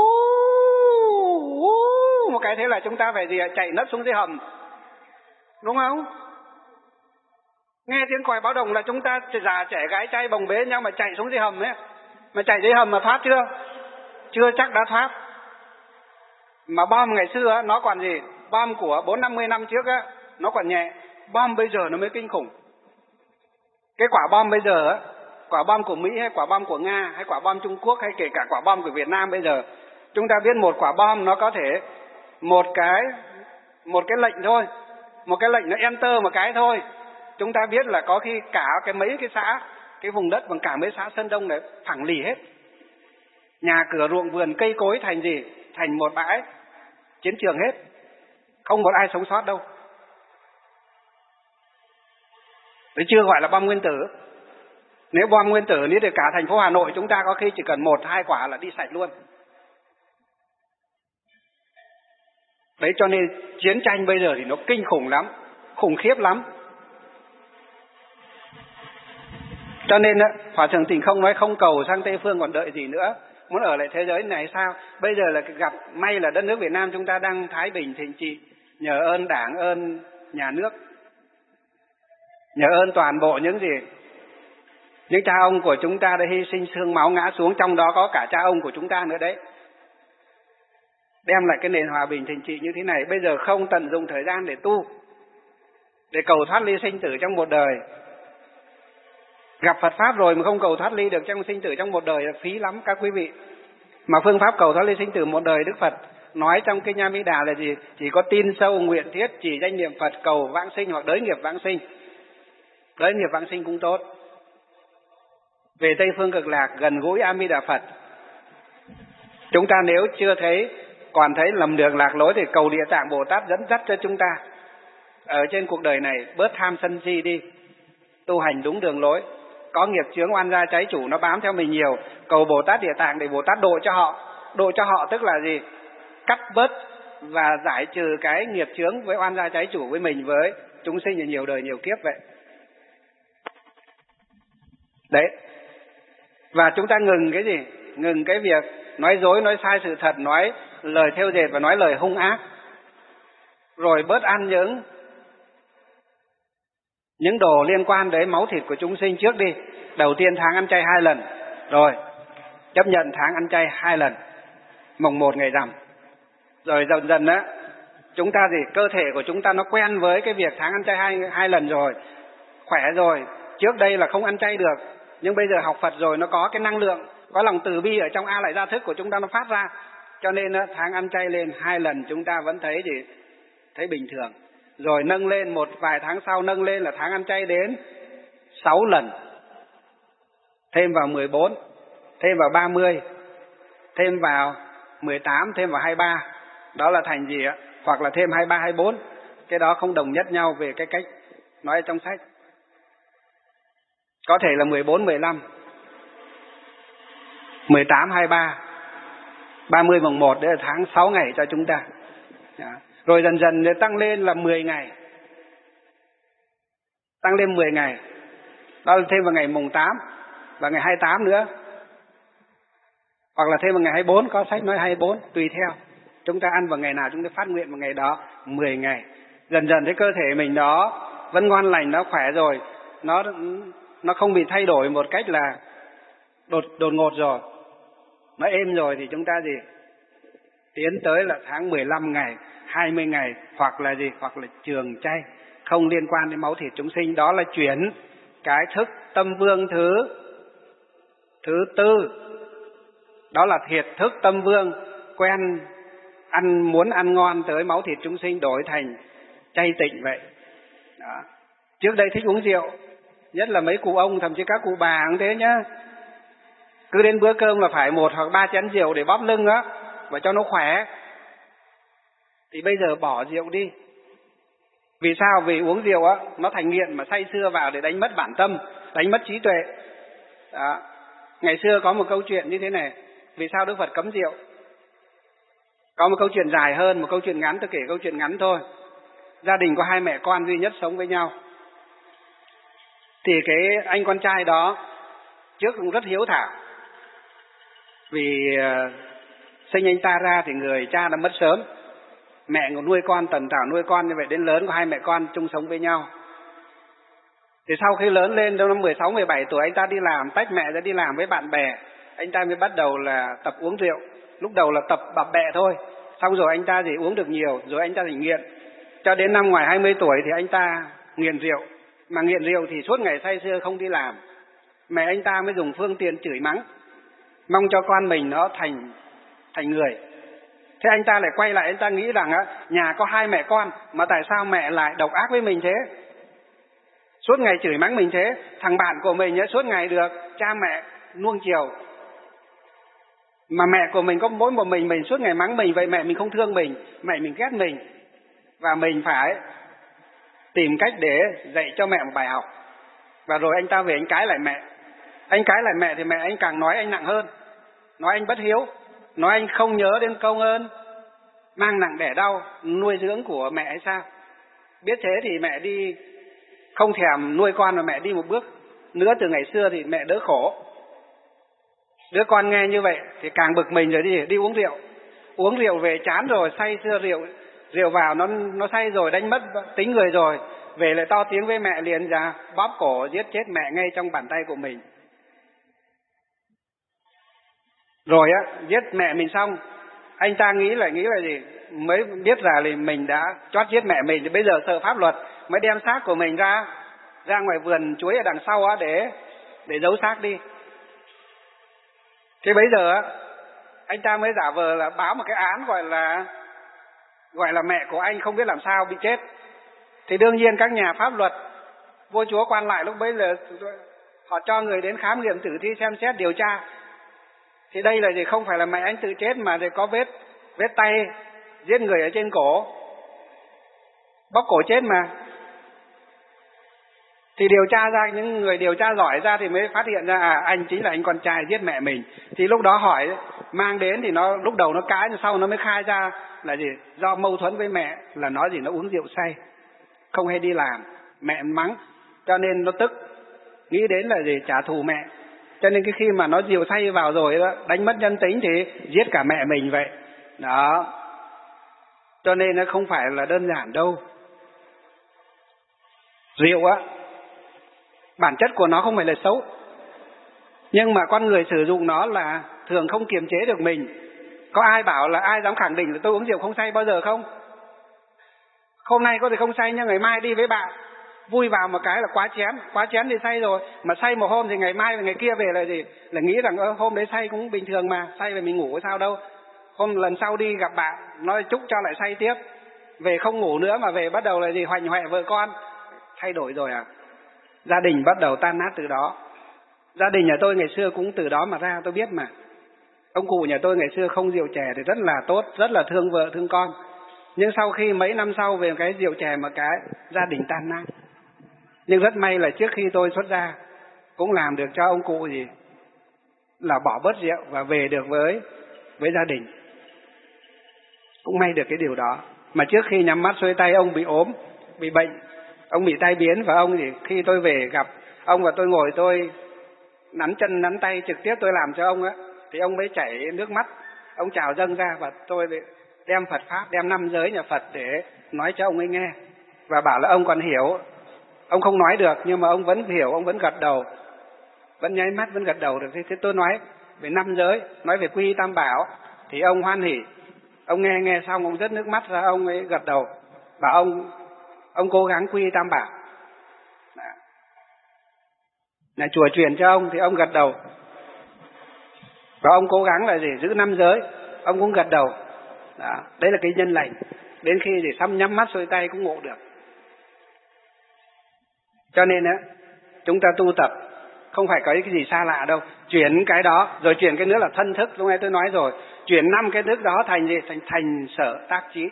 một cái thế là chúng ta phải gì ạ? Chạy nấp xuống dưới hầm, đúng không? Nghe tiếng còi báo động là chúng ta già trẻ gái trai bồng bế nhau mà chạy xuống dưới hầm ấy. Mà chạy dưới hầm mà thoát chưa? Chưa chắc đã thoát. Mà bom ngày xưa nó còn gì? Bom của 40-50 năm trước á, nó còn nhẹ. Bom bây giờ nó mới kinh khủng. Cái quả bom bây giờ á, quả bom của Mỹ hay quả bom của Nga hay quả bom Trung Quốc hay kể cả quả bom của Việt Nam bây giờ, chúng ta biết một quả bom nó có thể một cái lệnh thôi, một cái lệnh nó enter một cái thôi, chúng ta biết là có khi cả cái mấy cái xã, cái vùng đất bằng cả mấy xã Sơn Đông này phẳng lì hết, nhà cửa ruộng vườn cây cối thành gì? Thành một bãi chiến trường hết, không một ai sống sót đâu. Đấy chưa gọi là bom nguyên tử. Nếu bom nguyên tử thì cả thành phố Hà Nội chúng ta có khi chỉ cần 1-2 quả là đi sạch luôn. Đấy cho nên chiến tranh bây giờ thì nó kinh khủng lắm, khủng khiếp lắm. Cho nên Hòa Thượng Tình Không nói không cầu sang Tây Phương còn đợi gì nữa, muốn ở lại thế giới này sao? Bây giờ là gặp may là đất nước Việt Nam chúng ta đang thái bình thịnh trị, nhờ ơn Đảng, ơn nhà nước, nhờ ơn toàn bộ những gì? Những cha ông của chúng ta đã hy sinh xương máu ngã xuống, trong đó có cả cha ông của chúng ta nữa đấy. Đem lại cái nền hòa bình thịnh trị như thế này, bây giờ không tận dụng thời gian để tu, để cầu thoát ly sinh tử trong một đời. Gặp Phật Pháp rồi mà không cầu thoát ly được trong sinh tử trong một đời là phí lắm các quý vị. Mà phương pháp cầu thoát ly sinh tử một đời Đức Phật nói trong Kinh A Di Đà là gì? Chỉ có tin sâu nguyện thiết, chỉ danh niệm Phật cầu vãng sinh hoặc đới nghiệp vãng sinh. Đới nghiệp vãng sinh cũng tốt. Về Tây Phương Cực Lạc gần gũi A Di Đà Phật. Chúng ta nếu chưa thấy, còn thấy lầm đường lạc lối thì cầu Địa Tạng Bồ Tát dẫn dắt cho chúng ta ở trên cuộc đời này bớt tham sân si đi, tu hành đúng đường lối. Có nghiệp chướng oan gia trái chủ nó bám theo mình nhiều, cầu Bồ Tát Địa Tạng để Bồ Tát độ cho họ. Độ cho họ tức là gì? Cắt bớt và giải trừ cái nghiệp chướng với oan gia trái chủ với mình, với chúng sinh là nhiều đời nhiều kiếp vậy. Đấy. Và chúng ta ngừng cái gì? Ngừng cái việc nói dối, nói sai sự thật, nói lời thêu dệt và nói lời hung ác. Rồi bớt ăn những đồ liên quan đến máu thịt của chúng sinh trước đi. Đầu tiên tháng ăn chay 2 lần. Rồi chấp nhận tháng ăn chay 2 lần, mồng 1 ngày rằm. Rồi dần dần á, chúng ta gì? Cơ thể của chúng ta nó quen với cái việc tháng ăn chay 2 lần rồi, khỏe rồi. Trước đây là không ăn chay được, nhưng bây giờ học Phật rồi nó có cái năng lượng, có lòng từ bi ở trong A Lại Gia Thức của chúng ta nó phát ra. Cho nên tháng ăn chay lên 2 lần chúng ta vẫn thấy gì? Thấy bình thường. Rồi nâng lên một vài tháng sau, nâng lên là tháng ăn chay đến 6 lần. Thêm vào 14, thêm vào 30, thêm vào 18, thêm vào 23. Đó là thành gì ạ? Hoặc là thêm 23, 24. Cái đó không đồng nhất nhau về cái cách nói trong sách. Có thể là 14, 15, 18, 23, 30 mùng 1, đấy là tháng 6 ngày cho chúng ta. Đó. Rồi dần dần tăng lên là 10 ngày. Tăng lên 10 ngày. Đó là thêm vào ngày mùng 8 và ngày 28 nữa. Hoặc là thêm vào ngày 24, có sách nói 24, tùy theo. Chúng ta ăn vào ngày nào chúng ta phát nguyện vào ngày đó, 10 ngày. Dần dần thấy cơ thể mình nó vẫn ngon lành, nó khỏe rồi. Nó không bị thay đổi một cách là đột ngột rồi. Nó êm rồi thì chúng ta gì? Tiến tới là tháng 15 ngày, 20 ngày, hoặc là gì? Hoặc là trường chay, không liên quan đến máu thịt chúng sinh. Đó là chuyển cái thức tâm vương thứ tư. Đó là thiệt thức tâm vương, quen muốn ăn ngon tới máu thịt chúng sinh, đổi thành chay tịnh vậy. Đó. Trước đây thích uống rượu, nhất là mấy cụ ông, thậm chí các cụ bà cũng thế nhá. Cứ đến bữa cơm là phải 1 hoặc 3 chén rượu để bóp lưng á, và cho nó khỏe. Thì bây giờ bỏ rượu đi. Vì sao? Vì uống rượu á, nó thành nghiện mà say sưa vào để đánh mất bản tâm, đánh mất trí tuệ. Đó. Ngày xưa có một câu chuyện như thế này. Vì sao Đức Phật cấm rượu? Có một câu chuyện dài hơn, một câu chuyện ngắn, tôi kể câu chuyện ngắn thôi. Gia đình có 2 mẹ con duy nhất sống với nhau. Thì cái anh con trai đó trước cũng rất hiếu thảo. Vì sinh anh ta ra thì người cha đã mất sớm. Mẹ nuôi con, tần tảo nuôi con, như vậy đến lớn có hai mẹ con chung sống với nhau. Thì sau khi lớn lên, năm 16, 17 tuổi anh ta đi làm, tách mẹ ra đi làm với bạn bè. Anh ta mới bắt đầu là tập uống rượu. Lúc đầu là tập bập bẹ thôi. Xong rồi anh ta thì uống được nhiều, rồi anh ta thì nghiện. Cho đến năm ngoài 20 tuổi thì anh ta nghiện rượu. Mà nghiện rượu thì suốt ngày say sưa không đi làm. Mẹ anh ta mới dùng phương tiện chửi mắng, mong cho con mình nó thành người. Thế anh ta lại quay lại, anh ta nghĩ rằng nhà có hai mẹ con, mà tại sao mẹ lại độc ác với mình thế? Suốt ngày chửi mắng mình thế. Thằng bạn của mình suốt ngày được cha mẹ nuông chiều, mà mẹ của mình có mỗi một mình suốt ngày mắng mình. Vậy mẹ mình không thương mình, mẹ mình ghét mình. Và mình phải tìm cách để dạy cho mẹ một bài học. Và rồi anh ta về anh cãi lại mẹ. Anh cãi lại mẹ thì mẹ anh càng nói anh nặng hơn. Nói anh bất hiếu, nói anh không nhớ đến công ơn mang nặng đẻ đau nuôi dưỡng của mẹ hay sao. Biết thế thì mẹ đi không thèm nuôi con, mà mẹ đi một bước nữa từ ngày xưa thì mẹ đỡ khổ. Đứa con nghe như vậy thì càng bực mình rồi đi uống rượu. Uống rượu về chán rồi, say sưa rượu vào nó say rồi, đánh mất tính người rồi. Về lại to tiếng với mẹ, liền ra bóp cổ giết chết mẹ ngay trong bàn tay của mình. Rồi giết mẹ mình xong, anh ta nghĩ là gì? Mới biết ra là mình đã chót giết mẹ mình. Thì bây giờ sợ pháp luật mới đem xác của mình ra ngoài vườn chuối ở đằng sau để giấu xác đi. Thế bây giờ anh ta mới giả vờ là báo một cái án gọi là mẹ của anh không biết làm sao bị chết. Thì đương nhiên các nhà pháp luật, vua chúa quan lại lúc bấy giờ họ cho người đến khám nghiệm tử thi, xem xét điều tra. Thì đây là gì? Không phải là mẹ anh tự chết, mà thì có vết tay giết người ở trên cổ, bóp cổ chết mà. Thì điều tra ra, những người điều tra giỏi ra thì mới phát hiện ra anh chính là anh con trai giết mẹ mình. Thì lúc đó hỏi mang đến thì nó lúc đầu nó cãi, sau nó mới khai ra là gì? Do mâu thuẫn với mẹ, là nó uống rượu say, không hay đi làm, mẹ mắng, cho nên nó tức, nghĩ đến là gì? Trả thù mẹ. Cho nên cái khi mà nó rượu say vào rồi đó, đánh mất nhân tính thì giết cả mẹ mình vậy. Đó. Cho nên nó không phải là đơn giản đâu. Rượu bản chất của nó không phải là xấu, nhưng mà con người sử dụng nó là thường không kiềm chế được mình. Có ai bảo là ai dám khẳng định là tôi uống rượu không say bao giờ không? Hôm nay có thể không say, nhưng ngày mai đi với bạn vui vào một cái là quá chén thì say rồi. Mà say một hôm thì ngày mai và ngày kia về là gì? Là nghĩ rằng hôm đấy say cũng bình thường mà, say về mình ngủ có sao đâu. Hôm lần sau đi gặp bạn nói chúc cho lại say tiếp, về không ngủ nữa mà về bắt đầu là gì? Hoành hoẹ vợ con. Thay đổi rồi gia đình bắt đầu tan nát từ đó. Gia đình nhà tôi ngày xưa cũng từ đó mà ra, tôi biết mà. Ông cụ nhà tôi ngày xưa không rượu chè thì rất là tốt, rất là thương vợ thương con. Nhưng sau khi mấy năm sau về cái rượu chè một cái, gia đình tan nát. Nhưng rất may là trước khi tôi xuất gia cũng làm được cho ông cụ gì là bỏ bớt rượu và về được với gia đình. Cũng may được cái điều đó. Mà trước khi nhắm mắt xuôi tay, ông bị ốm, bị bệnh, ông bị tai biến. Và ông thì khi tôi về gặp ông và tôi ngồi tôi nắn chân nắn tay trực tiếp tôi làm cho ông thì ông mới chảy nước mắt, ông trào dâng ra. Và tôi đem Phật pháp, đem 5 giới nhà Phật để nói cho ông ấy nghe, và bảo là ông còn hiểu. Ông không nói được nhưng mà ông vẫn hiểu, ông vẫn gật đầu, vẫn nháy mắt, vẫn gật đầu được. Thế tôi nói về 5 giới, nói về quy y tam bảo thì ông hoan hỉ. Ông nghe xong ông rớt nước mắt ra, ông ấy gật đầu, bảo ông cố gắng quy y tam bảo. Là chùa truyền cho ông thì ông gật đầu. Và ông cố gắng là gì? Giữ 5 giới, ông cũng gật đầu. Đó. Đấy là cái nhân lành. Đến khi thì sắp nhắm mắt xuôi tay cũng ngộ được. Cho nên chúng ta tu tập không phải có cái gì xa lạ đâu. Chuyển cái đó, rồi chuyển cái nữa là thân thức. Lúc nãy tôi nói rồi, chuyển 5 cái thức đó thành gì? Thành sở tác trí.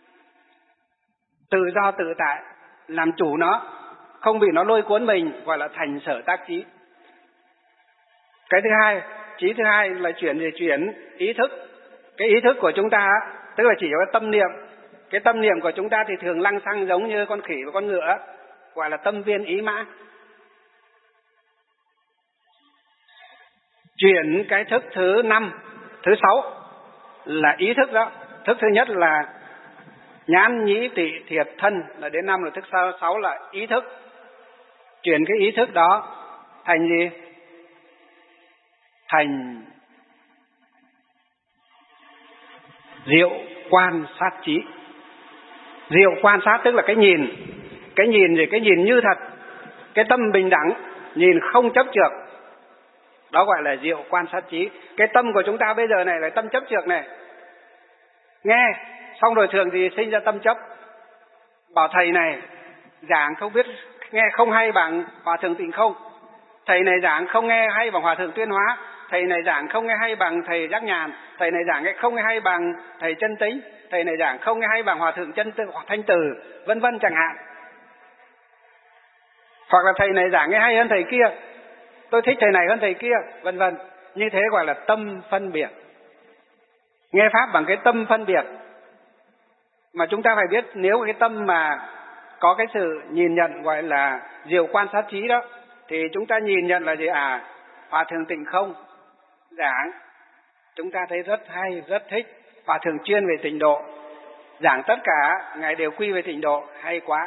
Tự do tự tại, làm chủ nó, không bị nó lôi cuốn mình, gọi là thành sở tác trí. Cái thứ hai, trí thứ hai là chuyển ý thức. Cái ý thức của chúng ta tức là chỉ có tâm niệm. Cái tâm niệm của chúng ta thì thường lăng xăng giống như con khỉ và con ngựa, gọi là tâm viên ý mã. Chuyển cái thức thứ 5, thứ 6 là ý thức đó. Thức thứ nhất là nhãn nhĩ tỵ thiệt thân, là đến 5, là thức 6 là ý thức. Chuyển cái ý thức đó thành gì? Thành diệu quan sát trí. Diệu quan sát tức là cái nhìn. Cái nhìn gì? Cái nhìn như thật, cái tâm bình đẳng, nhìn không chấp chược, đó gọi là diệu quan sát trí. Cái tâm của chúng ta bây giờ này là tâm chấp chược này. Nghe xong rồi thường thì sinh ra tâm chấp. Bảo thầy này giảng không biết, nghe không hay bằng Hòa Thượng Tịnh Không, thầy này giảng không nghe hay bằng Hòa Thượng Tuyên Hóa, thầy này giảng không nghe hay bằng thầy Giác Nhàn, thầy này giảng không nghe hay bằng thầy Chân Tính, thầy này giảng không nghe hay bằng Hòa Thượng Thanh Từ, vân vân chẳng hạn. Hoặc là thầy này giảng nghe hay hơn thầy kia, tôi thích thầy này hơn thầy kia, vân vân. Như thế gọi là tâm phân biệt. Nghe pháp bằng cái tâm phân biệt. Mà chúng ta phải biết, nếu cái tâm mà có cái sự nhìn nhận gọi là diệu quan sát trí đó, thì chúng ta nhìn nhận là gì? Hòa Thượng Tịnh Không giảng chúng ta thấy rất hay, rất thích. Hòa Thượng chuyên về tịnh độ, giảng tất cả ngài đều quy về tịnh độ, hay quá.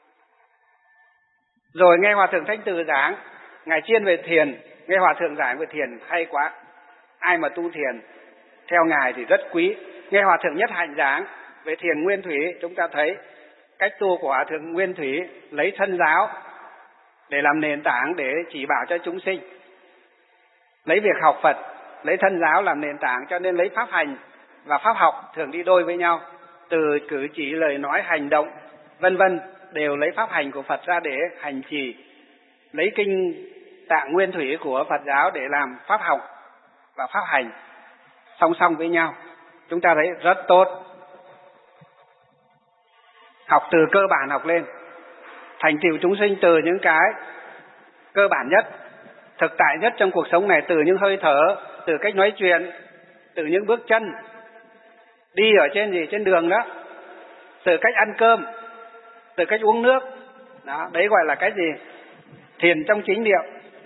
Rồi nghe Hòa Thượng Thanh Từ giảng, ngài chuyên về thiền, nghe Hòa Thượng giảng về thiền, hay quá. Ai mà tu thiền theo ngài thì rất quý. Nghe Hòa Thượng Nhất Hạnh giảng về thiền nguyên thủy, chúng ta thấy cách tu của Hòa Thượng Nguyên Thủy lấy thân giáo để làm nền tảng để chỉ bảo cho chúng sinh. Lấy việc học Phật, lấy thân giáo làm nền tảng, cho nên lấy pháp hành và pháp học thường đi đôi với nhau. Từ cử chỉ, lời nói, hành động, vân vân đều lấy pháp hành của Phật ra để hành trì. Lấy kinh Tạng Nguyên Thủy của Phật giáo để làm pháp học và pháp hành song song với nhau. Chúng ta thấy rất tốt. Học từ cơ bản học lên, thành tựu chúng sinh từ những cái cơ bản nhất, thực tại nhất trong cuộc sống này, từ những hơi thở, từ cách nói chuyện, từ những bước chân đi ở trên đường đó, từ cách ăn cơm, từ cách uống nước đó, đấy gọi là cái gì? Thiền trong chính niệm.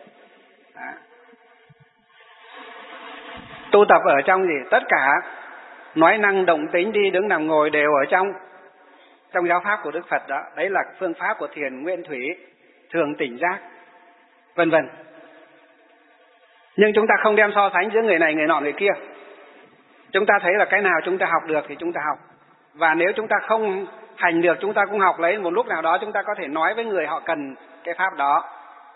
Tu tập ở trong gì? Tất cả nói năng động tính, đi đứng nằm ngồi đều ở trong giáo pháp của Đức Phật đó. Đấy là phương pháp của thiền nguyên thủy, thường tỉnh giác, vân vân. Nhưng chúng ta không đem so sánh giữa người này, người nọ, người kia. Chúng ta thấy là cái nào chúng ta học được thì chúng ta học. Và nếu chúng ta không hành được, chúng ta cũng học lấy. Một lúc nào đó chúng ta có thể nói với người họ cần cái pháp đó,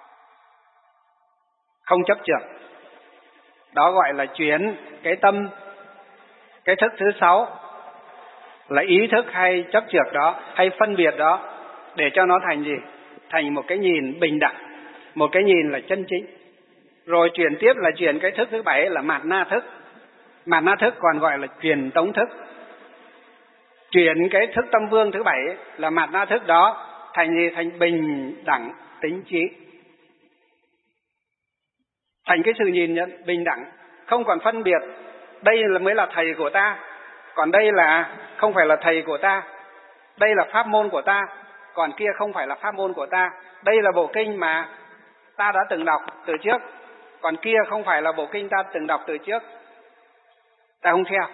không chấp chược. Đó gọi là chuyển cái tâm. Cái thức thứ 6 là ý thức hay chấp chược đó, hay phân biệt đó, để cho nó thành gì? Thành một cái nhìn bình đẳng, một cái nhìn là chân chính. Rồi chuyển tiếp là chuyển cái thức thứ 7 là mạt na thức. Mạt na thức còn gọi là truyền tống thức. Chuyển cái thức tâm vương thứ 7 là mạt na thức đó thành gì? Thành bình đẳng tính trí. Thành cái sự nhìn nhận bình đẳng, không còn phân biệt. Đây là mới là thầy của ta, còn đây là không phải là thầy của ta. Đây là pháp môn của ta, còn kia không phải là pháp môn của ta. Đây là bộ kinh mà ta đã từng đọc từ trước, còn kia không phải là bộ kinh ta từng đọc từ trước. Ta không theo,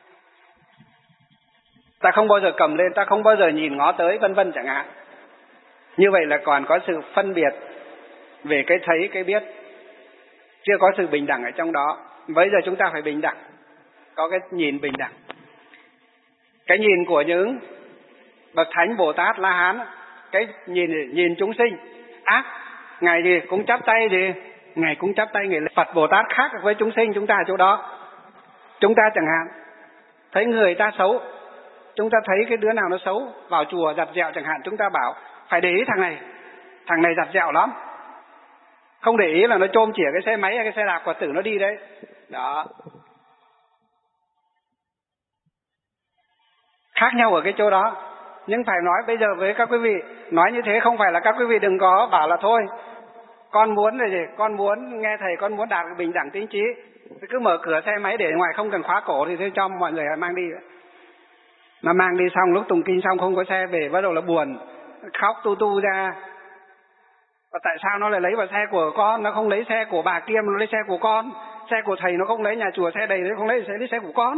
ta không bao giờ cầm lên, ta không bao giờ nhìn ngó tới, vân vân chẳng hạn. Như vậy là còn có sự phân biệt về cái thấy, cái biết, chưa có sự bình đẳng ở trong đó. Bây giờ chúng ta phải bình đẳng, có cái nhìn bình đẳng. Cái nhìn của những bậc thánh Bồ Tát La Hán, cái nhìn chúng sinh ác, ngài gì cũng chắp tay gì, ngài cũng chắp tay. Ngài Phật Bồ Tát khác với chúng sinh chúng ta ở chỗ đó. Chúng ta chẳng hạn thấy người ta xấu, chúng ta thấy cái đứa nào nó xấu vào chùa giặt dẹo chẳng hạn, chúng ta bảo phải để ý thằng này giặt dẹo lắm. Không để ý là nó chôm chỉa cái xe máy hay cái xe đạp của tử nó đi đấy. Đó. Khác nhau ở cái chỗ đó. Nhưng phải nói bây giờ với các quý vị, nói như thế không phải là các quý vị đừng có bảo là thôi, con muốn là gì? Con muốn nghe thầy, con muốn đạt bình đẳng tính trí, cứ mở cửa xe máy để ngoài không cần khóa cổ thì thôi cho mọi người mang đi. Mà mang đi xong lúc tụng kinh xong không có xe về, bắt đầu là buồn, khóc tu ra. Và tại sao nó lại lấy vào xe của con, nó không lấy xe của bà kia mà nó lấy xe của con? xe của thầy nó không lấy, nhà chùa xe đầy nó không lấy, sẽ lấy xe của con.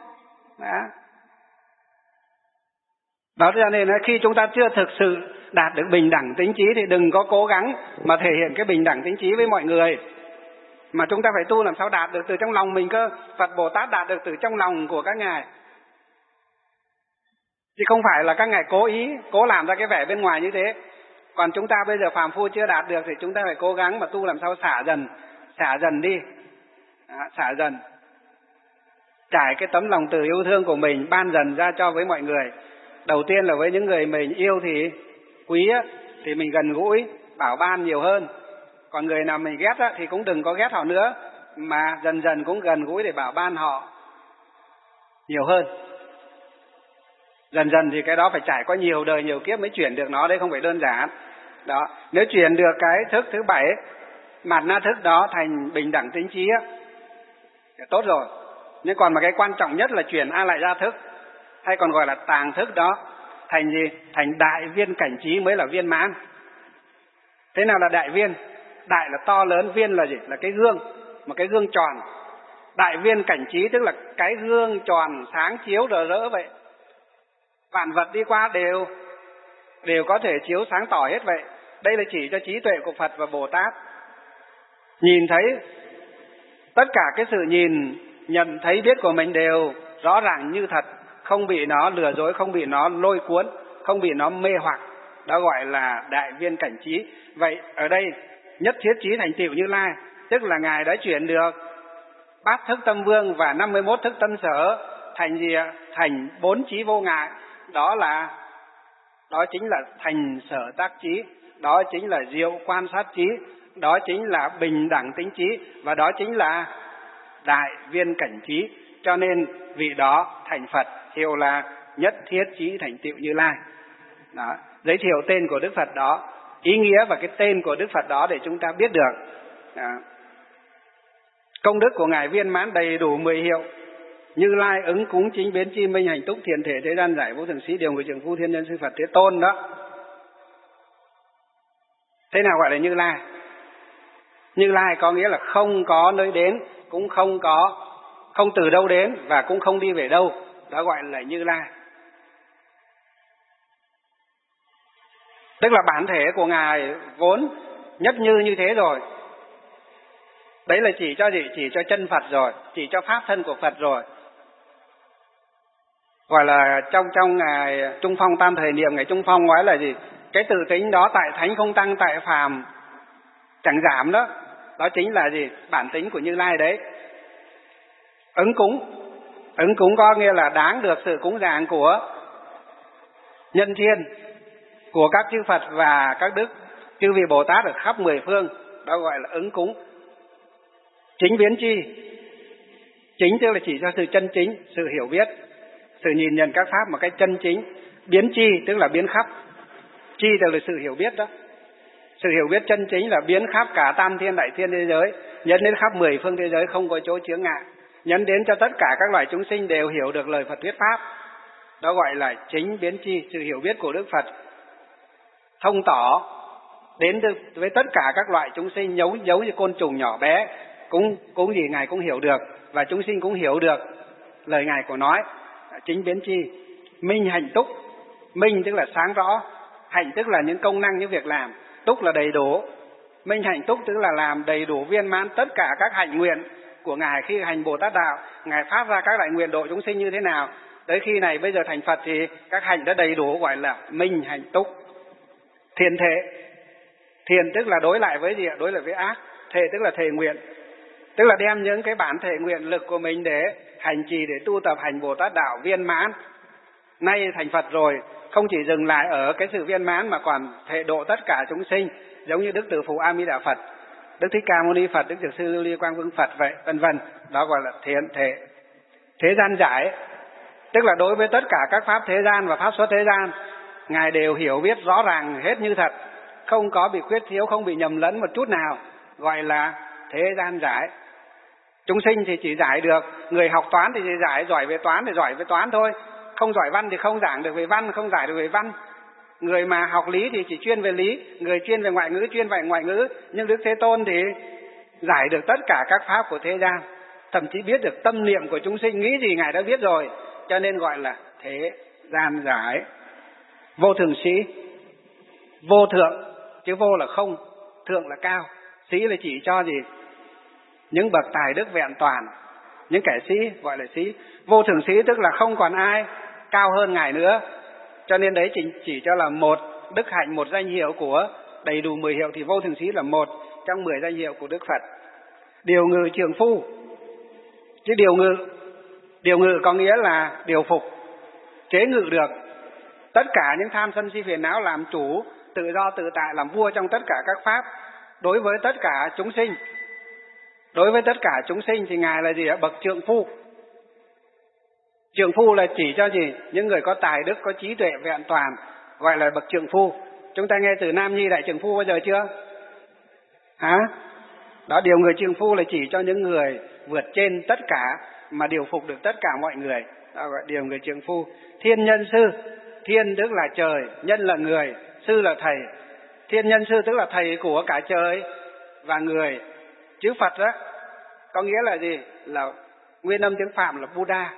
Đó cho nên khi chúng ta chưa thực sự đạt được bình đẳng tín trí thì đừng có cố gắng mà thể hiện cái bình đẳng tín trí với mọi người, mà chúng ta phải tu làm sao đạt được từ trong lòng mình cơ. Phật Bồ Tát đạt được từ trong lòng của các ngài, chứ không phải là các ngài cố ý cố làm ra cái vẻ bên ngoài như thế. Còn chúng ta bây giờ phàm phu chưa đạt được thì chúng ta phải cố gắng mà tu làm sao xả dần đi, xả dần, trải cái tấm lòng từ yêu thương của mình ban dần ra cho với mọi người. Đầu tiên là với những người mình yêu thì quý thì mình gần gũi bảo ban nhiều hơn, còn người nào mình ghét thì cũng đừng có ghét họ nữa, mà dần dần cũng gần gũi để bảo ban họ nhiều hơn. Dần dần thì cái đó phải trải qua nhiều đời nhiều kiếp mới chuyển được nó đấy, không phải đơn giản. Đó, nếu chuyển được cái thức thứ 7, mạt na thức đó thành bình đẳng tín trí thì tốt rồi. Nhưng còn mà cái quan trọng nhất là chuyển a lại gia thức, hay còn gọi là tàng thức đó, thành gì? Thành đại viên cảnh trí mới là viên mãn. Thế nào là đại viên? Đại là to lớn, viên là gì? Là cái gương, một cái gương tròn. Đại viên cảnh trí tức là cái gương tròn sáng chiếu rỡ rỡ vậy. Vạn vật đi qua đều có thể chiếu sáng tỏ hết vậy. Đây là chỉ cho trí tuệ của Phật và Bồ Tát. Nhìn thấy tất cả cái sự nhìn, nhận thấy biết của mình đều rõ ràng như thật, không bị nó lừa dối, không bị nó lôi cuốn, không bị nó mê hoặc. Đó gọi là đại viên cảnh trí. Vậy ở đây nhất thiết trí thành tựu Như Lai, tức là ngài đã chuyển được bát thức tâm vương và 51 thức tâm sở thành gì ạ? Thành 4 trí vô ngại. Đó chính là thành sở tác trí, đó chính là diệu quan sát trí, đó chính là bình đẳng tín trí, và đó chính là đại viên cảnh trí. Cho nên vị đó thành Phật, hiệu là nhất thiết trí thành tựu Như Lai. Đó, giới thiệu tên của Đức Phật đó, ý nghĩa và cái tên của Đức Phật đó để chúng ta biết được. Đó. Công đức của ngài viên mãn đầy đủ 10 hiệu: Như Lai, ứng cúng, chính biến, chi minh, hành túc, thiện thể, thế gian giải, vô thượng sĩ, điều người trường phu, thiên nhân sư Phật Thế Tôn đó. Thế nào gọi là Như Lai? Như Lai có nghĩa là không có nơi đến, cũng không từ đâu đến và cũng không đi về đâu. Đó gọi là Như Lai. Tức là bản thể của ngài vốn nhất như thế rồi. Đấy là chỉ cho gì? Chỉ cho chân Phật rồi, chỉ cho pháp thân của Phật rồi. Gọi là trong ngài Trung Phong Tam Thời Niệm, ngài Trung Phong nói là gì? Cái từ tính đó tại thánh không tăng, tại phàm chẳng giảm đó. Đó chính là gì? Bản tính của Như Lai đấy. Ứng cúng có nghĩa là đáng được sự cúng dường của nhân thiên, của các chư Phật và các đức chư vị Bồ Tát ở khắp 10 phương. Đó gọi là ứng cúng. Chính biến chi? Chính tức là chỉ cho sự chân chính, sự hiểu biết, sự nhìn nhận các pháp một cách chân chính. Biến chi tức là biến khắp. Chi tức là sự hiểu biết đó. Sự hiểu biết chân chính là biến khắp cả tam thiên đại thiên thế giới, nhấn đến khắp 10 phương thế giới không có chỗ chướng ngại, nhấn đến cho tất cả các loài chúng sinh đều hiểu được lời Phật thuyết pháp. Đó gọi là chính biến chi, sự hiểu biết của Đức Phật thông tỏ đến với tất cả các loại chúng sinh, giống như côn trùng nhỏ bé, cũng gì ngài cũng hiểu được, và chúng sinh cũng hiểu được lời ngài của nói. Chính biến chi. Minh hành túc. Minh tức là sáng rõ, hành tức là những công năng, những việc làm, túc là đầy đủ. Minh hành túc tức là làm đầy đủ viên mãn tất cả các hạnh nguyện của ngài khi hành Bồ Tát đạo. Ngài phát ra các đại nguyện độ chúng sinh như thế nào, tới khi này bây giờ thành Phật thì các hạnh đã đầy đủ, gọi là minh hành túc. Thiện thể. Thiện tức là đối lại với gì ạ? Đối lại với ác. Thể tức là thề nguyện, tức là đem những cái bản thể nguyện lực của mình để hành trì, để tu tập hành Bồ Tát đạo viên mãn. Nay thành Phật rồi, không chỉ dừng lại ở cái sự viên mãn mà còn thể độ tất cả chúng sinh, giống như Đức Từ Phụ A Di Đà Phật, Đức Thích Ca Mâu Ni Phật, Đức Dược Sư Lưu Ly Quang Vương Phật vậy, vân vân. Đó gọi là thiện thể. Thế gian giải, tức là đối với tất cả các pháp thế gian và pháp xuất thế gian, ngài đều hiểu biết rõ ràng hết như thật, không có bị khuyết thiếu, không bị nhầm lẫn một chút nào, gọi là thế gian giải. Chúng sinh thì chỉ giải được, người học toán thì chỉ giải giỏi về toán thì giỏi về toán thôi, không giỏi văn thì không giảng được về văn, không giải được về văn. Người mà học lý thì chỉ chuyên về lý, người chuyên về ngoại ngữ chuyên về ngoại ngữ. Nhưng Đức Thế Tôn thì giải được tất cả các pháp của thế gian, thậm chí biết được tâm niệm của chúng sinh nghĩ gì Ngài đã biết rồi, cho nên gọi là thế gian giải. Vô thường sĩ, vô thượng, chứ vô là không, thượng là cao, sĩ là chỉ cho gì? Những bậc tài đức vẹn toàn, những kẻ sĩ gọi là sĩ. Vô thường sĩ tức là không còn ai cao hơn Ngài nữa, cho nên đấy chỉ cho là một đức hạnh, một danh hiệu của đầy đủ 10 hiệu, thì vô thường sĩ là một trong 10 danh hiệu của Đức Phật. Điều ngự trường phu, chứ điều ngự có nghĩa là điều phục, chế ngự được tất cả những tham sân si phiền não, làm chủ tự do tự tại, làm vua trong tất cả các pháp đối với tất cả chúng sinh. Đối với tất cả chúng sinh thì Ngài là gì ạ? Bậc trượng phu. Trượng phu là chỉ cho gì? Những người có tài đức, có trí tuệ vẹn toàn, gọi là bậc trượng phu. Chúng ta nghe từ Nam Nhi Đại Trượng Phu bao giờ chưa? Hả? Đó, điều người trượng phu là chỉ cho những người vượt trên tất cả, mà điều phục được tất cả mọi người. Đó gọi điều người trượng phu. Thiên nhân sư, thiên tức là trời, nhân là người, sư là thầy. Thiên nhân sư tức là thầy của cả trời và người. Chữ Phật đó có nghĩa là gì? Là nguyên âm tiếng Phạm là Buddha.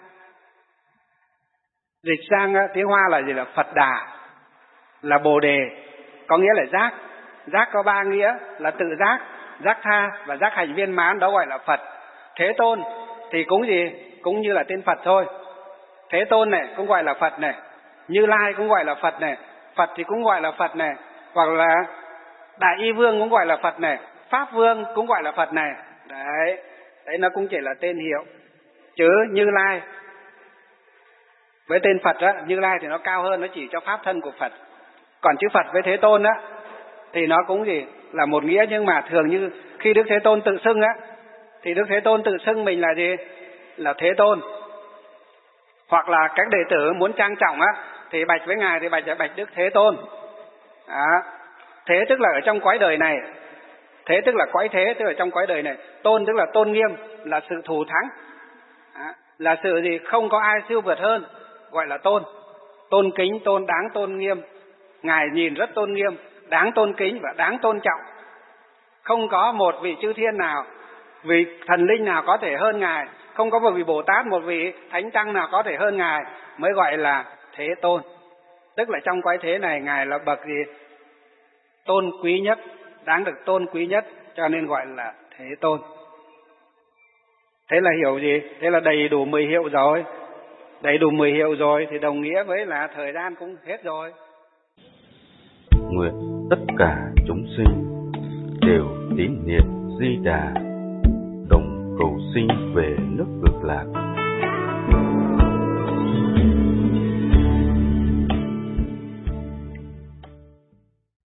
Dịch sang tiếng Hoa là gì? Là Phật Đà, là Bồ Đề, có nghĩa là giác. Giác có 3 nghĩa là tự giác, giác tha và giác hành viên mãn, đó gọi là Phật. Thế Tôn thì cũng gì? Cũng như là tên Phật thôi. Thế Tôn này cũng gọi là Phật này, Như Lai cũng gọi là Phật này, Phật thì cũng gọi là Phật này, hoặc là Đại Y Vương cũng gọi là Phật này, Pháp Vương cũng gọi là Phật này. Đấy nó cũng chỉ là tên hiệu. Chứ Như Lai với tên Phật á, Như Lai thì nó cao hơn, nó chỉ cho pháp thân của Phật. Còn chữ Phật với Thế Tôn á thì nó cũng gì? Là một nghĩa, nhưng mà thường như khi Đức Thế Tôn tự xưng á thì Đức Thế Tôn tự xưng mình là gì? Là Thế Tôn. Hoặc là các đệ tử muốn trang trọng á thì bạch với Ngài thì bạch Đức Thế Tôn. Đó. Thế tức là ở trong cõi đời này. Thế tức là cõi thế, tức là trong cõi đời này. Tôn tức là tôn nghiêm, là sự thù thắng. Đó. Là sự gì không có ai siêu vượt hơn, gọi là tôn. Tôn kính, tôn đáng, tôn nghiêm. Ngài nhìn rất tôn nghiêm, đáng tôn kính và đáng tôn trọng. Không có một vị chư thiên nào, vị thần linh nào có thể hơn Ngài. Không có một vị Bồ Tát, một vị Thánh Tăng nào có thể hơn Ngài, mới gọi là Thế Tôn. Tức là trong cõi thế này Ngài là bậc gì? Tôn quý nhất, đáng được tôn quý nhất, cho nên gọi là Thế Tôn. Thế là hiểu gì? Thế là đầy đủ 10 hiệu rồi. Đầy đủ 10 hiệu rồi thì đồng nghĩa với là thời gian cũng hết rồi. Nguyện tất cả chúng sinh đều tín niệm Di Đà, đồng cầu sinh về nước Cực Lạc.